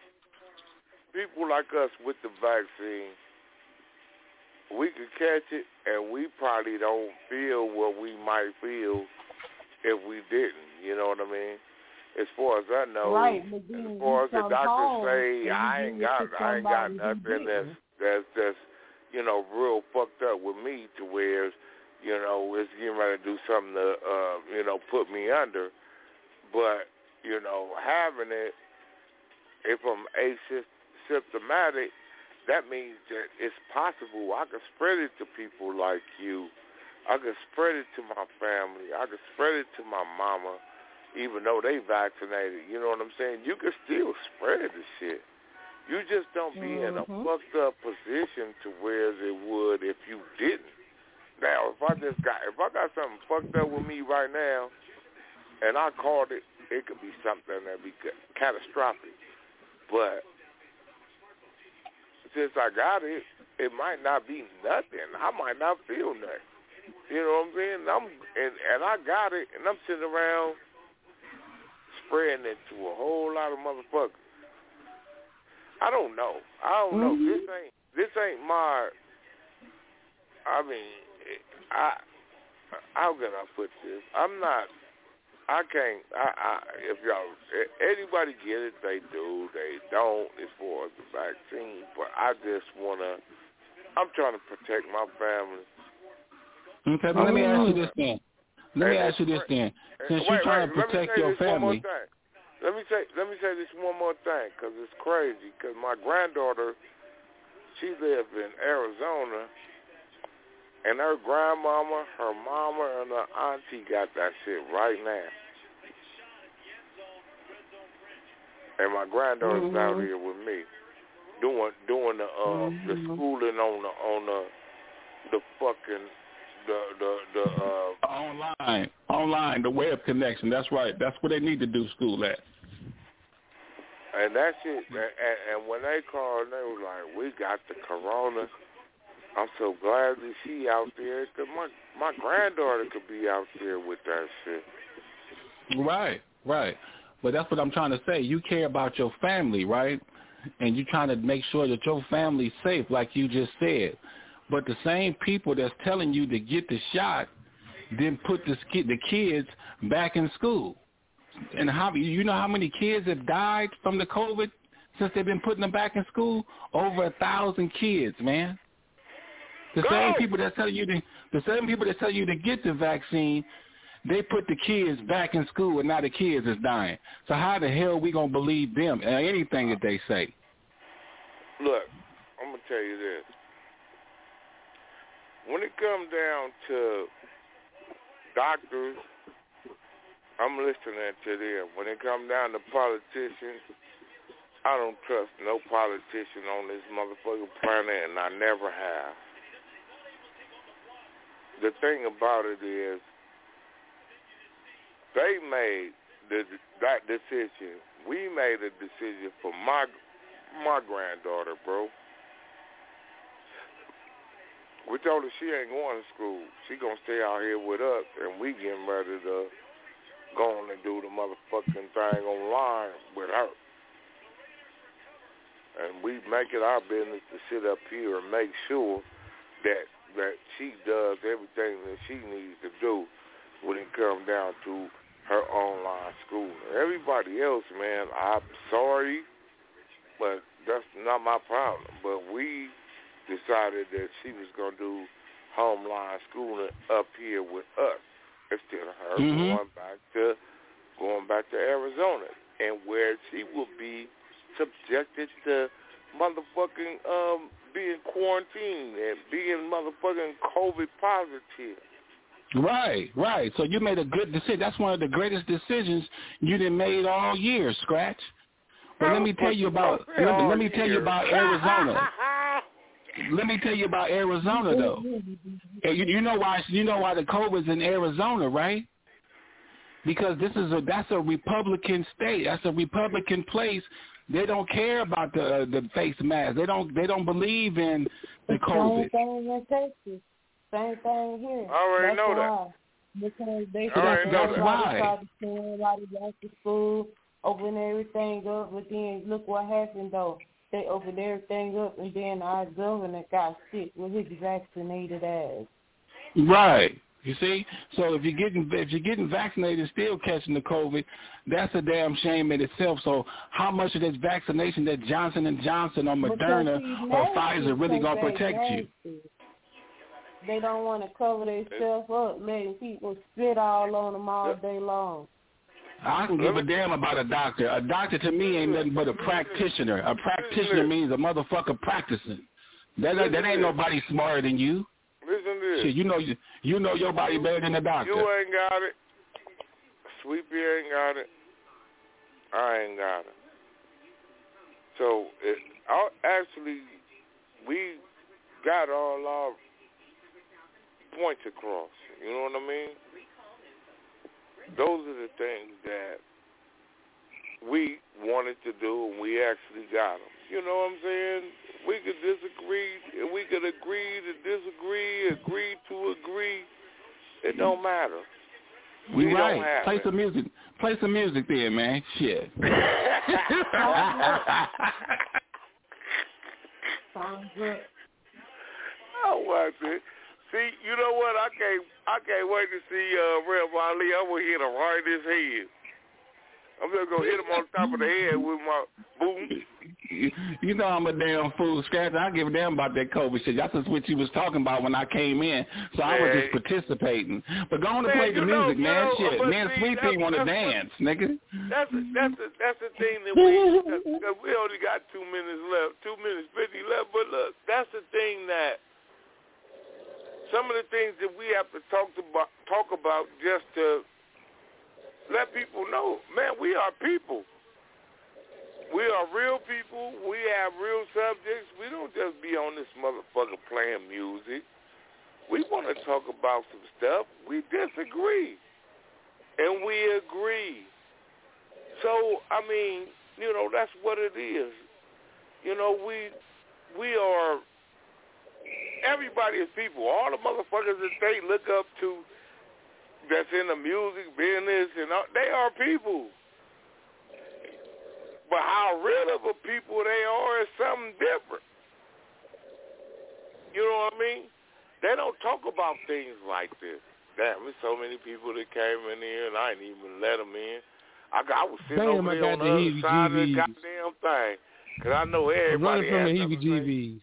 people like us with the vaccine, we could catch it, and we probably don't feel what we might feel if we didn't. You know what I mean? As far as I know, right, as far as the doctors say, I ain't got, I ain't got nothing that's that's that's you know real fucked up with me to where, you know, it's getting ready to do something to uh, you know put me under. But you know, having it, if I'm asymptomatic, that means that it's possible I can spread it to people like you. I can spread it to my family. I can spread it to my mama, even though they vaccinated. You know what I'm saying? You can still spread the shit. You just don't be mm-hmm. in a fucked up position to where it would if you didn't. Now, if I just got, if I got something fucked up with me right now, and I called it, it could be something that be catastrophic. But since I got it, it might not be nothing. I might not feel nothing. You know what I'm saying? I'm and, and I got it, and I'm sitting around spreading it to a whole lot of motherfuckers. I don't know. I don't know. Mm-hmm. This ain't this ain't my. I mean, I how can I put this? I'm not. I can't. I, I if y'all anybody get it, they do. They don't as far as the vaccine. But I just wanna. I'm trying to protect my family. Okay, but let me ask you this then. Let me ask you this then. Since wait, you're trying wait, to protect your family. Let me say let me say this one more thing, because it's crazy. Because my granddaughter, she lived in Arizona, and her grandmama, her mama, and her auntie got that shit right now. And my granddaughter's mm-hmm. out here with me, doing doing the uh, mm-hmm. the schooling on the on the the fucking the the the uh, online online the web connection. That's right. That's what they need to do school at. And that shit. And, and when they called, they were like, "We got the corona." I'm so glad that she out there, because my my granddaughter could be out there with that shit. Right, right. But that's what I'm trying to say. You care about your family, right? And you're trying to make sure that your family's safe, like you just said. But the same people that's telling you to get the shot then put the, the kids back in school. And how you know how many kids have died from the COVID since they've been putting them back in school? Over a thousand kids, man. The Go. same people that tell you to, the same people that tell you to get the vaccine, they put the kids back in school, and now the kids is dying. So how the hell are we gonna believe them and anything that they say? Look, I'm gonna tell you this. When it comes down to doctors, I'm listening to them. When it comes down to politicians, I don't trust no politician on this motherfucking planet, and I never have. The thing about it is, they made the, that decision. We made a decision for my my granddaughter, bro. We told her she ain't going to school. She gonna stay out here with us, and we getting ready to go on and do the motherfucking thing online with her. And we make it our business to sit up here and make sure that that she does everything that she needs to do when it comes down to her online school. Everybody else, man, I'm sorry, but that's not my problem. But we decided that she was going to do homeline schooling up here with us instead of her mm-hmm. going back to going back to Arizona, and where she will be subjected to motherfucking um, being quarantined and being motherfucking COVID positive. Right, right. So you made a good decision. That's one of the greatest decisions you done made all year, Scratch. But let me tell you about let me, let me tell you about Arizona. Let me tell you about Arizona though. You, you know why you know why the COVID's in Arizona, right? Because this is a that's a Republican state. That's a Republican place. They don't care about the uh, the face mask. They don't they don't believe in the COVID. Same thing in Texas. Same thing here. I already that's know why. that. Because they I already know everybody that. tried to send everybody back to school, open everything up, but then look what happened though. They opened everything up, and then our governor got sick with his vaccinated ass. Right. You see? So if you're getting if you're getting vaccinated and still catching the COVID, that's a damn shame in itself. So how much of this vaccination that Johnson and Johnson or Moderna or Pfizer really gonna protect you? They don't want to cover themselves up, letting people spit all on them all day long. I don't give a damn about a doctor. A doctor to me ain't nothing but a practitioner. A practitioner means a motherfucker practicing. That that ain't nobody smarter than you. Listen to this. Shit, you know you you know your body better than the doctor. You ain't got it. Sweepy ain't got it. I ain't got it. So it, I'll, actually, we got all our points across. You know what I mean? Those are the things that we wanted to do, and we actually got them. You know what I'm saying? We could disagree, we could agree to disagree, agree to agree. It don't matter. We You're right. don't have Play it. some music. Play some music there, man. Shit. I watch it. See, you know what? I can't. I can't wait to see uh, Rev Ali. I'm gonna hit him right in his head. I'm just gonna hit him on top of the head with my boom. You know I'm a damn fool, Scratch. I give a damn about that COVID shit. That's just what you was talking about when I came in. So I was just participating. But go on to play the music, know, man. know, Shit, me and Sweet Pea want to dance, nigga. That's a, that's a, that's the thing that we that we only got two minutes left, two minutes fifty left. But look, that's the thing that some of the things that we have to talk about talk about just to let people know, man, we are people. We are real people. We have real subjects. We don't just be on this motherfucker playing music. We want to talk about some stuff. We disagree. And we agree. So, I mean, you know, that's what it is. You know, we we are, everybody is people. All the motherfuckers that they look up to that's in the music business, and all, they are people. But how real of a people they are is something different. You know what I mean? They don't talk about things like this. Damn, there's so many people that came in here, and I didn't even let them in. I, I was sitting Damn, over I there on got the the other side of the goddamn thing, because I know everybody I'm running from has the heebie-jeebies.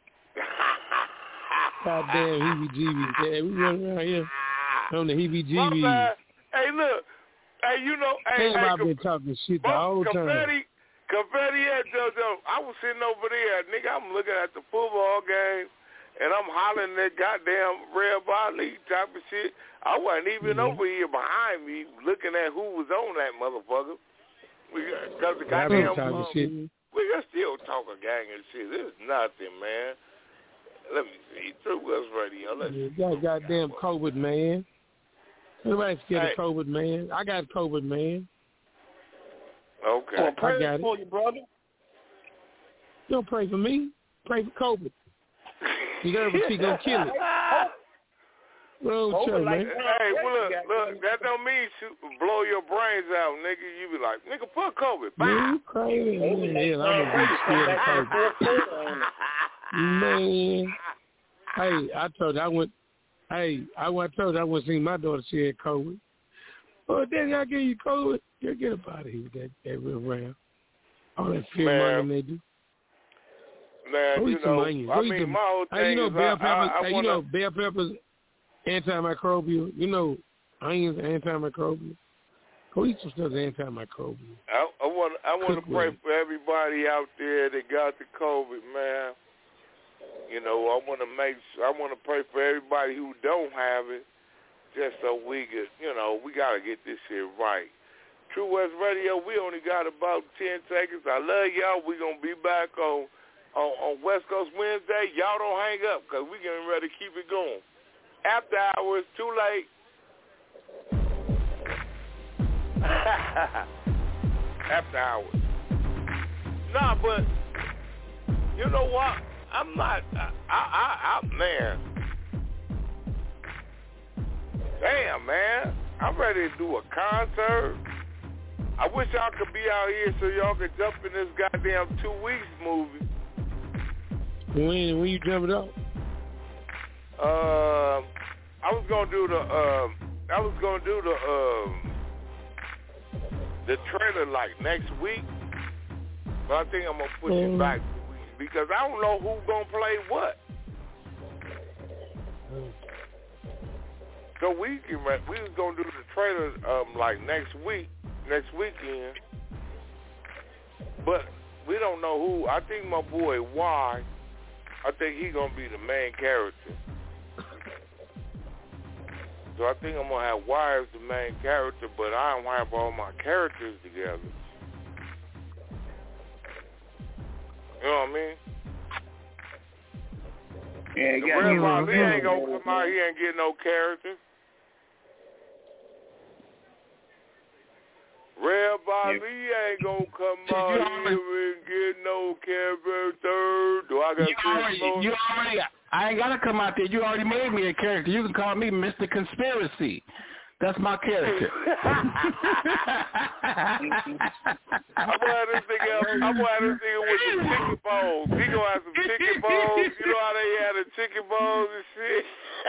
Goddamn heebie-jeebies. Yeah, we running around here from the heebie-jeebies. Hey, look. Hey, you know, hey, Damn, hey, I've been talking shit the whole time. Confetti, confetti at JoJo. I was sitting over there, nigga. I'm looking at the football game, and I'm hollering that goddamn Red Ali type of shit. I wasn't even mm-hmm. over here behind me looking at who was on that motherfucker. We got the goddamn. Um, shit. We got still talking gang and shit. This is nothing, man. Let me see. True West Radio. Let's yeah, got goddamn COVID, man. Everybody's scared hey. of COVID, man. I got COVID, man. Okay. Well, I got it. for you, brother. Don't pray for me. Pray for COVID. You know what she gonna kill it. Well, sure, man. Hey, well, look, look, that don't mean shoot, blow your brains out, nigga. You be like, nigga, fuck COVID. Bye. You crazy? Man, I'm gonna be scared of COVID. Man. Hey, I told you I went. Hey, I, I told you I went to see my daughter. She had COVID. Oh, Daddy, I gave you COVID. Get, get up out of here with that, that real round. All that fear mongering they do. Man, Go you eat some know, onions. I Go eat mean, some, my whole thing hey, you know, is bell I, peppers. I, I hey, wanna... you know, bell peppers, antimicrobial. You know, onions are antimicrobial. Go eat some stuff that's antimicrobial. I, I want, I want to pray with for everybody out there that got the COVID, man. You know, I want to make, I want to pray for everybody who don't have it, just so we could, you know, we got to get this shit right. True West Radio, we only got about ten seconds. I love y'all. We're going to be back on, on, on West Coast Wednesday. Y'all don't hang up because we're getting ready to keep it going. After hours, too late. After hours. Nah, but you know what? I'm not, I, I, I, man. Damn, man. I'm ready to do a concert. I wish y'all could be out here so y'all could jump in this goddamn two weeks movie. When when you jump it up? Uh, I was gonna do the, um, I was gonna do the, um, the trailer like next week, but I think I'm gonna push mm. it back two weeks because I don't know who's gonna play what. So we can, we was gonna do the trailer um like next week, next weekend, but we don't know who. I think my boy Y, I think he gonna be the main character. So I think I'm gonna have Y as the main character, but I don't have all my characters together. You know what I mean? Yeah, the Red Bobby ain't gonna come out here and get no character. Red Bobby yeah. ain't gonna come out here and get no character. Do I got you already, you already, I ain't gotta come out there. You already made me a character. You can call me Mister Conspiracy. That's my character. I'm gonna have this nigga. I'm gonna have this nigga with the chicken balls. He gonna have some chicken balls. You know how they had the chicken balls and shit.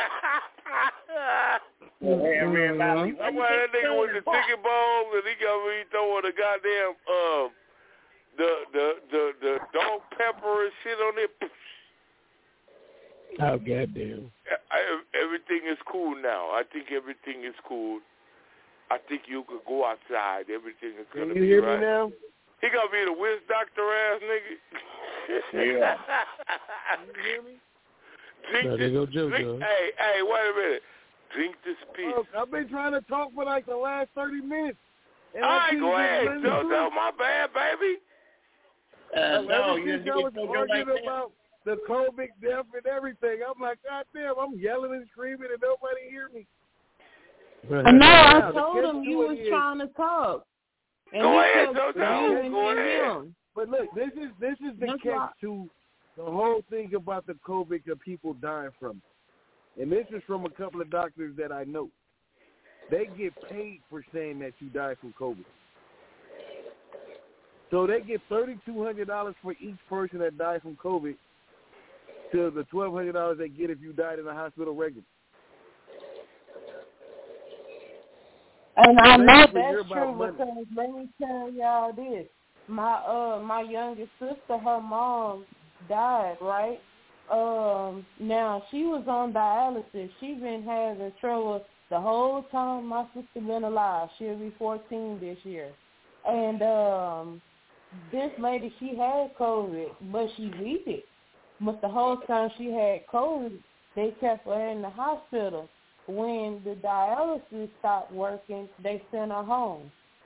Yeah, man, Lally, I'm gonna have that nigga with the chicken balls, and he gonna be throwing the goddamn um the the the the dog pepper and shit on it. Oh, goddamn. I, everything is cool now. I think everything is cool. I think you could go outside. Everything is going to be right. You hear me now? He going to be the whiz doctor ass nigga. Yeah. You hear me? Drink no, this, go Joe, drink, Joe. hey, hey, wait a minute. Drink this piece. Look, I've been trying to talk for like the last thirty minutes. All right, go ahead. Joe, my bad, baby. Uh, no, you just was arguing like about the COVID death and everything. I'm like, God damn, I'm yelling and screaming and nobody hear me. I know, I told him you was trying to talk. And go ahead, Jojo. Go ahead. But look, this is this is the That's catch why. to the whole thing about the COVID of people dying from it. And this is from a couple of doctors that I know. They get paid for saying that you died from COVID. So they get thirty-two hundred dollars for each person that died from COVID to the twelve hundred dollars they get if you died in the hospital regular. And I know that's true because let me tell y'all this. My uh my youngest sister, her mom died, right? Um now she was on dialysis. She been having trouble the whole time my sister been alive. She'll be fourteen this year. And um this lady, she had COVID, but she beat it. But the whole time she had COVID, they kept her in the hospital. When the dialysis stopped working, they sent her home.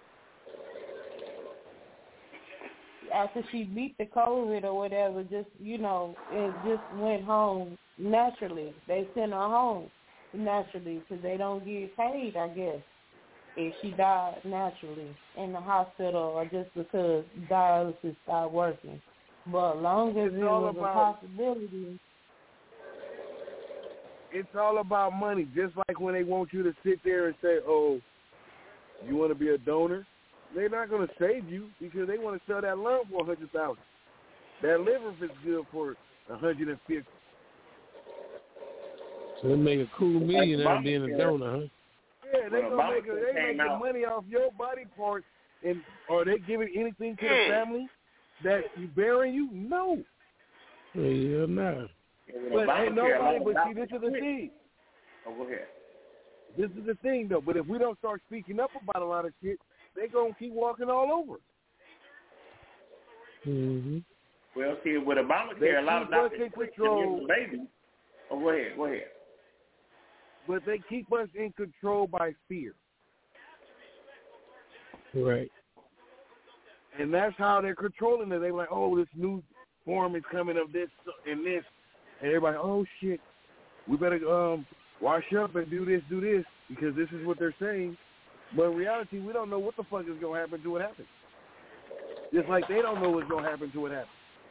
After she beat the COVID or whatever, just, you know, it just went home naturally. They sent her home naturally because they don't get paid, I guess, if she died naturally in the hospital or just because dialysis stopped working. But as long as it's it all was about, a possibility. It's all about money. Just like when they want you to sit there and say, "Oh, you want to be a donor?" They're not going to save you because they want to sell that lung for a hundred thousand. That liver is good for a hundred and fifty. So they make a cool million out of being a donor, huh? Yeah, they gonna make a, they making money off your body parts, and are they giving anything to the family that you burying you? No. Yeah, no. But ain't nobody. But see, this is the thing. Oh, go ahead. This is the thing, though. But if we don't start speaking up about a lot of shit, they gonna keep walking all over. Mm-hmm. Well, see, with Obamacare, a lot of doctors control the baby. Oh, go ahead, go ahead. But they keep us in control by fear. Right. And that's how they're controlling it. They're like, oh, this new form is coming of this and this. And everybody, oh, shit, we better um, wash up and do this, do this, because this is what they're saying. But in reality, we don't know what the fuck is going to happen to what happens. Just like they don't know what's going to happen to what happens.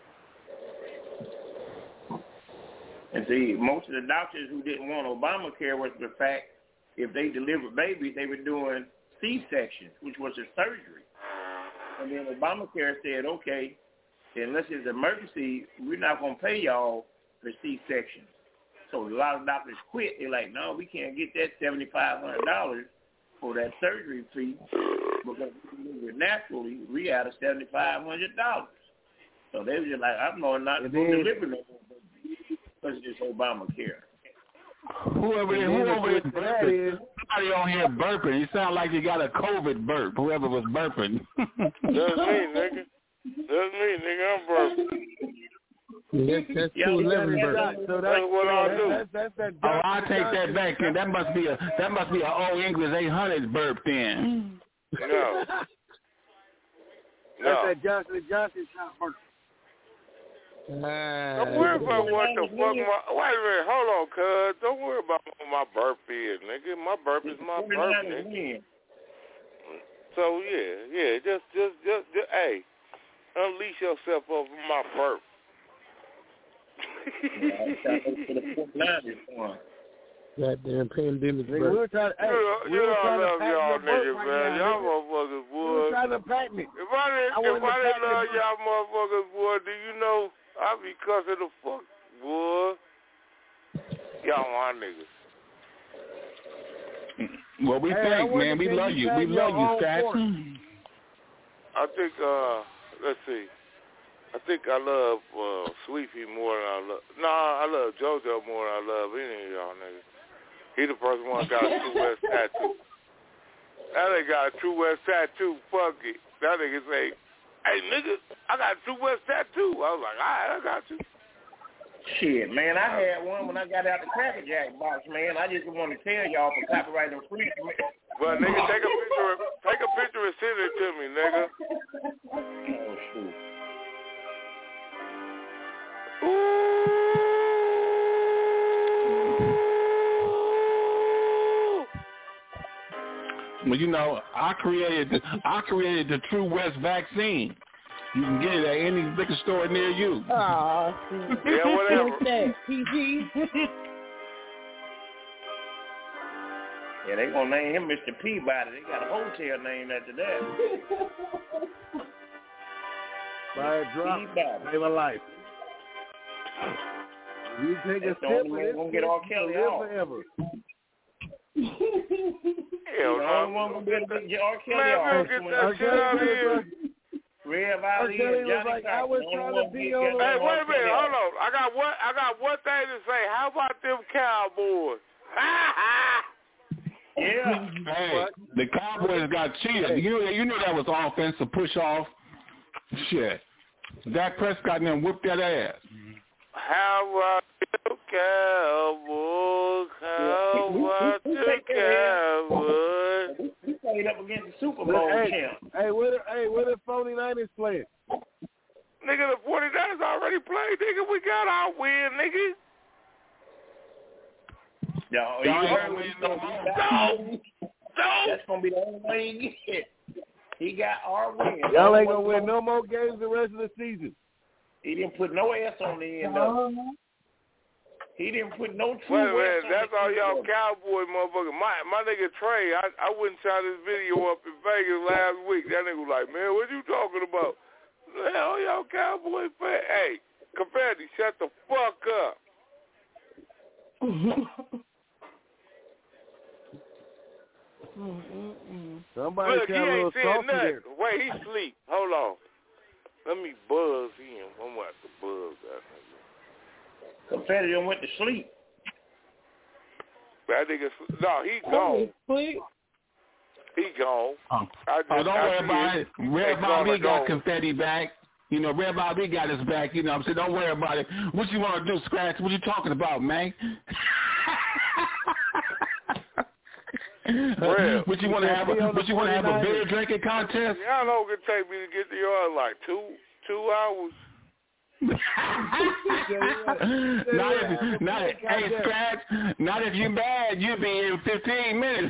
And see, most of the doctors who didn't want Obamacare was the fact if they delivered babies, they were doing C-sections, which was a surgery. And then Obamacare said, okay, unless it's an emergency, we're not going to pay y'all for C-sections. So a lot of doctors quit. They're like, no, we can't get that seven thousand five hundred dollars for that surgery fee because we deliver it naturally, we out of seven thousand five hundred dollars. So they were just like, I'm going not to go deliver no more. Because it's Obamacare. Whoever, whoever is burping, somebody on here burping. You sound like you got a COVID burp. Whoever was burping. That's me, nigga. That's me, nigga. I'm burping. That's, that's yeah, two eleven burp. So that's, that's what I do. That's, that's, that's oh, I take that back. Then that must be a that must be a old English eight hundred burp. Then. No. That's no. that Johnson and Johnson shot burp. Don't worry about what the fuck my... Wait a minute, hold on, cuz. Don't worry about what my burp is, nigga. My burp is my burp, nigga. So, yeah, yeah, just, just, just, just, hey, unleash yourself over my burp. Goddamn pandemic burp. We were trying to, hey, you we were trying love to y'all niggas, right man. now, y'all motherfuckers, boy. We were trying to patent it. If I didn't, I if I didn't love it. y'all motherfuckers, boy, do you know I be cussing the fuck, boy. Y'all my niggas. Well, we hey, think, man. We love you. We love you, Stats. I think, uh, let's see. I think I love uh, Sweepy more than I love. Nah, I love JoJo more than I love any of y'all niggas. He the first one got a True West tattoo. That nigga got a True West tattoo. Fuck it. That nigga say, hey, nigga, I got a True West tattoo. I was like, all right, I got you. Shit, man, I had one when I got out the Cracker Jack box, man. I just want to tell y'all for copyright infringement. But, nigga, take a picture of, take a picture and send it to me, nigga. Oh, shoot. Well, you know, I created the, I created the True West vaccine. You can get it at any liquor store near you. Aw, yeah, whatever. What's that? P G? Yeah, they gonna name him Mister Peabody. They got a hotel named after that. By a drop, save a life. You take That's a the sip only and one gonna get R. Kelly live off. forever. Hell the no. only one gonna be able to get R. Kelly Man, off. we'll get that shit out of here. Rev R. Ali Kelly and was Johnny like, I was trying to be on. Hey, wait a minute, hold on. I got one. I got one thing to say. How about them Cowboys? Yeah. Hey, the Cowboys got cheated. You know, you know that was offensive push off. Shit. Dak Prescott and them whipped that ass. How about them Cowboys? How about them Cowboys? We played up against the Super Bowl hey, champ. Hey, where the hey, where the forty-niners playing? Nigga, the forty-niners already played. Nigga, we got our win, nigga. No, Y'all you ain't heard gonna what win he's no gonna more. be back. No. That's gonna be the only way he get. He got our win. Y'all ain't gonna win no more games the rest of the season. He didn't put no S on the end of it. He didn't put no true Wait a minute, on that's the all end y'all of it. cowboy motherfucker. My my nigga Trey, I, I went and shot this video up in Vegas last week. That nigga was like, man, what you talking about? Hell, y'all cowboy fan. Hey, Confetti, shut the fuck up. Somebody Look, he got a little ain't saying salty nothing. there. Wait, he sleep. Hold on. Let me buzz him. I'm about to buzz that nigga. Confetti done went to sleep. That nigga, no, he gone. Sleep. He gone. Oh, I just, oh don't I worry about it. Red Bobby got Confetti back. You know, Red Bobby got his back. You know what I'm saying? Don't worry about it. What you want to do, Scratch? What you talking about, man? Red. What you want to have? A, what you want to have a beer drinking contest? Y'all know it can take me to get to yard like two two hours. not if, not if, hey Scratch, not if you mad, you'll be in fifteen minutes.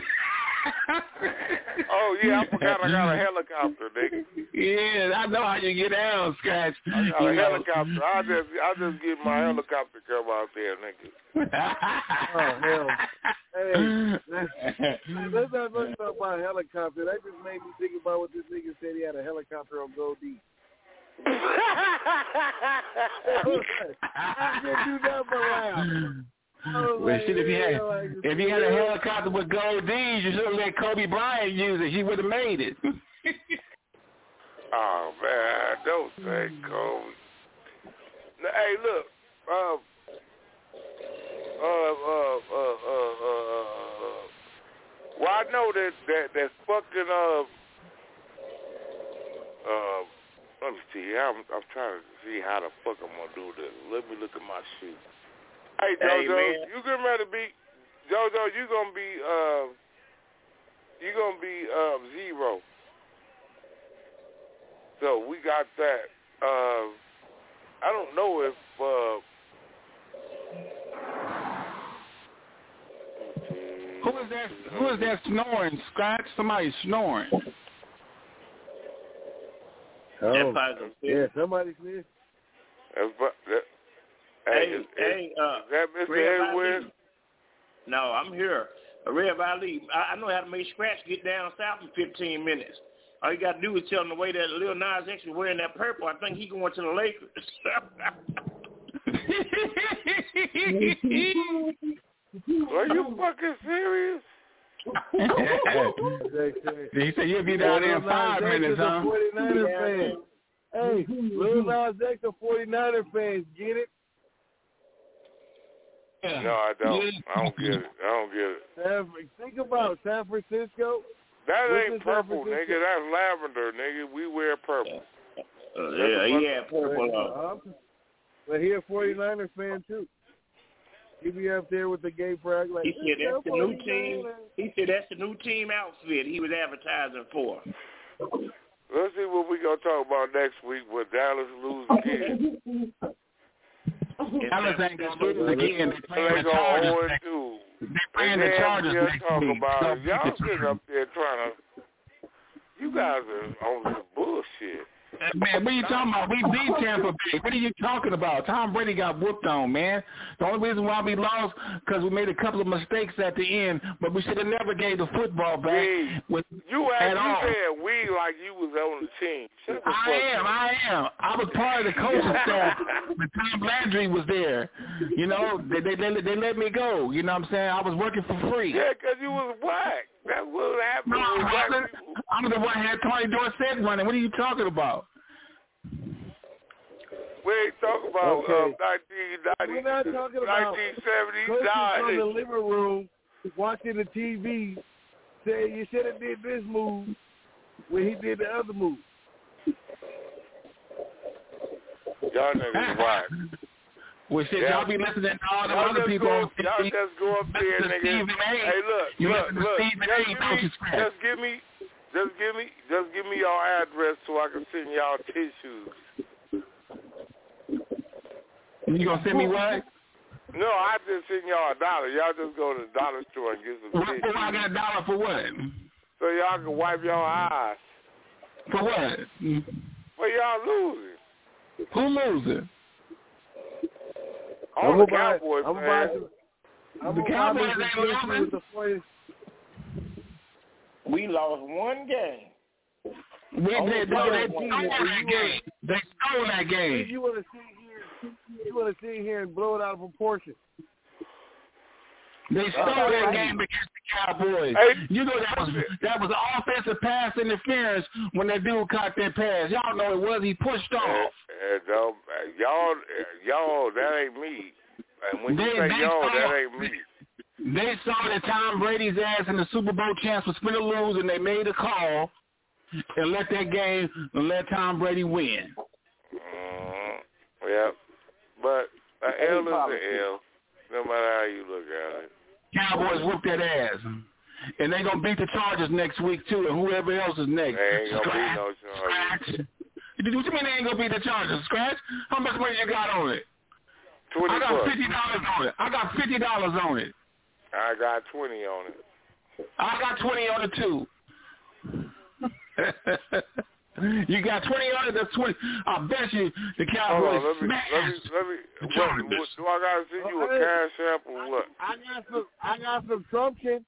Oh yeah, I forgot I got a helicopter, nigga. Yeah, I know how you get down, Scratch. I got you a know. helicopter. I just I just get my helicopter come out there, nigga. Oh hell. Hey, let's not let's talk about a helicopter. That just made me think about what this nigga said he had a helicopter on Gold D. I can't do that but laugh. Well, like, shit, if he had like, if he had a helicopter with gold D's, you should have let Kobe Bryant use it. He would have made it. Oh man, don't say Kobe. Now, hey, look, uh, uh, uh, uh, uh, uh, uh, well, I know that that that fucking uh, uh. Let me see. I'm, I'm trying to see how the fuck I'm gonna do this. Let me look at my shoe. Hey, JoJo, hey, you getting ready to be JoJo? You gonna be uh, you gonna be um zero. So we got that. Uh, I don't know if uh. Who is that? Who is that snoring? Scratch? Somebody snoring. Oh, yeah, somebody said. Hey, is, hey, uh, is that Mister Red Edwin? No, I'm here. Uh, Red Ali, I, I know how to make Scratch get down south in fifteen minutes. All you got to do is tell him the way that Lil Nas X is wearing that purple. I think he going to the Lakers. Are you fucking serious? He said you'll be down there in five minutes, huh? forty-niner fan. Hey, Lil Nas X a forty-niner fans, get it? No, I don't. I don't get it. I don't get it. San, think about San Francisco. That What's ain't purple, nigga. That's lavender, nigga. We wear purple. Uh, yeah, he had purple. Uh, but he a forty-niner fan, too. He be up there with the gay flag. Like, he said that's the new team. He said that's the new team outfit he was advertising for. Let's see what we gonna talk about next week with Dallas lose again. Dallas ain't gonna lose again. They playing the Chargers next. They playing the Chargers next week. About it. Y'all sitting up there trying to. You guys are on some bullshit. Man, what are you talking about? We beat Tampa Bay. What are you talking about? Tom Brady got whooped on, man. The only reason why we lost because we made a couple of mistakes at the end, but we should have never gave the football back. Hey, with, you at actually all. said we like you was on the team. Shut the I am, up. I am. I was part of the coaching staff when Tom Landry was there. You know, they, they they they let me go. You know what I'm saying? I was working for free. Yeah, because you was black. That's what happened. No, with black I people. I'm the one who had Tony Dorsett running. What are you talking about? We ain't talking about okay. um, nineteen ninety, We're not talking about nineteen seventy-nine. from the living room watching the T V say you should have did this move when he did the other move. Y'all niggas white. Well, shit, yeah. y'all be listening to all the y'all other people go, on T V. Y'all just go up there, nigga. Hey, look, you look, look. Just, give me, just give me, just give me, just give me your address so I can send y'all tissues. You gonna send me what? No, I just send y'all a dollar. Y'all just go to the dollar store and get some tissues. Well, I got a dollar for what? So y'all can wipe y'all eyes. For what? For y'all losing. Who losing? All the Cowboys, I'm man. about to, I'm The Cowboys ain't losing. We lost one game. We Only did. No, one they game. stole that game. They stole that game. You want to sit here? You want to sit here and blow it out of proportion? They stole Uh, that right. game against the Cowboys. Hey. You know that was that was offensive pass interference when that dude caught that pass. Y'all know it was. He pushed off. Uh, uh, no, uh, y'all, uh, y'all, that ain't me. And when you They- say they y'all, saw- that ain't me. They saw that Tom Brady's ass in the Super Bowl chance was finna lose, and they made a call and let that game and let Tom Brady win. Mm, yeah, but an L is an L, no matter how you look at it. Cowboys whooped that ass. And they going to beat the Chargers next week, too, and whoever else is next. They ain't going to Scratch. beat no Chargers. Scratch. What you mean they ain't going to beat the Chargers? Scratch? How much money you got on it? twenty I got bucks. fifty dollars on it. I got fifty dollars on it. I got twenty on it. I got twenty on it, too. You got twenty on it, that's twenty. I bet you the Cowboys Hold on, let me, smashed let me, let me, the what, Chargers. what, do I got to send you a Hey. cash app or what? I got some. I got some Trumpkin.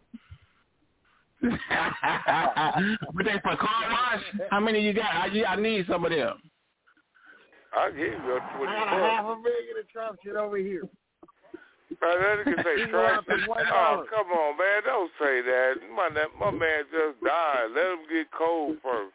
But they for car wash? How many you got? I, I need some of them. I'll give you a twenty I got a half bucks. a million of Trumpkin over here. Man, that nigga say You go trash. out for one Oh, dollar. come on, man. Don't say that. My, my man just died. Let him get cold first.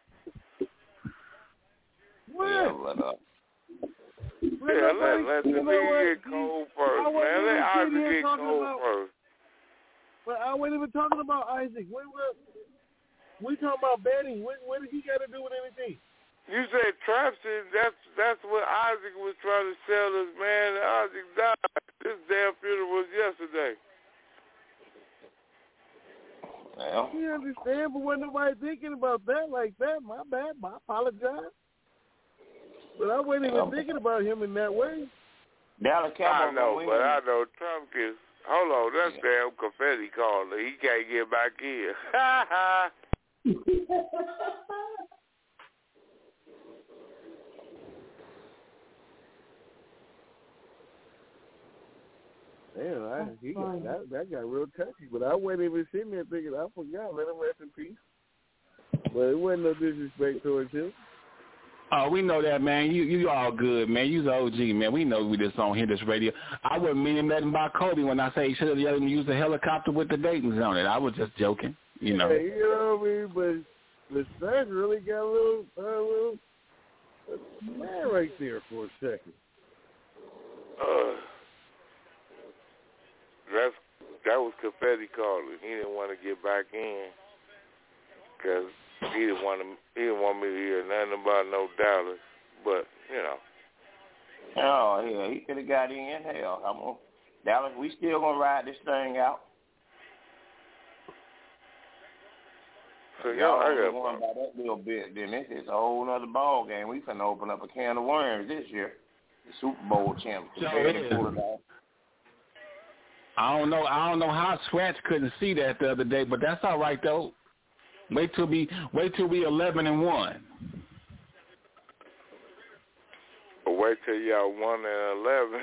What? Yeah, but, uh, Yeah, let, let the you know nigga what? get cold first, I wasn't man. Let even Isaac sitting here get talking cold about- first. But I wasn't even talking about Isaac. We were. We talking about betting. What, what did he got to do with anything? You said Trapson, that's that's what Isaac was trying to sell us, man. Isaac died. This damn funeral was yesterday. well, You understand, but wasn't nobody thinking about that like that. My bad. I apologize. But I wasn't even Yeah. thinking about him in that way. Dallas I Cowboys know, win. but I know Trump is. Hold on, that's damn confetti caller. He can't get back in. Ha ha. Damn, I, he got, that, that got real touchy. But I wasn't even sitting there thinking, I forgot. Let him rest in peace. But it wasn't no disrespect towards him. Oh, we know that, man. You you all good, man. You's O G, man. We know we just on here this radio. I wasn't meaning nothing about Kobe when I say he should have let him use a helicopter with the Dayton's on it. I was just joking, you know. Yeah, you know what I mean? But the Stretch really got a little, a little man right there for a second. Uh, that's that was confetti calling. He didn't want to get back in because he didn't want to. He didn't want me to hear nothing about no Dallas. But you know. Oh, yeah, he could have got in. Hell, I'm gonna, Dallas, we still going to ride this thing out. So Y'all y'all, I only got won by that little bit, then this is a whole other ball game. We finna open up a can of worms this year. The Super Bowl champs. So, yeah. I don't know. I don't know how Scratch couldn't see that the other day, but that's all right though. Wait till we wait till we eleven and one. But wait till y'all one and eleven.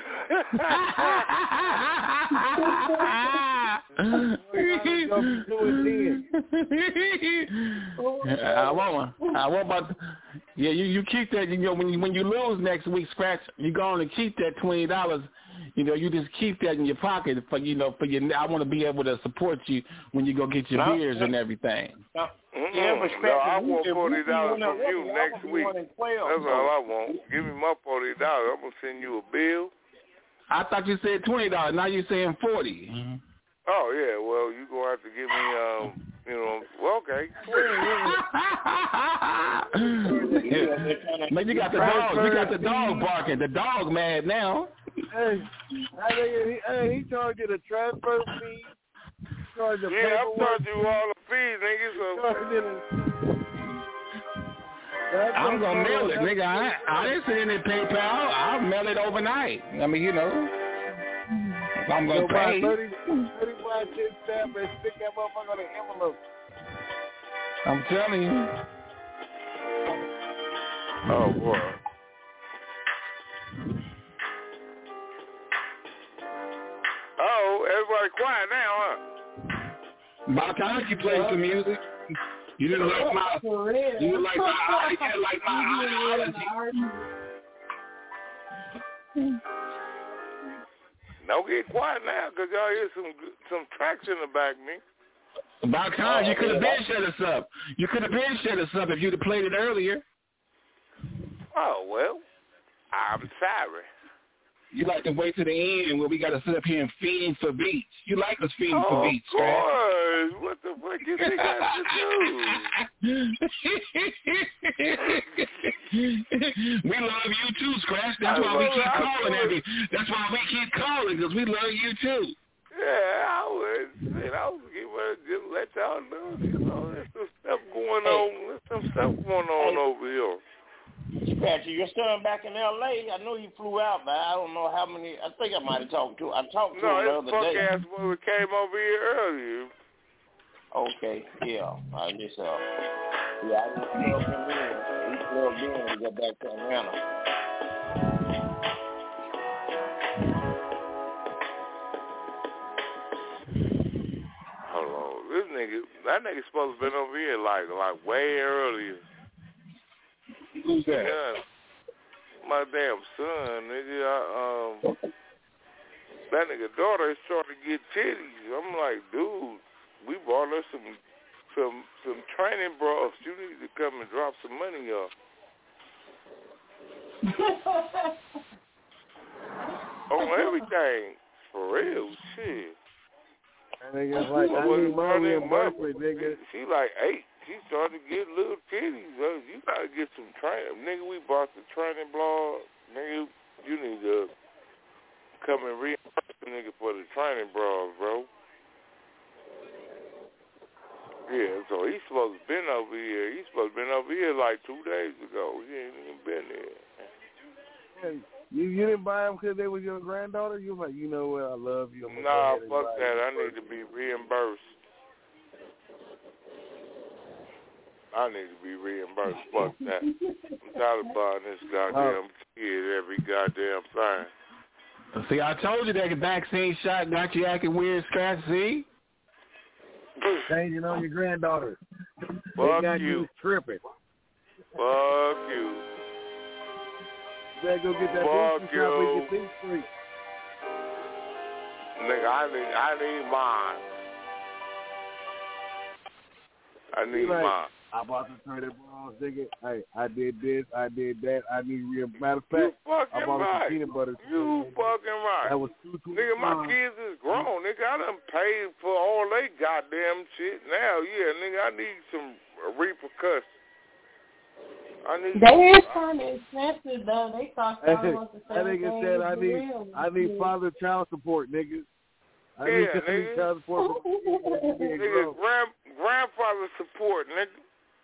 I want. I want about. Yeah, you, you keep that. You know, when you when you lose next week, Scratch, you go on and keep that twenty dollars. You know, you just keep that in your pocket for you know for your. I want to be able to support you when you go get your No, beers no. and everything. No, Mm-mm. yeah, but No, I Scratch, want if we forty dollars win a from you record, next I'm gonna be week. one and twelve, That's so- all I want. Give me my forty dollars. I'm gonna send you a bill. I thought you said twenty dollars. Now you're saying forty. Mm-hmm. Oh yeah, well you gonna have to give me um you know well okay. Man, you got the dog. You got the dog barking. The dog mad now. Hey, I think he, hey, he charged you the transfer fee. Charged the Yeah, I'm paperwork. charging you all the fees, nigga. So Charged you the- I'm gonna mail it, nigga. I, I didn't send any PayPal. I'll mail it overnight. I mean, you know, I'm gonna Go buy pay. thirty, thirty-five cent stamp and stick that motherfucker on the envelope. I'm telling you. oh boy. quiet now, huh? By the time you play some music, you didn't like my, you didn't like my, you didn't like my ideology. Don't get quiet now, because y'all hear some some tracks in the back, me. About time. You could have been shut us up. You could have been shut us up if you'd have played it earlier. Oh, well, I'm sorry. You like to wait to the end where we got to sit up here and feed for beats. You like us feeding oh, for beats, of course. What the fuck you think I should do? We love you too, Scratch. That's why we keep calling every. That's why we keep calling, because we love you too. Yeah, I was. Man, I was gonna just let y'all know. You know, there's some stuff going on. There's some stuff going on over here. Scratchy, your son back in L A. I know he flew out, but I don't know how many. I think I might have talked to him. I talked to no, him the other fuck day. No, his boy came over here earlier. Okay, yeah. I just, uh, yeah, I just plugged him in. He plugged in to get back to Atlanta. Hold on. This nigga, that nigga supposed to been over here like, like way earlier. Who's that? Yeah, my damn son, nigga. I, um, that nigga daughter is trying to get titties. I'm like, dude, we bought her some, some, some training bras. You need to come and drop some money off. On everything, for real, shit. That nigga's like, I need my reimbursement, nigga. She like eight. She started to get little titties. You gotta get some training. Nigga, we bought the training blog. Nigga, you need to come and reimburse the nigga for the training bras, bro. Yeah, so he's supposed to been over here. He's supposed to been over here like two days ago. He ain't even been there. Yeah, you, you didn't buy them because they was your granddaughter? You was like, you know what, I love you. I'm nah, fuck that. I need to be reimbursed. I need to be reimbursed. Fuck that. I'm tired of buying this goddamn kid every goddamn thing. See, I told you that the vaccine shot got you acting weird, Scratch. See? Changing on your granddaughter. Fuck got you. you tripping. Fuck you. You better go get that Fuck booster you. shot with your teeth straight. Nigga, I need, I need mine. I need like, mine. I bought the training bras, nigga. Hey, I did this, I did that. I need real. Matter of fact, I bought right. some peanut butter. You fucking right. That was two twenty. Nigga, my kids is grown. Nigga, I done paid for all they goddamn shit. Now, yeah, nigga, I need some repercussions. I need. They is kind of expensive though. They cost almost the same That nigga thing said as I the need, real I need ones. father child support, nigga. I yeah, need nigga. child support. Nigga, grand, grandfather support, nigga.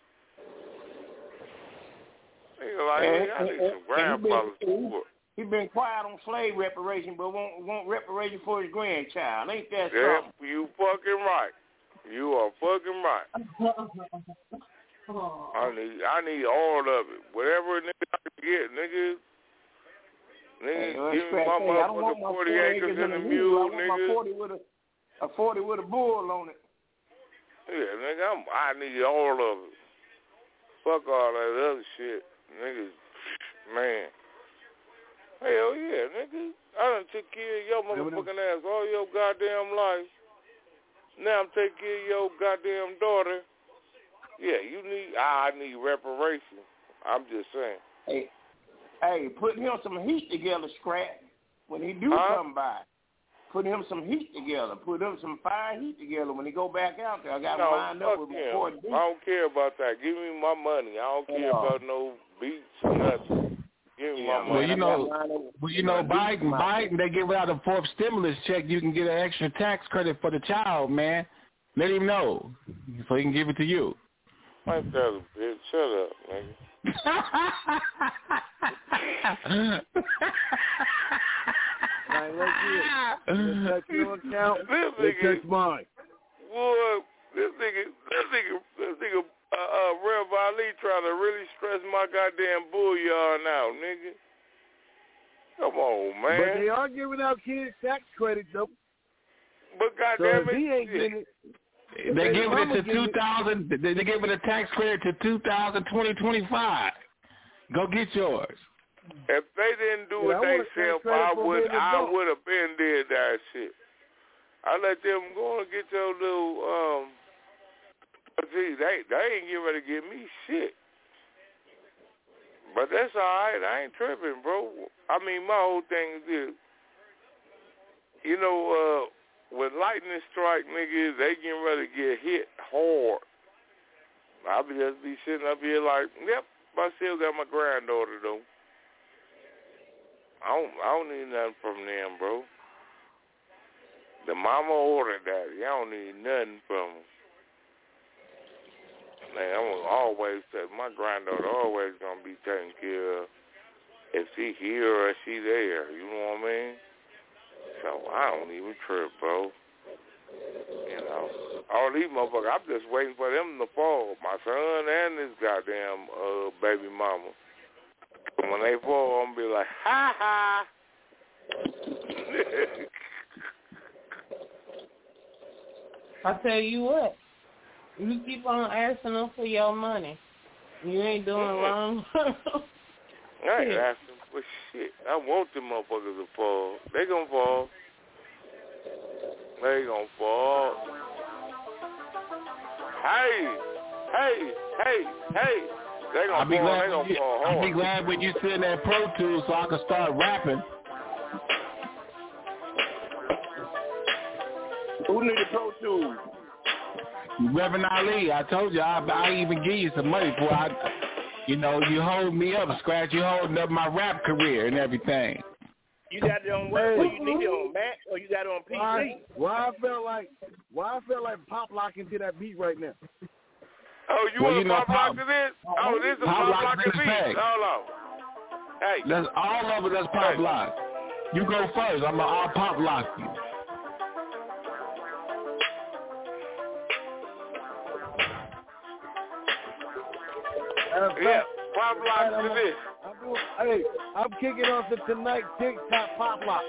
Nigga, like, and, nigga, I need and, some grandfather he been, support. He been quiet on slave reparation, but won't want reparation for his grandchild. Ain't that yeah, something? you fucking right. You are fucking right. I need, I need all of it. Whatever nigga I can get, nigga. Nigga, Hey, give me my hey, I don't want motherfucking my forty acres and a mule. mule, I want nigga. my forty with a, a forty with a bull on it. Yeah, nigga, I'm, I need all of it. Fuck all that other shit, nigga. Man, hell yeah, nigga. I done took care of your motherfucking ass all your goddamn life. Now I'm taking care of your goddamn daughter. Yeah, you need. I need reparation. I'm just saying. Hey, hey, put him some heat together, Scrap. When he do huh? come by, put him some heat together. Put him some fire heat together when he go back out there. I got no, him lined up with him. four I don't care about that. Give me my money. I don't care yeah. about no beats or nothing. Give me yeah, my money. Well, you know, well, you know, Biden, Biden, they give out a fourth stimulus check. You can get an extra tax credit for the child, man. Let him know so he can give it to you. My brother, bitch, shut up, nigga. Right, let's get it. Touch your account. This nigga, touch mine. Boy, this nigga, this nigga, this nigga, uh, uh, Rev Ali trying to really stress my goddamn bullyard now, nigga. Come on, man. But they are giving out kids tax credit, though. But goddamn so it, he ain't getting it. They giving it to two thousand. They they giving a tax credit to two thousand twenty twenty five. Go get yours. If they didn't do yeah, it themselves, I would I would have been did that shit. I let them go and get your little um. See, they they ain't getting ready to give me shit. But that's all right. I ain't tripping, bro. I mean, my whole thing is this. You know, uh, when lightning strike niggas, they getting ready to get hit hard. I'll be just be sitting up here like, yep, I still got my granddaughter though. I don't, I don't need nothing from them, bro. The mama ordered that. I don't need nothing from them. Man, I'm gonna always say my granddaughter always gonna be taken care of if she here or she there. You know what I mean? So I don't even trip, bro. You know, all these motherfuckers, I'm just waiting for them to fall. My son and this goddamn uh, baby mama. And when they fall, I'm gonna be like, ha ha. I tell you what, you keep on asking them for your money. You ain't doing mm-hmm. wrong. I ain't asking for shit. I want them motherfuckers to fall. They gonna fall. They gonna fall. Hey, hey, hey, hey. They gonna I'll be fall. glad They gonna you, fall hard. I'll be glad when you send that Pro Tools so I can start rapping. Who need a Pro Tools? Reverend Ali, I told you I I even give you some money for I, you know, you hold me up, Scratch. You holding up my rap career and everything. You got it on what? What you need it on Mac or you got it on P C? Why, why I felt like why I felt like pop locking to that beat right now. Oh, you well, want you know, pop lock to this? Oh, this is pop, pop pop lock to beat. Hold on. Hey. That's all of it. That's pop hey. lock. You go first. I'm gonna I'll pop lock you. Yeah, pop lock to this. I'm doing, hey, I'm kicking off the Tonight TikTok pop lock.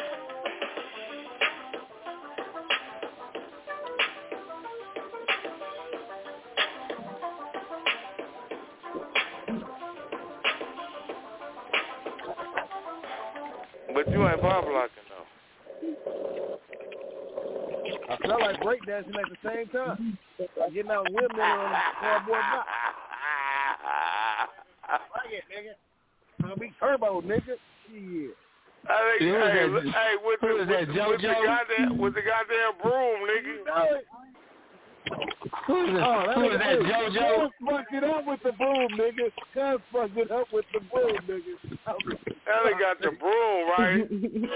But you ain't pop locking though. I felt like breakdancing at the same time. I'm getting out windmill on the cardboard box. Fuck it, nigga. I'll be turbo, nigga. Yeah. I think, Who hey, is that? look, hey, with Who the, is with, that, the, JoJo? with the goddamn, with the goddamn broom, nigga. You know it. Who is that? Oh, that Who is that, hey, JoJo? Cuz fucked it up with the broom, nigga. Cuz fucked it up with the broom, nigga. Now they got the broom, right?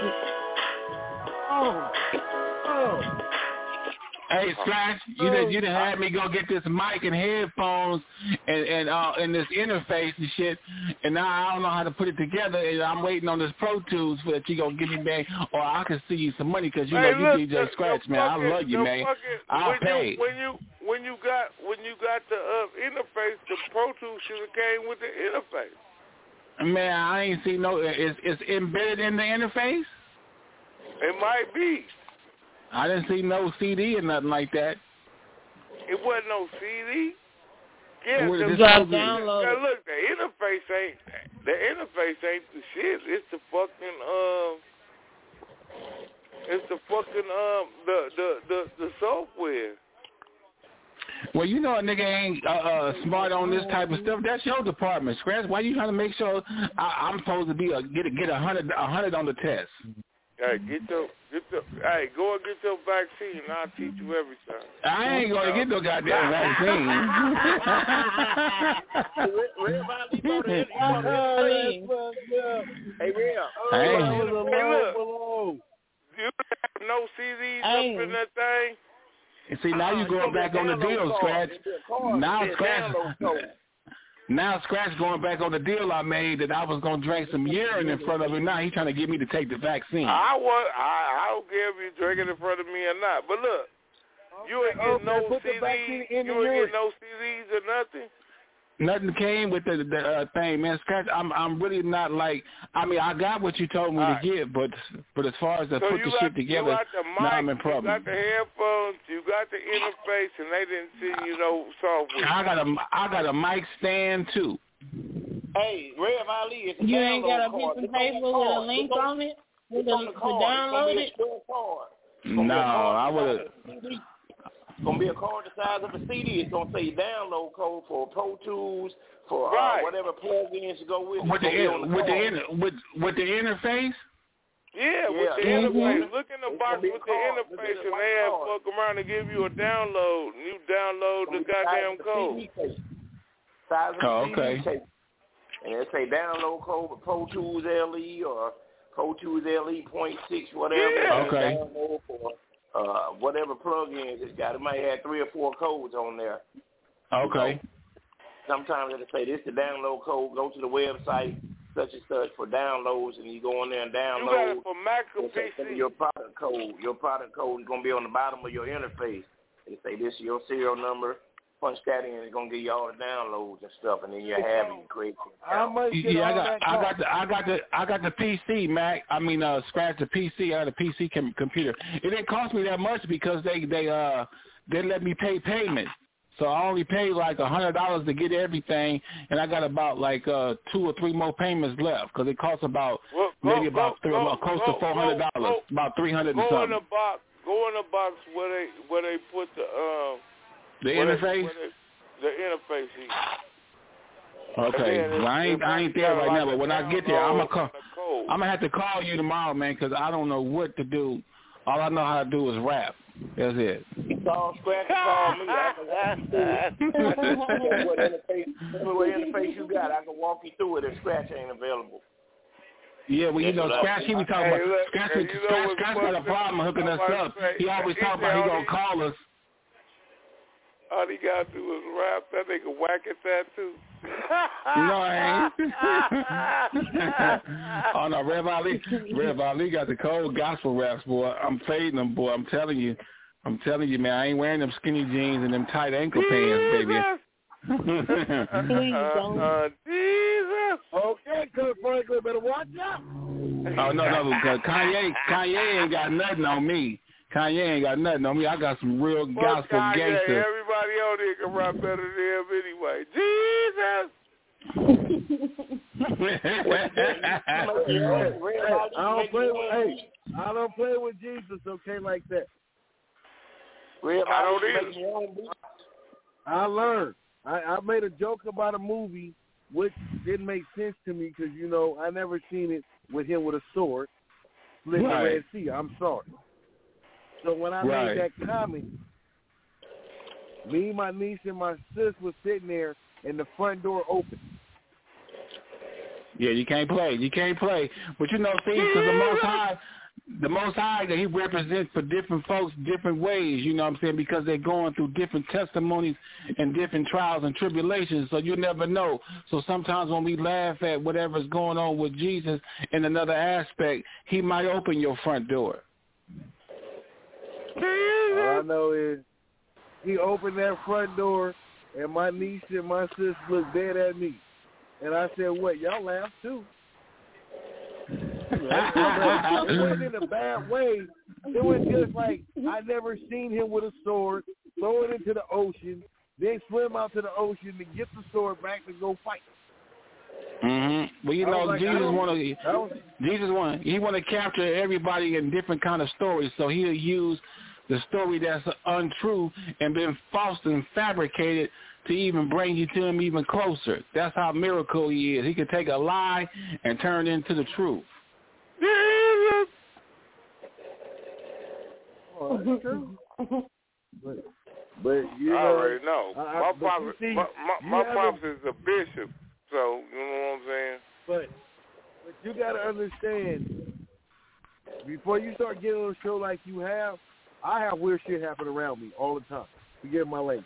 Oh. Oh. Hey, Scratch, you done, you done had me go get this mic and headphones and and uh and this interface and shit, and now I don't know how to put it together, and I'm waiting on this Pro Tools for that you gonna give me back, or I can see you some money because you hey, know look, you D J the, Scratch, the man. fucking, I love you, man. Fucking, I'll when pay. You, when you when you got when you got the uh, interface, the Pro Tools should have came with the interface. Man, I ain't see no. It's it's embedded in the interface. It might be. I didn't see no C D or nothing like that. It wasn't no C D. Yeah, What, the, this got was, downloaded. now look, the interface ain't the interface ain't the shit. It's the fucking um, it's the fucking um, the the the, the software. Well, you know a nigga ain't uh, uh, smart on this type of stuff. That's your department, Scratch. Why you trying to make sure I, I'm supposed to be a, get a, get a hundred a hundred on the test? Hey, get your, get your, hey, go and get your vaccine, and I'll teach you everything. I ain't gonna get no goddamn vaccine. Hey, real. Hey, hey, look, you have no C Ds up in that thing. See, now you going back on the deal, Scratch. Now Scratch. Now Scratch going back on the deal I made that I was going to drink some urine in front of him. Now he's trying to get me to take the vaccine. I was, I, I don't care if you drinking in front of me or not. But look, okay, you ain't getting okay, no put C Ds. the vaccine in You the ain't urine. getting no C Ds or nothing. Nothing came with the, the uh, thing, man. Scratch. I'm I'm really not like. I mean, I got what you told me All to right. get, but but as far as to so put the got, shit together, you got the mic, now I'm in problem. You got the headphones, you got the interface, and they didn't send you no software. I got a I got a mic stand too. Hey, Rev Ali, it's a you ain't got a card. piece of paper with a link on, on it with the, the to download it. No, I would have. It's going to be a card the size of a C D. It's going to say download code for Pro Tools, for right. uh, whatever plugins to go with. With the, in, the with, the inter, with, with the interface? Yeah, with yeah. the Mm-hmm. interface. Look in the box with the interface, and they have fuck around to give you a download, and you download the goddamn code. Size of oh, a okay. C D tape. And it say download code for Pro Tools L E or Pro Tools L E point six, whatever. Yeah. Okay. Download for Uh, whatever plugins it's got, it might have three or four codes on there. Okay. So sometimes it'll say this is the download code. Go to the website such and such for downloads, and you go on there and download. You got it for Mac or P C. Your product code. Your product code is gonna be on the bottom of your interface. It say this is your serial number. Punch that in, it's gonna give you all the downloads and stuff, and then you have it create. Yeah, I got, I got the, I got the, I got the P C, Mac. I mean, uh, scratch the P C. I got a P C com- computer. It didn't cost me that much because they, they, uh, they let me pay payments. So I only paid like a hundred dollars to get everything, and I got about like uh two or three more payments left because it costs about well, maybe go, about go, three, go, about close go, to four hundred dollars, about three hundred and go something. In the box, go in the box where they where they put the um the where interface. They, the interface here. Okay, well, I ain't I ain't there right now, but when I get there, I'm gonna call. I'm gonna have to call you tomorrow, man, because I don't know what to do. All I know how to do is rap. That's it. It's all scratch and call me. I can walk you through it. what interface, what interface you got, I can walk you through it if Scratch ain't available. Yeah, well, you know, Scratch, he be talking hey, about, look, Scratch, hey, Scratch, Scratch got a problem hooking us up. Say, he always talk about he gonna call us. All he got to do is rap. That nigga whack at that, too. No, I ain't. Oh, no, Rev Ali. Rev Ali got the cold gospel raps, boy. I'm fading them, boy. I'm telling you. I'm telling you, man. I ain't wearing them skinny jeans and them tight ankle pants, baby. Please don't. Uh, Jesus. Okay, Kurt Franklin, better watch out. Oh, no, no. Kanye, Kanye ain't got nothing on me. Kanye ain't got nothing on me. I got some real well, gospel Kanye, gangsters. Everybody on there can rap better than him anyway. Jesus. I don't play with hey, I don't play with Jesus, okay, like that. I don't either. I learned. I, I made a joke about a movie which didn't make sense to me because, you know, I never seen it with him with a sword split right. the Red Sea. I'm sorry. So when I right. made that comment, me, my niece, and my sis was sitting there, and the front door opened. Yeah, you can't play. You can't play. But you know, see, because the Most High, the Most High that He represents for different folks, different ways. You know what I'm saying? Because they're going through different testimonies and different trials and tribulations. So you never know. So sometimes when we laugh at whatever's going on with Jesus in another aspect, He might open your front door. All I know is He opened that front door, and my niece and my sis looked dead at me. And I said, what, y'all laugh too? It wasn't in a bad way. It was just like I never seen him with a sword, throw it into the ocean, then swim out to the ocean to get the sword back to go fight. Mm-hmm. Well, you know, like, Jesus want to. Jesus want. He want to capture everybody in different kind of stories. So He'll use the story that's untrue and been false and fabricated to even bring you to Him even closer. That's how miracle He is. He can take a lie and turn it into the truth. Oh, that's true. But, but you I know, already know. I, my pops, see, my, my, my pops is a bishop, so you know what I'm saying. But, but you got to understand, before you start getting on a show like you have, I have weird shit happen around me all the time. Forgive my language.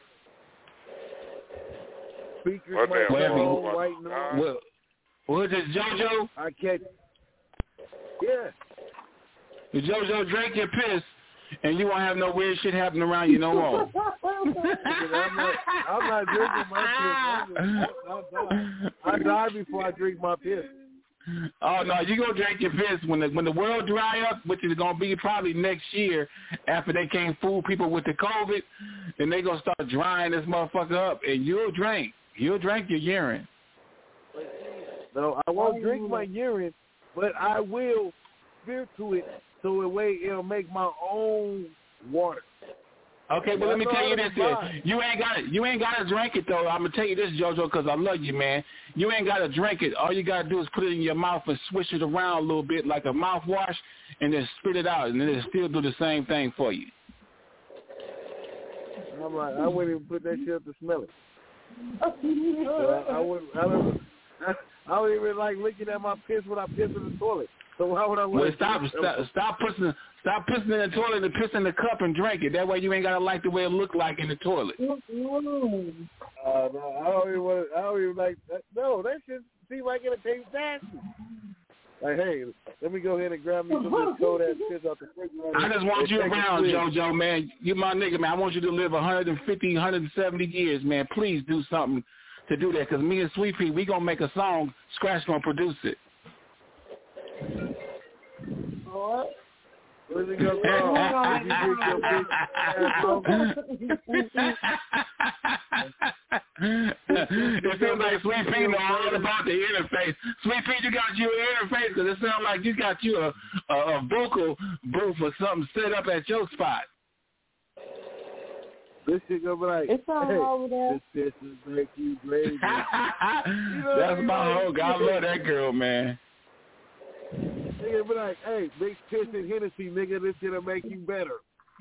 Speakers what might well, all white noise. Well, was it JoJo? I catch. Yeah. If JoJo drink your piss, and you won't have no weird shit happening around you no more. I'm not, I'm not drinking my piss. I die. I die before I drink my piss. Oh no, you gonna drink your piss when the when the world dry up, which is gonna be probably next year after they can't fool people with the COVID, then they gonna start drying this motherfucker up, and you'll drink, you'll drink your urine. No, I won't drink my urine, but I will spirit to it so a way it'll make my own water. Okay, but let me tell you this here. You ain't got it. You ain't got to drink it, though. I'm going to tell you this, JoJo, because I love you, man. You ain't got to drink it. All you got to do is put it in your mouth and swish it around a little bit like a mouthwash and then spit it out, and then it'll still do the same thing for you. I'm like, I wouldn't even put that shit up to smell it. So I, I wouldn't, I don't, I, I don't even like looking at my piss when I piss in the toilet. So why would I well, stop, stop, stop pissing, stop pissing in the toilet and piss in the cup and drink it. That way you ain't gotta like the way it look like in the toilet. Uh, no, I don't even want. I don't even like. That. No, that shit seems like it'll taste nasty. Like, hey, let me go ahead and grab me some of this cold ass piss out the refrigerator. I just want you around, JoJo, man. You my nigga, man. I want you to live one hundred fifty, one hundred seventy years, man. Please do something to do that, because me and Sweet Pea, we gonna make a song. Scratch gonna produce it. What? Where's it going? It feels like Sweet Pea know all about the interface. Sweet Pea, you got you an interface because it sounds like you got you a, a, a vocal booth or something set up at your spot. This shit gonna be like, it's all hey, over there. This piss is make you crazy. You know That's my whole God. I love that girl, man. Nigga be like, hey, big piss and Hennessy, nigga, this shit'll make you better.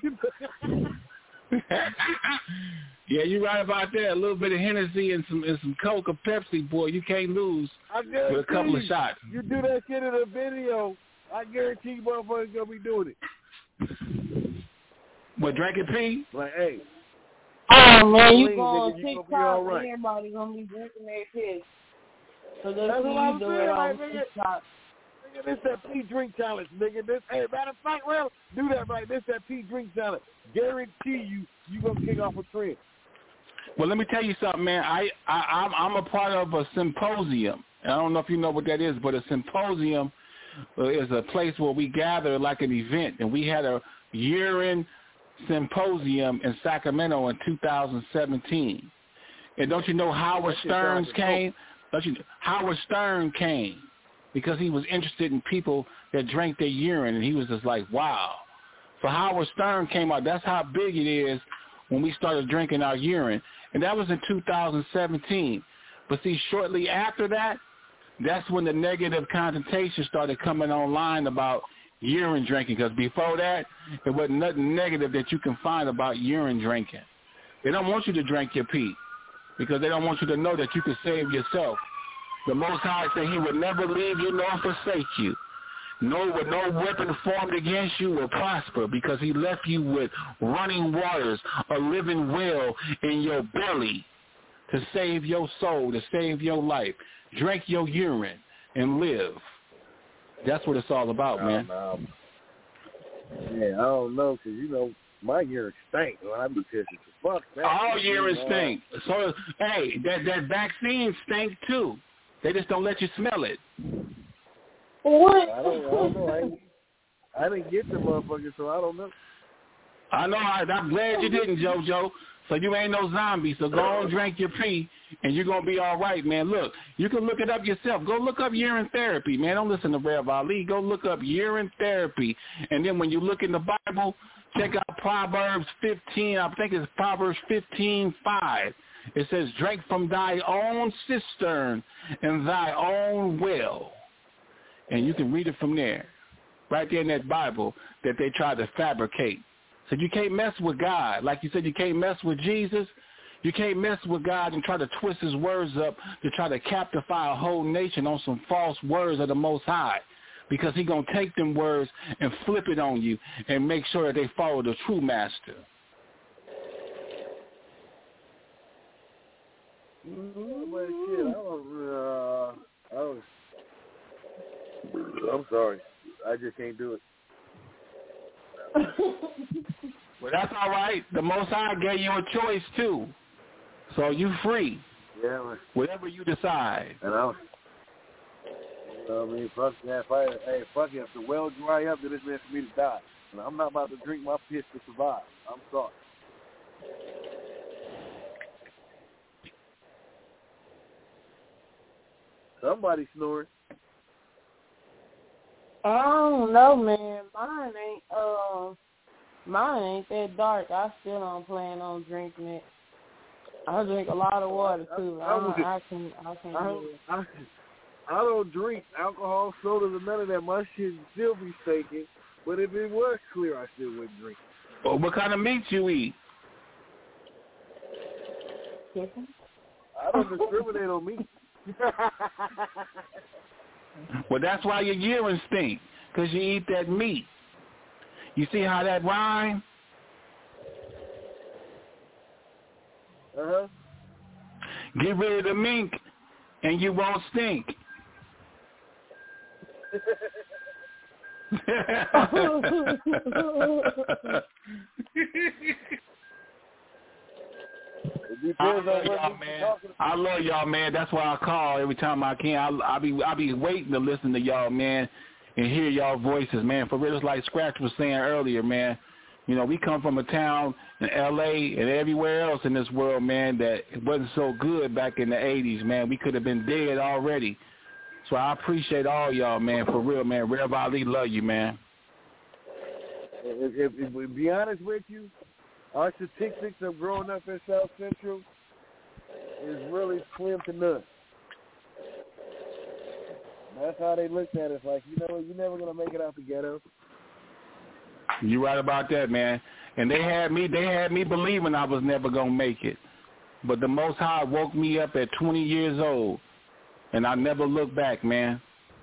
Yeah, you right about that. A little bit of Hennessy and some and some Coke or Pepsi, boy, you can't lose with a couple you, of shots. You do that shit in a video, I guarantee you motherfuckers gonna be doing it. What, drinking pee? Like, hey. Oh, man, you clean, go on nigga, you TikTok, gonna be right. everybody gonna be drinking their piss. So that's, that's what I'm do saying, it like, on nigga. TikTok. Nigga, this that pee drink challenge, nigga. This, hey, matter of fact, well, do that right. This that pee drink challenge. Guarantee you, you gonna kick off a trend. Well, let me tell you something, man. I, I I'm, I'm a part of a symposium. I don't know if you know what that is, but a symposium is a place where we gather like an event, and we had a urine symposium in Sacramento in two thousand seventeen. And don't you know Howard Stern came? Don't you? Howard Stern came because he was interested in people that drank their urine, and he was just like, wow. So Howard Stern came out. That's how big it is when we started drinking our urine. And that was in two thousand seventeen. But see, shortly after that, that's when the negative connotation started coming online about urine drinking. Because before that, there wasn't nothing negative that you can find about urine drinking. They don't want you to drink your pee because they don't want you to know that you can save yourself. The Most High said he would never leave you nor forsake you. No, with no weapon formed against you will prosper, because he left you with running waters, a living well in your belly to save your soul, to save your life. Drink your urine and live. That's what it's all about, man. Um, yeah, I don't know, because, you know, my urine stink. When I be pissing for fuck. That all urine stink. So, hey, that, that vaccine stink, too. They just don't let you smell it. What? I don't, I don't know. I, ain't, I didn't get the motherfucker, so I don't know. I know. I, I'm glad you didn't, JoJo. So you ain't no zombie. So go on, drink your pee, and you're going to be all right, man. Look, you can look it up yourself. Go look up urine therapy, man. Don't listen to Rev Ali. Go look up urine therapy. And then when you look in the Bible, check out Proverbs fifteen. I think it's Proverbs fifteen five. It says, drink from thy own cistern and thy own well. And you can read it from there, right there in that Bible that they tried to fabricate. So you can't mess with God. Like you said, you can't mess with Jesus. You can't mess with God and try to twist his words up to try to captify a whole nation on some false words of the Most High, because he's going to take them words and flip it on you and make sure that they follow the true master. Mm-hmm. But shit, I don't, uh, I don't, I'm sorry. I just can't do it. Well, that's all right. The Most High gave you a choice too, so you free. Yeah, man. Whatever you decide. And I, you know what I mean, fuck that. If I, hey, fuck it. If the well dry up, then it's meant for me to die. And I'm not about to drink my piss to survive. I'm sorry. Somebody snoring. I don't know, man. Mine ain't uh, mine ain't that dark. I still don't plan on drinking it. I drink a lot of water too. I, I, don't, I can, I can. I don't, I, I don't drink alcohol, sodas, or none of that. My shit still be shaking. But if it was clear, I still wouldn't drink. Well, what kind of meat you eat? Chicken. I don't discriminate on meat. Well, that's why your urine stink, because you eat that meat. You see how that rhyme? Uh-huh. Get rid of the mink, and you won't stink. I love y'all, man. I love y'all, man. That's why I call every time I can. I I be I be waiting to listen to y'all, man, and hear y'all voices, man. For real, it's like Scratch was saying earlier, man. You know, we come from a town in L A and everywhere else in this world, man, that it wasn't so good back in the eighties, man. We could have been dead already. So I appreciate all y'all, man, for real, man. Rev Ali, love you, man. If, if, if we be honest with you, our statistics of growing up in South Central is really slim to none. That's how they looked at it. It's like, you know what, you're never going to make it out the ghetto. You're right about that, man. And they had me they had me believing I was never going to make it. But the Most High woke me up at twenty years old, and I never looked back, man.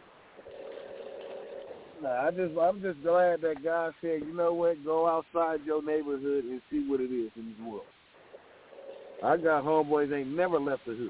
Nah, I just, I'm just glad that God said, you know what, go outside your neighborhood and see what it is in this world. I got homeboys ain't never left the hood.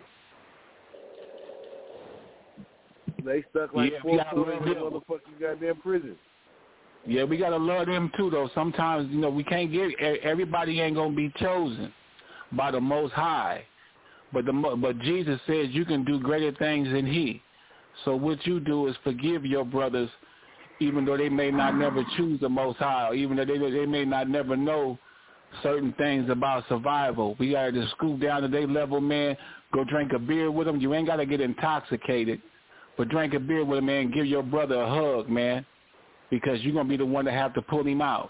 They stuck like yeah, four motherfucking goddamn prison. Yeah, we gotta love them too, though. Sometimes, you know, we can't get everybody ain't gonna be chosen by the Most High, but the but Jesus says you can do greater things than He. So what you do is forgive your brothers, even though they may not never choose the Most High, or even though they they may not never know certain things about survival. We gotta just scoop down to their level, man. Go drink a beer with them. You ain't gotta get intoxicated, but drink a beer with them, man. And give your brother a hug, man. Because you're going to be the one to have to pull him out.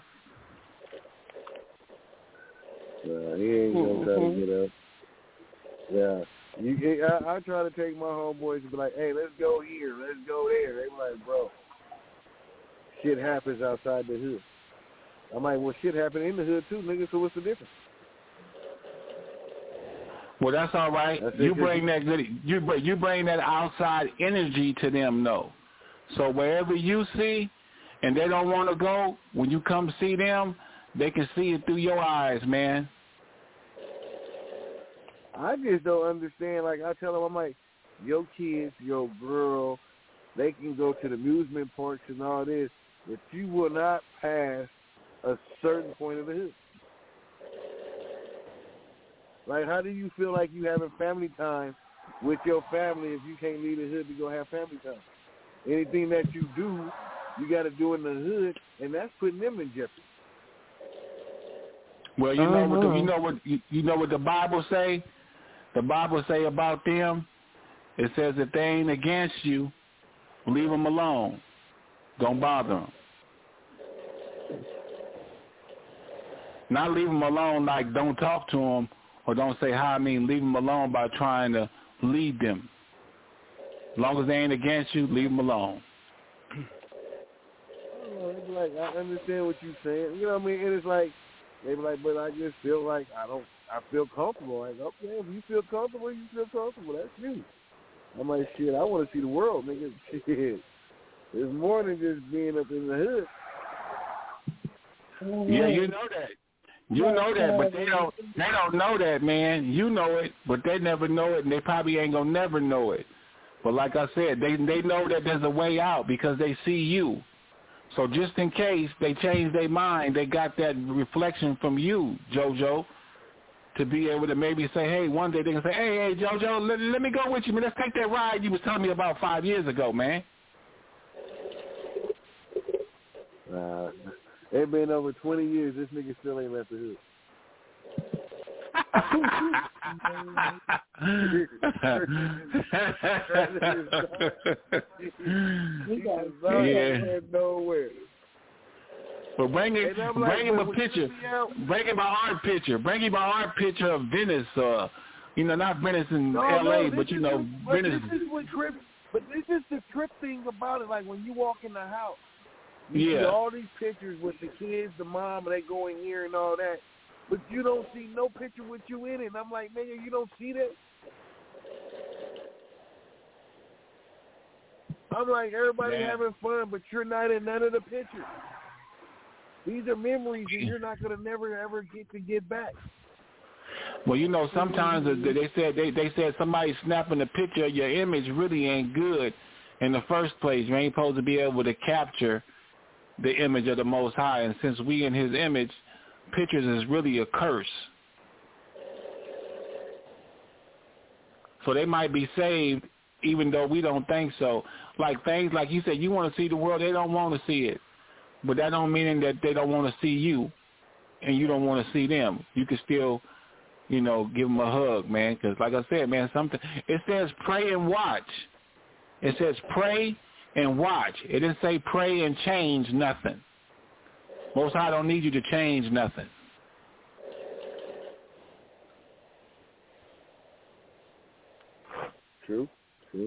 Nah, he ain't going to try to get up. Yeah. You, I, I try to take my homeboys and be like, hey, let's go here, let's go there. They be like, bro, shit happens outside the hood. I'm like, well, shit happened in the hood too, nigga, so what's the difference? Well, that's all right. That's you bring that good, you, you bring that outside energy to them, though. So wherever you see, and they don't want to go, when you come see them, they can see it through your eyes, man. I just don't understand. Like, I tell them, I'm like, your kids, your girl, they can go to the amusement parks and all this, but you will not pass a certain point of the hood. Like, how do you feel like you having family time with your family if you can't leave the hood to go have family time? Anything that you do, you got to do in the hood, and that's putting them in jeopardy. Well, you know what the, you know what you, you know what the Bible say. The Bible say about them. It says if they ain't against you, leave them alone. Don't bother them. Not leave them alone like don't talk to them or don't say hi. I mean, leave them alone by trying to lead them. As long as they ain't against you, leave them alone. It's like, I understand what you're saying. You know what I mean? And it's like, they be like, but I just feel like I don't, I feel comfortable. Like, okay, if you feel comfortable, you feel comfortable. That's you. I'm like, shit, I want to see the world, nigga. Shit. It's more than just being up in the hood. Yeah, you know that. You know that, but they don't, they don't know that, man. You know it, but they never know it, and they probably ain't going to never know it. But like I said, they they know that there's a way out because they see you. So just in case they change their mind, they got that reflection from you, JoJo, to be able to maybe say, hey, one day they can say, hey, hey, JoJo, let, let me go with you, man. Let's take that ride you was telling me about five years ago, man. Nah, it's been over twenty years. This nigga still ain't left the hood. Yeah. Nowhere. But bring it, like, bring him a picture. Bring him an art picture. Bring him an art picture of Venice, uh, you know, not Venice in no, L A, no, but you know, but Venice. This is what trip. But this is the trip thing about it. Like when you walk in the house, you yeah. see all these pictures with the kids, the mom, and they go in here and all that. But you don't see no picture with you in it. And I'm like, nigga, you don't see that? I'm like, everybody yeah. having fun, but you're not in none of the pictures. These are memories that you're not going to never, ever get to get back. Well, you know, sometimes they said they, they said somebody snapping a picture of your image really ain't good in the first place. You ain't supposed to be able to capture the image of the Most High. And since we in his image, pictures is really a curse. So they might be saved even though we don't think so. Like things like you said, you want to see the world, they don't want to see it. But that don't mean that they don't want to see you and you don't want to see them. You can still, you know, give them a hug, man, because like I said, man, something, it says pray and watch. It says pray and watch. It didn't say pray and change nothing. Most High don't need you to change nothing. True, true.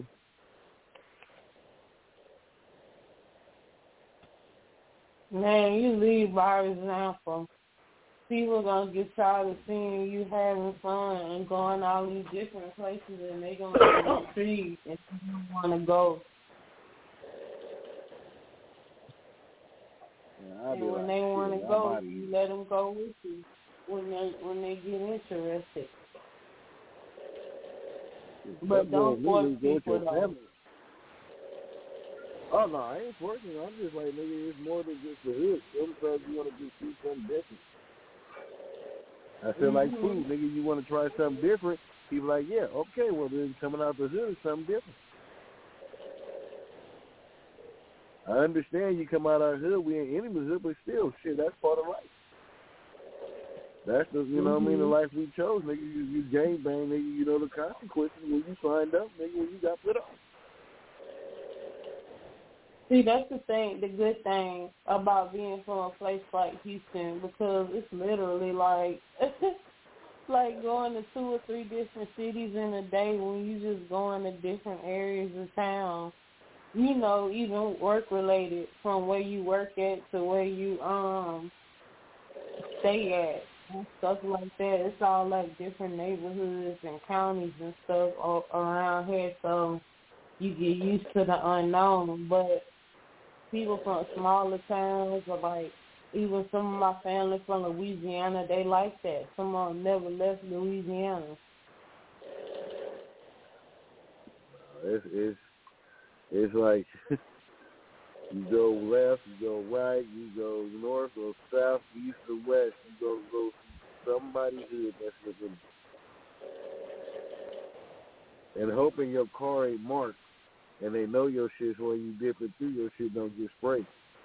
Man, you lead by example. People gonna get tired of seeing you having fun and going all these different places, and they gonna get intrigued and you want to go. Yeah, and when like, they want to shit, go, you let them go with you when they when they get interested. But don't force people though. Oh no, I ain't forcing. I'm just like, nigga, it's more than just the hood. Sometimes you want to just see something different. I feel mm-hmm. like food, nigga. You want to try something different? People like, yeah, okay. Well, then coming out the hood is something different. I understand you come out of the hood, we ain't in the hood, but still, shit, that's part of life. That's the, you know mm-hmm. what I mean, the life we chose, nigga. You, you gang bang, nigga. You know the consequences when you signed up, nigga. When you got put on. See, that's the thing, the good thing about being from a place like Houston, because it's literally like, like going to two or three different cities in a day when you just going to different areas of town. You know, even work related, from where you work at to where you um stay at and stuff like that. It's all like different neighborhoods and counties and stuff all around here, so you get used to the unknown. But people from smaller towns, or like even some of my family from Louisiana, they like that. Some of them never left Louisiana. It's it's it's like you go left, you go right, you go north or south, east or west. You go go somebody's hood that's within, and hoping your car ain't marked. And they know your shit, so when you dip it through, your shit don't get sprayed.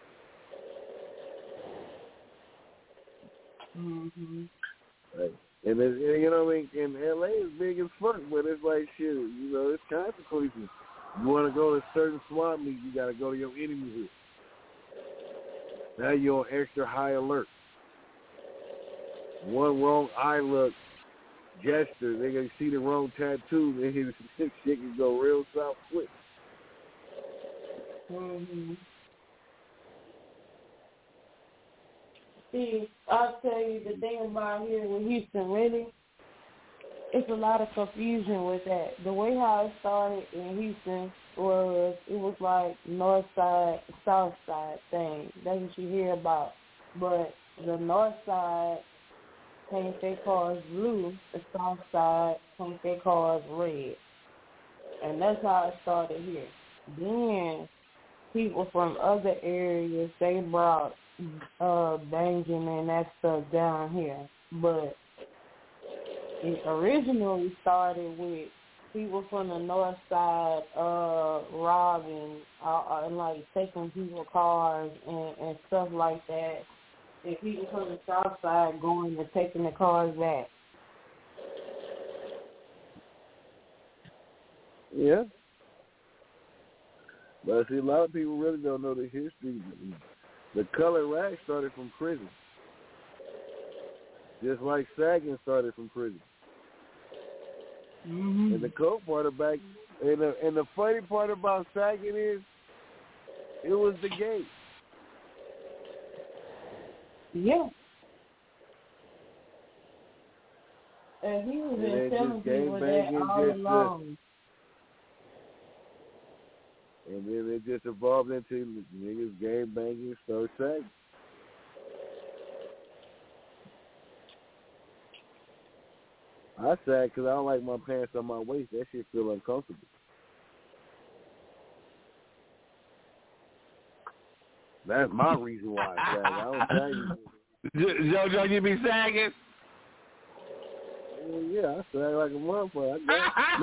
Mm-hmm. Right. And, it's, and you know what I mean? And L A is big as fuck, but it's like shit. You know, it's consequences. You want to go to a certain swap meet, you got to go to your enemy hood. Now you're on extra high alert. One wrong eye look, gesture, they gonna see the wrong tattoo, they hit shit can go real south quick. Mm-hmm. See, I'll tell you the thing about here with Houston, really, it's a lot of confusion with that. The way how it started in Houston was, it was like north side, south side thing. That's what you hear about. But the north side paint their cars blue, the south side paint their cars red. And that's how it started here. Then people from other areas, they brought uh, banging and that stuff down here. But it originally started with people from the north side uh, robbing uh, and, like, taking people's cars and, and stuff like that. And people from the south side going and taking the cars back. Yeah. But see, a lot of people really don't know the history. The color rack started from prison. Just like sagging started from prison. Mm-hmm. And the cool part about, and the, and the funny part about sagging is, it was the gate. Yeah. And he was and just telling people that all just, along. And then it just evolved into niggas game banging, start sagging. I sag because I don't like my pants on my waist. That shit feel uncomfortable. That's my reason why I sag. I don't sag. JoJo, you be sagging? Well, yeah, I sag like a motherfucker. I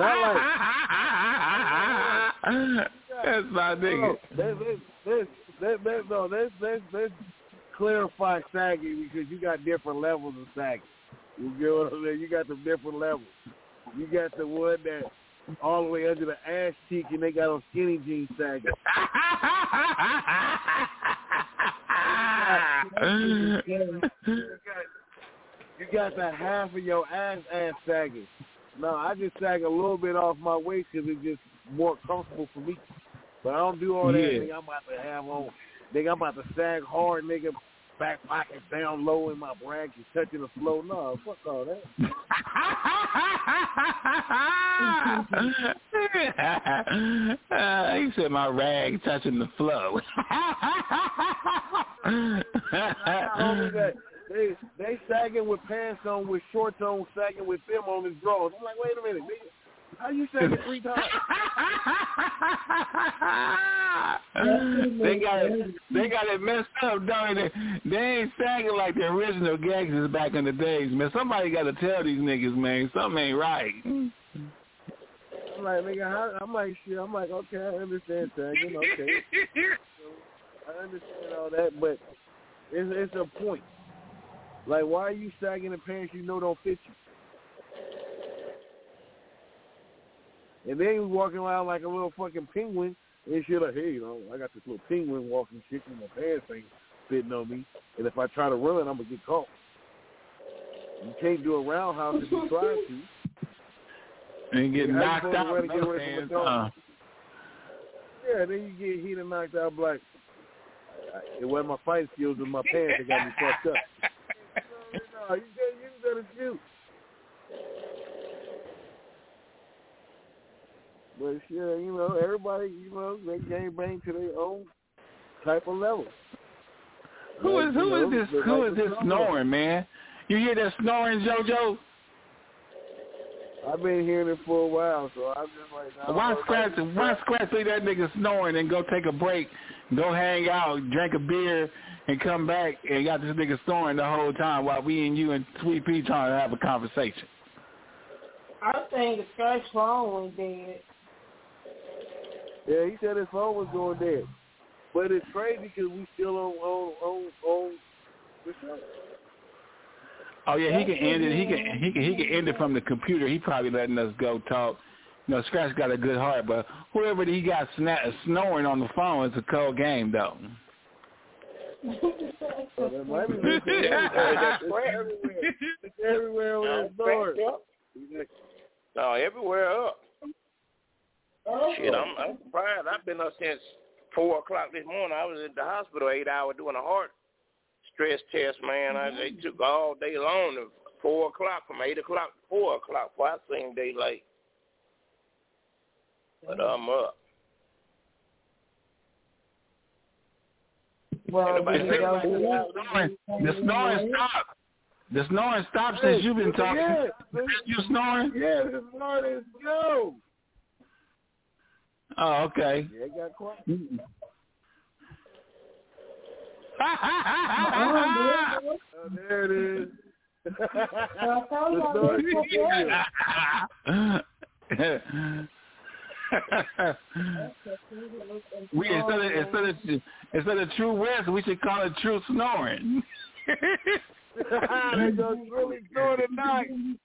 Not like. That's my nigga. Let's, let's, let's, let's, no, let's, let's, let's clarify sagging because you got different levels of sagging. You get what I'm saying? You got some different levels. You got the one that all the way under the ass cheek and they got on skinny jeans sagging. you, got, you got that half of your ass ass sagging. No, I just sag a little bit off my waist because it's just more comfortable for me. But I don't do all that. Yeah. Nigga, I'm about to have on. Nigga, I'm about to sag hard, nigga. Back pocket down low in my brag is touching the floor. No, fuck all that. uh, he said my rag touching the flow. they they sagging with pants on, with shorts on, sagging with them on his drawers. I'm like, wait a minute, nigga. How you sagging three times? they got it. They got it messed up, don't they? They ain't sagging like the original gangsters back in the days, man. Somebody got to tell these niggas, man, something ain't right. I'm like, nigga, how, I'm like, shit. I'm like, okay, I understand sagging, okay. I understand all that, but it's it's a point. Like, why are you sagging the pants you know don't fit you? And then you walking around like a little fucking penguin and shit like, hey, you know, I got this little penguin walking shit and my pants ain't fitting on me. And if I try to run, I'm going to get caught. You can't do a roundhouse if you try to. And get knocked out. To get away from a dog. Yeah, then you get hit and knocked out like, it wasn't my fight skills, it was my pants that got me fucked up. No, you got to shoot. But yeah, you know, everybody, you know, they game bang to their own type of level. Who like, is who know, is this? Who like is this snoring, man? You hear that snoring, JoJo? I've been hearing it for a while, so I'm just like, nah, why scratch? Why scratch leave that nigga snoring and go take a break, go hang out, drink a beer, and come back and got this nigga snoring the whole time while we and you and Sweet Pea trying to have a conversation? I think the scratch phone was dead. Yeah, he said his phone was going dead. But it's crazy because we still on on on, on the show. Oh yeah, he can end it. He can he can he can end it from the computer. He probably letting us go talk. You know, Scratch got a good heart, but whoever he got sna- snoring on the phone is a cold game though. So that might be everywhere. It's everywhere on the door. No, everywhere up. Oh. Shit, I'm, I'm surprised. I've been up since four o'clock this morning. I was at the hospital eight hours doing a heart stress test, man. I, they took all day long to four o'clock, from eight o'clock to four o'clock before I seen daylight. But I'm up. Well, the snoring stopped. The snoring stopped since you've been talking. Yeah, you snoring? Yeah, the snoring is go. Oh, okay. Yeah, it got quiet. Oh, there it is. we instead of instead of instead of True West, we should call it True Snoring. They go really snoring tonight.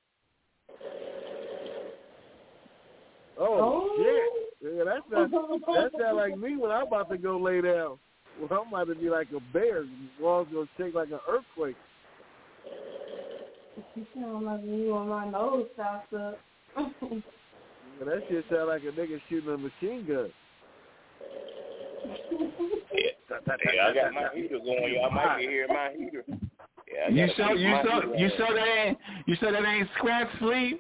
Oh, oh shit! Yeah, that sounds that sound like me when I'm about to go lay down. Well, I'm about to be like a bear. The walls gonna shake like an earthquake. You sound like you on my nose stops up. Yeah, that shit sound like a nigga shooting a machine gun. Yeah, yeah I got my heater going. Y'all might be hearing my heater. Yeah, you saw you saw you saw that ain't you saw that ain't scratch sleep.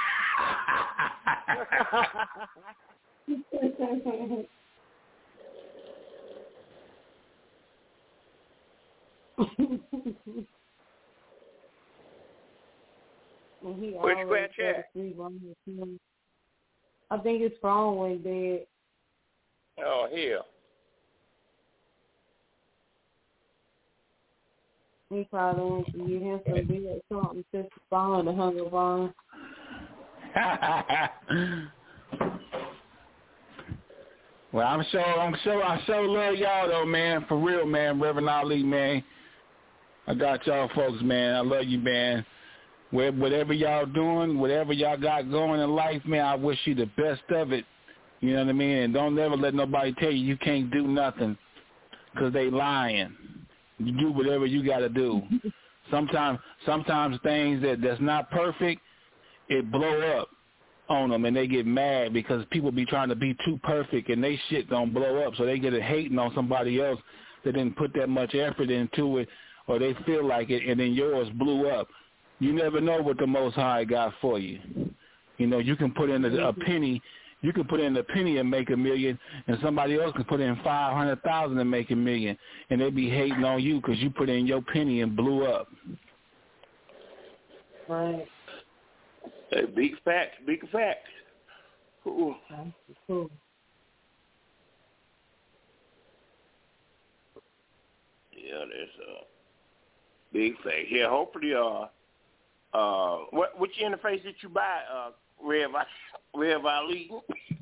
Which scratch at? I think his phone went dead. Oh, hell. He probably went to get him some beer or something since the phone to hung up on. Well, I'm sure, I'm sure, I sure love y'all though, man. For real, man. Reverend Ali, man. I got y'all folks, man. I love you, man. Whatever y'all doing, whatever y'all got going in life, man, I wish you the best of it. You know what I mean? And don't ever let nobody tell you you can't do nothing because they lying. You do whatever you got to do. Sometimes, sometimes things that, that's not perfect, it blow up on them and they get mad because people be trying to be too perfect and they shit don't blow up, so they get it hating on somebody else that didn't put that much effort into it, or they feel like it, and then yours blew up. You never know what the Most High got for you. You know, you can put in a, a penny, you can put in a penny and make a million, and somebody else can put in five hundred thousand and make a million, and they be hating on you because you put in your penny and blew up. Right. Hey, big facts, big facts. Cool. Cool. Yeah, there's a big fact. Yeah, hopefully, uh, uh, what which interface did you buy, uh, Rev, Rev Ali?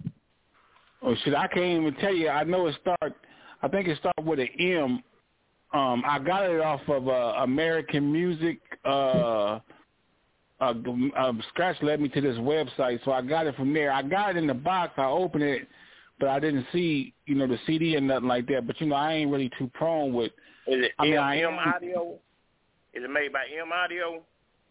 Oh shit, I can't even tell you. I know it start. I think it started with an M. Um, I got it off of uh, American Music. Uh, uh, uh, Scratch led me to this website, so I got it from there. I got it in the box. I opened it, but I didn't see, you know, the C D or nothing like that. But you know, I ain't really too prone with. Is it I mean, M, I M Audio? Is it made by M Audio?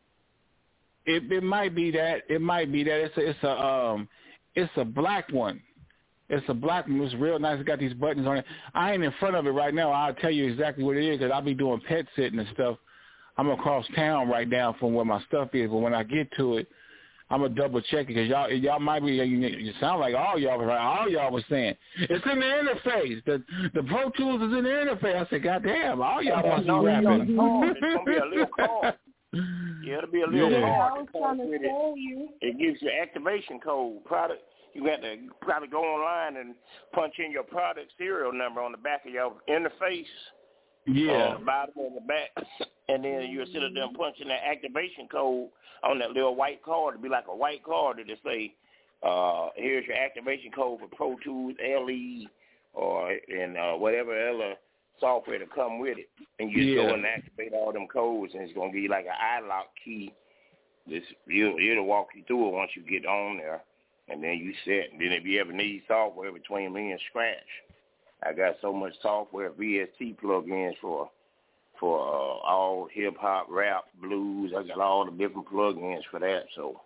It it might be that. It might be that. It's a it's a um it's a black one. It's a black one. It's real nice. It got these buttons on it. I ain't in front of it right now. I'll tell you exactly what it is because I'll be doing pet sitting and stuff. I'm across town right now from where my stuff is, but when I get to it, I'm gonna double check it because y'all y'all might be. You sound like all y'all was all y'all was saying it's in the interface. The the Pro Tools is in the interface. I said, God damn, all y'all must be rapping. It's gonna be a little card. Yeah, it'll be a little yeah. card. I was trying to tell you. It gives you activation code. Product. You got to probably go online and punch in your product serial number on the back of your interface. Yeah. On the bottom and the back. And then you'll sit there and punch in that activation code on that little white card. It'll be like a white card that'll say, uh, here's your activation code for Pro Tools, L E, or and uh, whatever other software to come with it. And you yeah. go and activate all them codes, and it's going to give you like an iLock key. This, it'll, it'll walk you through it once you get on there. And then you set. And then if you ever need software between me and Scratch, I got so much software, V S T plugins for for uh, all hip-hop, rap, blues. I got all the different plugins for that. So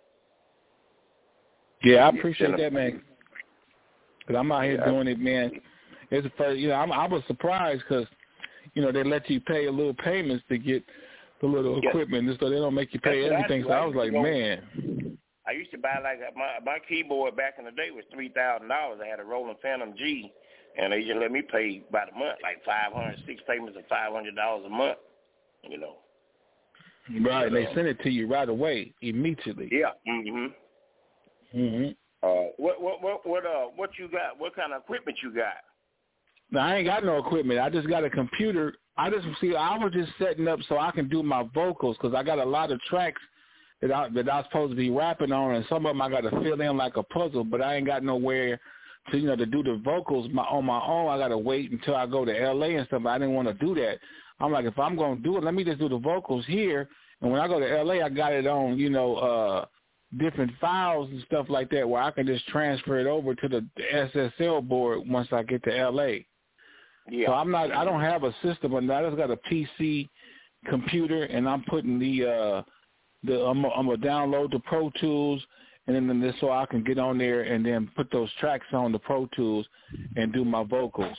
yeah, I appreciate that, man. Because I'm out here yeah. doing it, man. It's the first, you know, I'm, I was surprised because, you know, they let you pay a little payments to get the little yeah. equipment, and so they don't make you pay That's everything. So I was like, go, man. I used to buy like my my keyboard back in the day was three thousand dollars. I had a Roland Phantom G, and they just let me pay by the month, like five hundred, six payments of five hundred dollars a month. You know. Right, so, they send it to you right away, immediately. Yeah. Mhm. Mhm. Uh, what what what what uh what you got? What kind of equipment you got? Now I ain't got no equipment. I just got a computer I just see. I was just setting up so I can do my vocals because I got a lot of tracks that I that I was supposed to be rapping on, and some of them I got to fill in like a puzzle. But I ain't got nowhere to you know to do the vocals my, on my own. I got to wait until I go to L A and stuff. I didn't want to do that. I'm like, if I'm gonna do it, let me just do the vocals here. And when I go to L A, I got it on you know uh, different files and stuff like that where I can just transfer it over to the S S L board once I get to L A. Yeah. So I'm not. I don't have a system, but I just got a P C computer, and I'm putting the uh, the I'm gonna I'm download the Pro Tools, and then this so I can get on there and then put those tracks on the Pro Tools and do my vocals.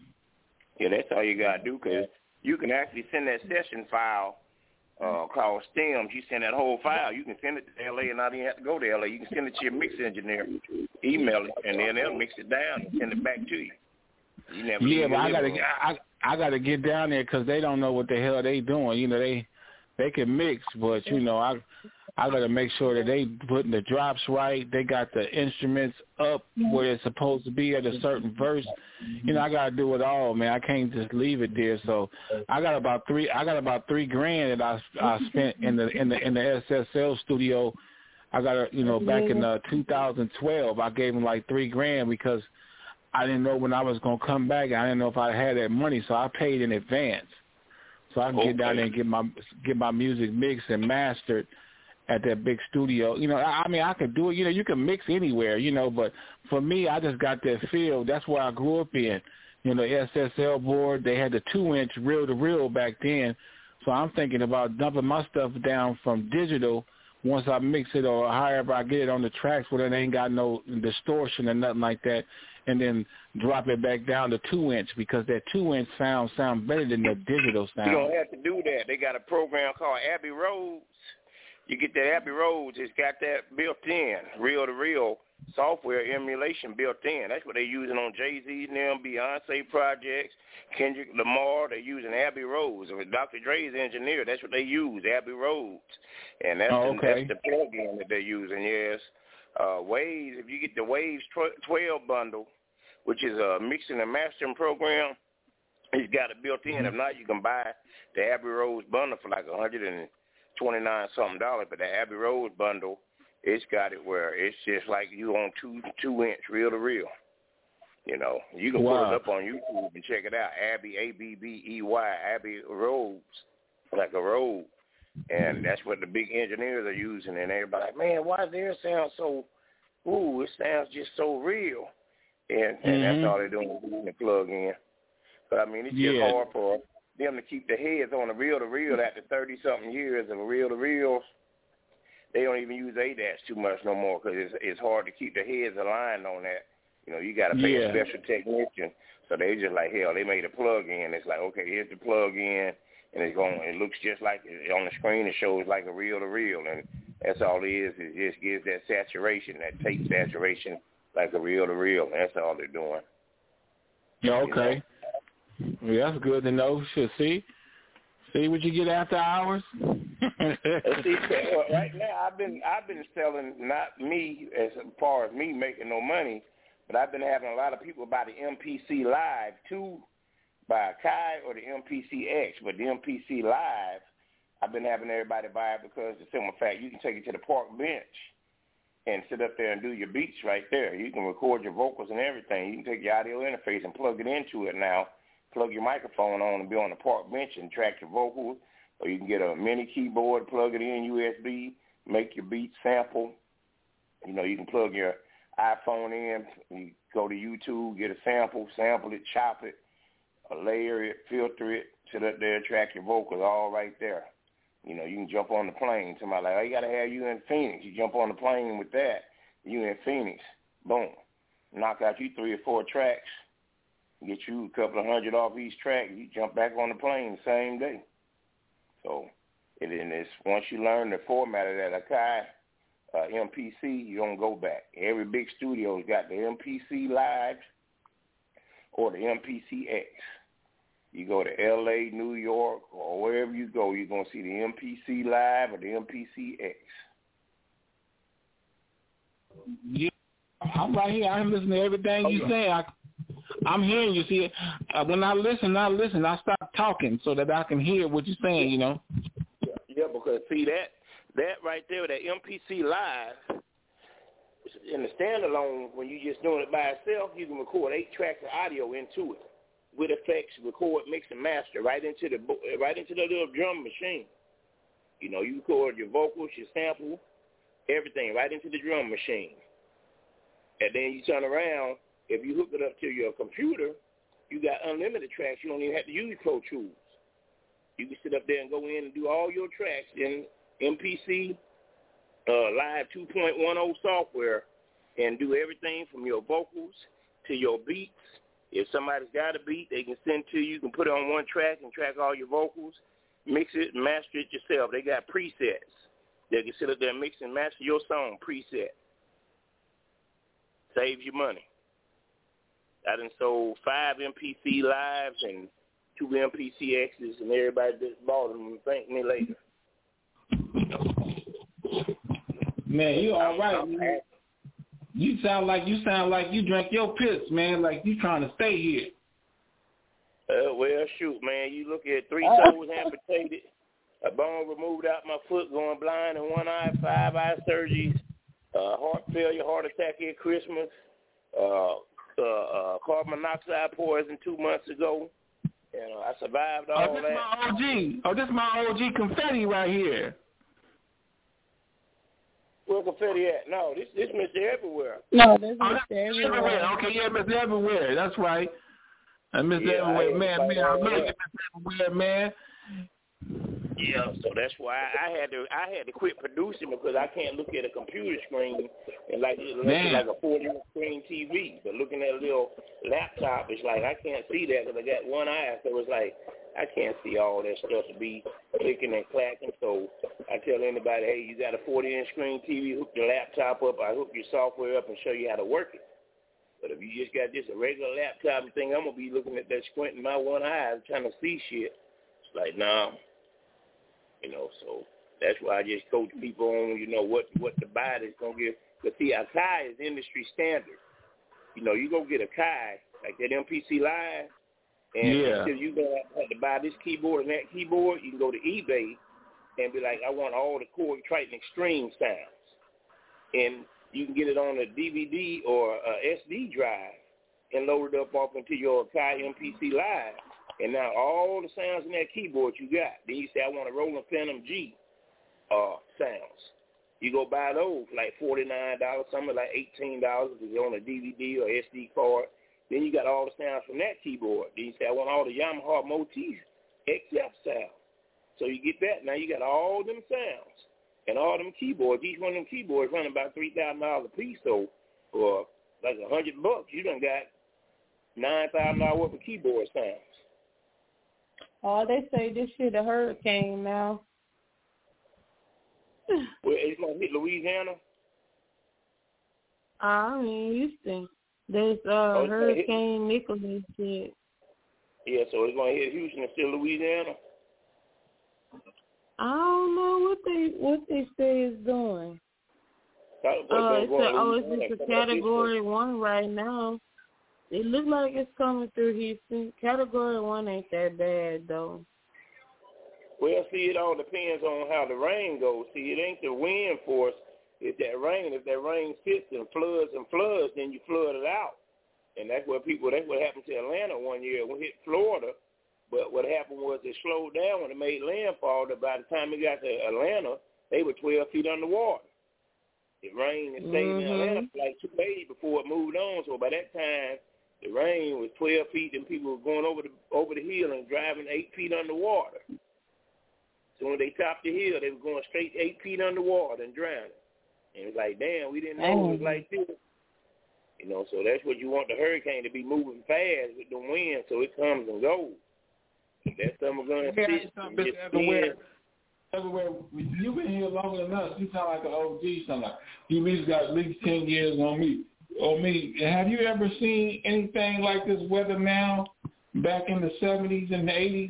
Yeah, that's all you gotta do, cause you can actually send that session file uh, called stems. You send that whole file. You can send it to L A and not even have to go to L A. You can send it to your mix engineer, email it, and then they'll mix it down and send it back to you. You never yeah, but I gotta I I gotta get down there because they don't know what the hell they doing. You know, they they can mix, but you know, I I gotta make sure that they putting the drops right. They got the instruments up where it's supposed to be at a certain verse. You know, I gotta do it all, man. I can't just leave it there. So I got about three. I got about three grand that I I spent in the in the in the S S L studio. I got you know back in uh, two thousand twelve. I gave them like three grand because I didn't know when I was going to come back. I didn't know if I had that money, so I paid in advance. So I can okay. get down there and get my get my music mixed and mastered at that big studio. You know, I, I mean, I could do it. You know, you can mix anywhere, you know, but for me, I just got that feel. That's where I grew up in. You know, S S L board, they had the two-inch reel-to-reel back then. So I'm thinking about dumping my stuff down from digital once I mix it or however I get it on the tracks where it ain't got no distortion or nothing like that, and then drop it back down to two-inch because that two-inch sound sound better than the digital sound. You don't have to do that. They got a program called Abbey Roads. You get that Abbey Roads. It's got that built in, reel-to-reel software emulation built in. That's what they're using on Jay-Z and them, Beyonce projects, Kendrick Lamar. They're using Abbey Roads. Or Doctor Dre's engineer, that's what they use, Abbey Roads. And that's, oh, okay. the, that's the plug-in that they're using, yes. Uh, Waves, if you get the Waves twelve bundle, which is a mixing and mastering program, it's got it built in. Mm-hmm. If not, you can buy the Abbey Roads bundle for like one hundred twenty-nine something dollars. But the Abbey Roads bundle, it's got it where it's just like you on two two inch reel to reel. You know, you can wow. pull it up on YouTube and check it out. Abbey, A B B E Y, Abbey Roads, like a road. And that's what the big engineers are using. And everybody like, man, why does theirs sound so, ooh, it sounds just so real. And, and mm-hmm. that's all they're doing is the plug in. But, I mean, it's just yeah. hard for them to keep their heads on the reel-to-reel after thirty-something years of reel-to-reels. They don't even use A D A T too much no more because it's, it's hard to keep their heads aligned on that. You know, you got to pay yeah. a special technician. So they just like, hell, they made a plug-in. It's like, okay, here's the plug-in. And it's going. It looks just like on the screen. It shows like a reel to reel, and that's all it is. It just gives that saturation, that tape saturation, like a reel to reel. That's all they're doing. Yeah. Okay. You know? Yeah, that's good to know. Should see, see what you get after hours. see, well, right now, I've been I've been selling, not me as far as me making no money, but I've been having a lot of people buy the M P C Live too. By Kai or the M P C X, but the M P C Live, I've been having everybody buy it because the simple fact you can take it to the park bench and sit up there and do your beats right there. You can record your vocals and everything. You can take your audio interface and plug it into it now, plug your microphone on and be on the park bench and track your vocals, or you can get a mini keyboard, plug it in U S B, make your beat sample. You know, you can plug your iPhone in, you go to YouTube, get a sample, sample it, chop it, layer it, filter it, sit up there, track your vocals all right there. You know, you can jump on the plane. Somebody like, oh, you got to have you in Phoenix. You jump on the plane with that, you in Phoenix. Boom. Knock out you three or four tracks, get you a couple of hundred off each track, you jump back on the plane the same day. So, it is, once you learn the format of that Akai uh, M P C, you don't go back. Every big studio's got the M P C Live or the M P C X. You go to L A, New York, or wherever you go, you're going to see the M P C Live or the M P C X. Yeah, I'm right here. I'm listening to everything oh, you yeah. say. I, I'm hearing you. See, uh, when I listen, I listen. I stop talking so that I can hear what you're saying. You know. Yeah, yeah, because see that that right there, that M P C Live in the standalone, when you just doing it by itself, you can record eight tracks of audio into it with effects, record, mix, and master right into the right into the little drum machine. You know, you record your vocals, your sample, everything right into the drum machine. And then you turn around, if you hook it up to your computer, you got unlimited tracks. You don't even have to use Pro Tools. You can sit up there and go in and do all your tracks in M P C uh, Live two point ten software and do everything from your vocals to your beats. If somebody's got a beat, they can send to you. You can put it on one track and track all your vocals, mix it, and master it yourself. They got presets. They can sit up there and mix and master your song preset. Saves you money. I done sold five M P C Lives and two M P C X's, and everybody just bought them and thanked me later. Man, you all right, man. You sound like you sound like you drank your piss, man. Like you trying to stay here. Uh, well, shoot, man. You look at three toes amputated, a bone removed out my foot, going blind in one eye, five eye surgeries, uh, heart failure, heart attack at Christmas, uh, uh, uh, carbon monoxide poison two months ago. And uh, I survived all oh, this that. My O G. Oh, this is my O G confetti right here. Where confetti at? No, this this Mister Everywhere. No, this is oh, Mister Everywhere. Everywhere. Okay, yeah, Mister Everywhere. That's right. And Mister Yeah, Everywhere, man, man, I love you, Mister Everywhere, man. Yeah, so that's why I, I had to I had to quit producing because I can't look at a computer screen and like it looks like a forty inch screen T V. But looking at a little laptop, it's like I can't see that because I got one eye. So it's like I can't see all that stuff to be clicking and clacking. So I tell anybody, hey, you got a forty inch screen T V, hook your laptop up. I hook your software up and show you how to work it. But if you just got just a regular laptop and think I'm gonna be looking at that squinting my one eye trying to see shit, it's like nah. You know, so that's why I just coach people on, you know, what what to buy that's going to get. But see, a Kai is industry standard. You know, you go get a Kai, like that M P C Live, and yeah. until you going to have to buy this keyboard and that keyboard, you can go to eBay and be like, I want all the Korg Triton Extreme sounds. And you can get it on a D V D or a S D drive and load it up off into your Kai M P C Live. And now all the sounds in that keyboard you got. Then you say, I want a Roland Phantom G uh, sounds. You go buy those for like forty-nine dollars, something like eighteen dollars if it's on a D V D or S D card. Then you got all the sounds from that keyboard. Then you say, I want all the Yamaha Motif X F sounds. So you get that. Now you got all them sounds and all them keyboards. Each one of them keyboards running about three thousand dollars a piece. So for like a hundred bucks, you done got nine thousand dollars worth of keyboard sounds. Oh, they say this shit a hurricane now. Well, it's going to hit Louisiana? I mean, Houston. There's uh, oh, Hurricane Nicholas shit. Yeah, so it's going to hit Houston and still Louisiana? I don't know what they what they say it's doing. Uh, it's a, oh, it's just a category one right now. It looks like it's coming through Houston. Category one ain't that bad, though. Well, see, it all depends on how the rain goes. See, it ain't the wind force. It's that rain. If that rain sits and floods and floods, then you flood it out. And that's what people, that's what happened to Atlanta one year. We hit Florida, but what happened was it slowed down when it made landfall. That by the time it got to Atlanta, they were twelve feet underwater. It rained and stayed mm-hmm. in Atlanta for like two days before it moved on. So by that time, the rain was twelve feet, and people were going over the over the hill and driving eight feet underwater. So when they topped the hill, they were going straight eight feet underwater and drowning. And it was like, damn, we didn't know it was like this. You know, so that's what you want the hurricane to be moving fast with the wind, so it comes and goes. That's something going to sit. Everywhere, everywhere. You've been here longer than us. You sound like an O G. Sound like you at least got at least ten years on me. On me. Have you ever seen anything like this weather now, back in the seventies and the eighties?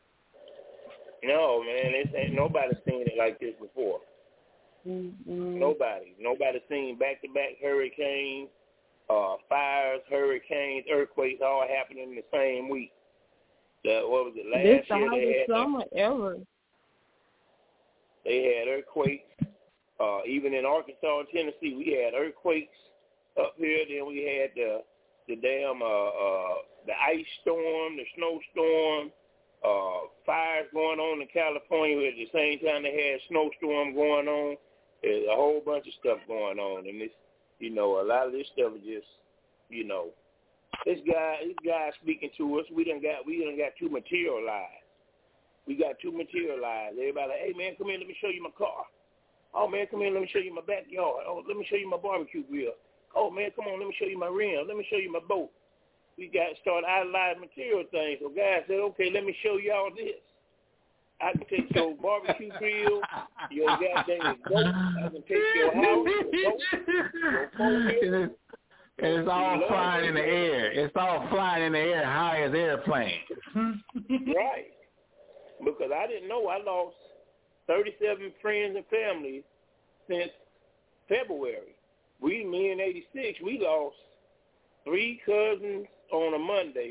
No, man. It's, ain't nobody's seen it like this before. Mm-hmm. Nobody. Nobody's seen back-to-back hurricanes. uh, fires, hurricanes, earthquakes, all happening in the same week. The, what was it, last this year? They the had summer uh, ever. They had earthquakes. Uh, even in Arkansas and Tennessee, we had earthquakes up here. Then we had the the damn uh, uh, the ice storm, the snowstorm, uh, fires going on in California at the same time they had snowstorm going on. There's a whole bunch of stuff going on, and this, you know, a lot of this stuff is just, you know, this guy, this guy speaking to us. We done got, we done got too materialized. We got too materialized. Everybody like, hey man, come in, let me show you my car. Oh man, come in, let me show you my backyard. Oh, let me show you my barbecue grill. Oh man, come on, let me show you my rim. Let me show you my boat. We got to start idolizing material things. So guys said, okay, let me show y'all this. I can take your barbecue grill, your goddamn boat. I can take your house, your boat, your four-wheel. And it's all flying in the air. It's all flying in the air, high as airplane. Right. Because I didn't know I lost thirty-seven friends and family since February. We, me and eighty-six, we lost three cousins on a Monday,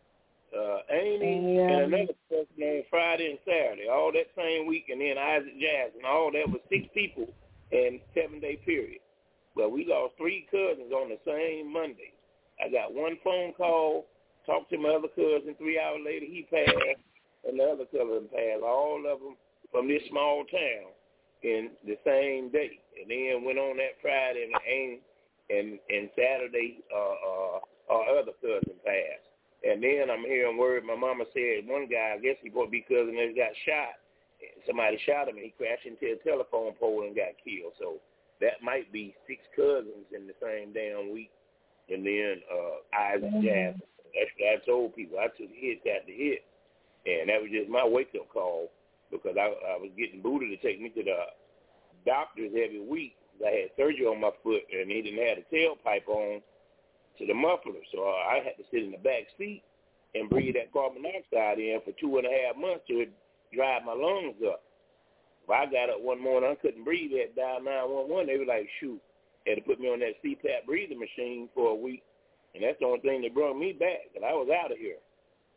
uh, Amy yeah. and another person on Friday and Saturday, all that same week, and then Isaac Jackson. All that was six people in seven-day period. Well, we lost three cousins on the same Monday. I got one phone call, talked to my other cousin. Three hours later, he passed, and the other cousin passed. All of them from this small town in the same day. And then went on that Friday and and, and Saturday, uh, uh, our other cousin passed. And then I'm hearing word, my mama said one guy, I guess he supposed to be cousin, that got shot. Somebody shot him, and he crashed into a telephone pole and got killed. So that might be six cousins in the same damn week. And then uh, Isaac mm-hmm. Jackson. That's what I told people. I took hits after hit. And that was just my wake-up call because I, I was getting Buddha to take me to the doctors every week. I had surgery on my foot, and he didn't have the tailpipe on to the muffler. So I had to sit in the back seat and breathe that carbon dioxide in for two and a half months till it dried my lungs up. If I got up one morning, I couldn't breathe. They had dialed nine one one. They were like, shoot. They had to put me on that C PAP breathing machine for a week. And that's the only thing that brought me back, because I was out of here.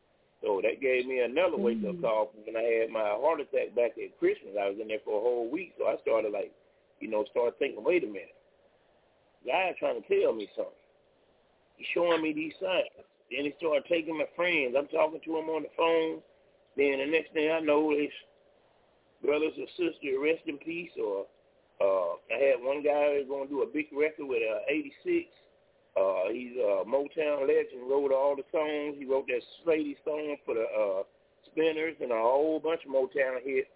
So that gave me another wake-up mm-hmm. call when I had my heart attack back at Christmas. I was in there for a whole week. So I started, like, you know, started thinking, wait a minute. Guy's trying to tell me something. He's showing me these signs. Then he started taking my friends. I'm talking to him on the phone. Then the next thing I know is brothers or sisters, rest in peace. Or uh, I had one guy who was going to do a big record with uh, eighty-six. Uh, he's a Motown legend, wrote all the songs. He wrote that Slady song for the uh, Spinners and a whole bunch of Motown hits.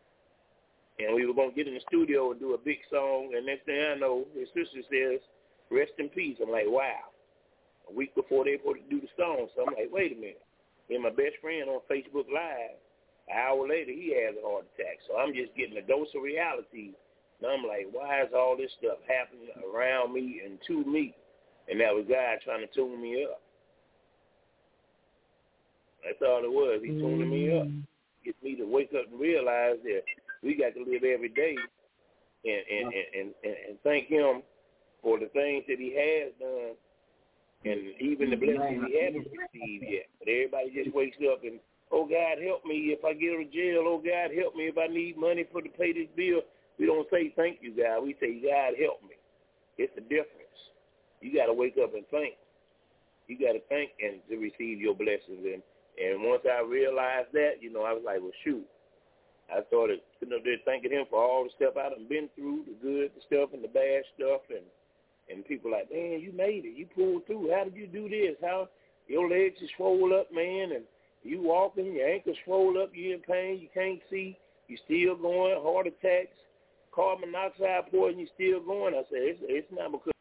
And we were going to get in the studio and do a big song. And next thing I know, his sister says, rest in peace. I'm like, wow. A week before they were supposed to do the song. So I'm like, wait a minute. And my best friend on Facebook Live, an hour later, he has a heart attack. So I'm just getting a dose of reality. And I'm like, why is all this stuff happening around me and to me? And that was God trying to tune me up. That's all it was. He tuning me up. Get me to wake up and realize that we got to live every day and and, and, and, and thank him for the things that he has done and even the blessings he haven't received yet. But everybody just wakes up and, oh, God, help me if I get out of jail. Oh, God, help me if I need money for to pay this bill. We don't say thank you, God. We say, God, help me. It's the difference. You got to wake up and think. You got to think and to receive your blessings. And, and once I realized that, you know, I was like, well, shoot. I started sitting up there thanking him for all the stuff I done been through, the good stuff and the bad stuff. And, and people like, man, you made it. You pulled through. How did you do this? How your legs are swole up, man, and you walking, your ankles swole up, you in pain, you can't see, you still going, heart attacks, carbon monoxide poison, you still going. I said, it's, it's not because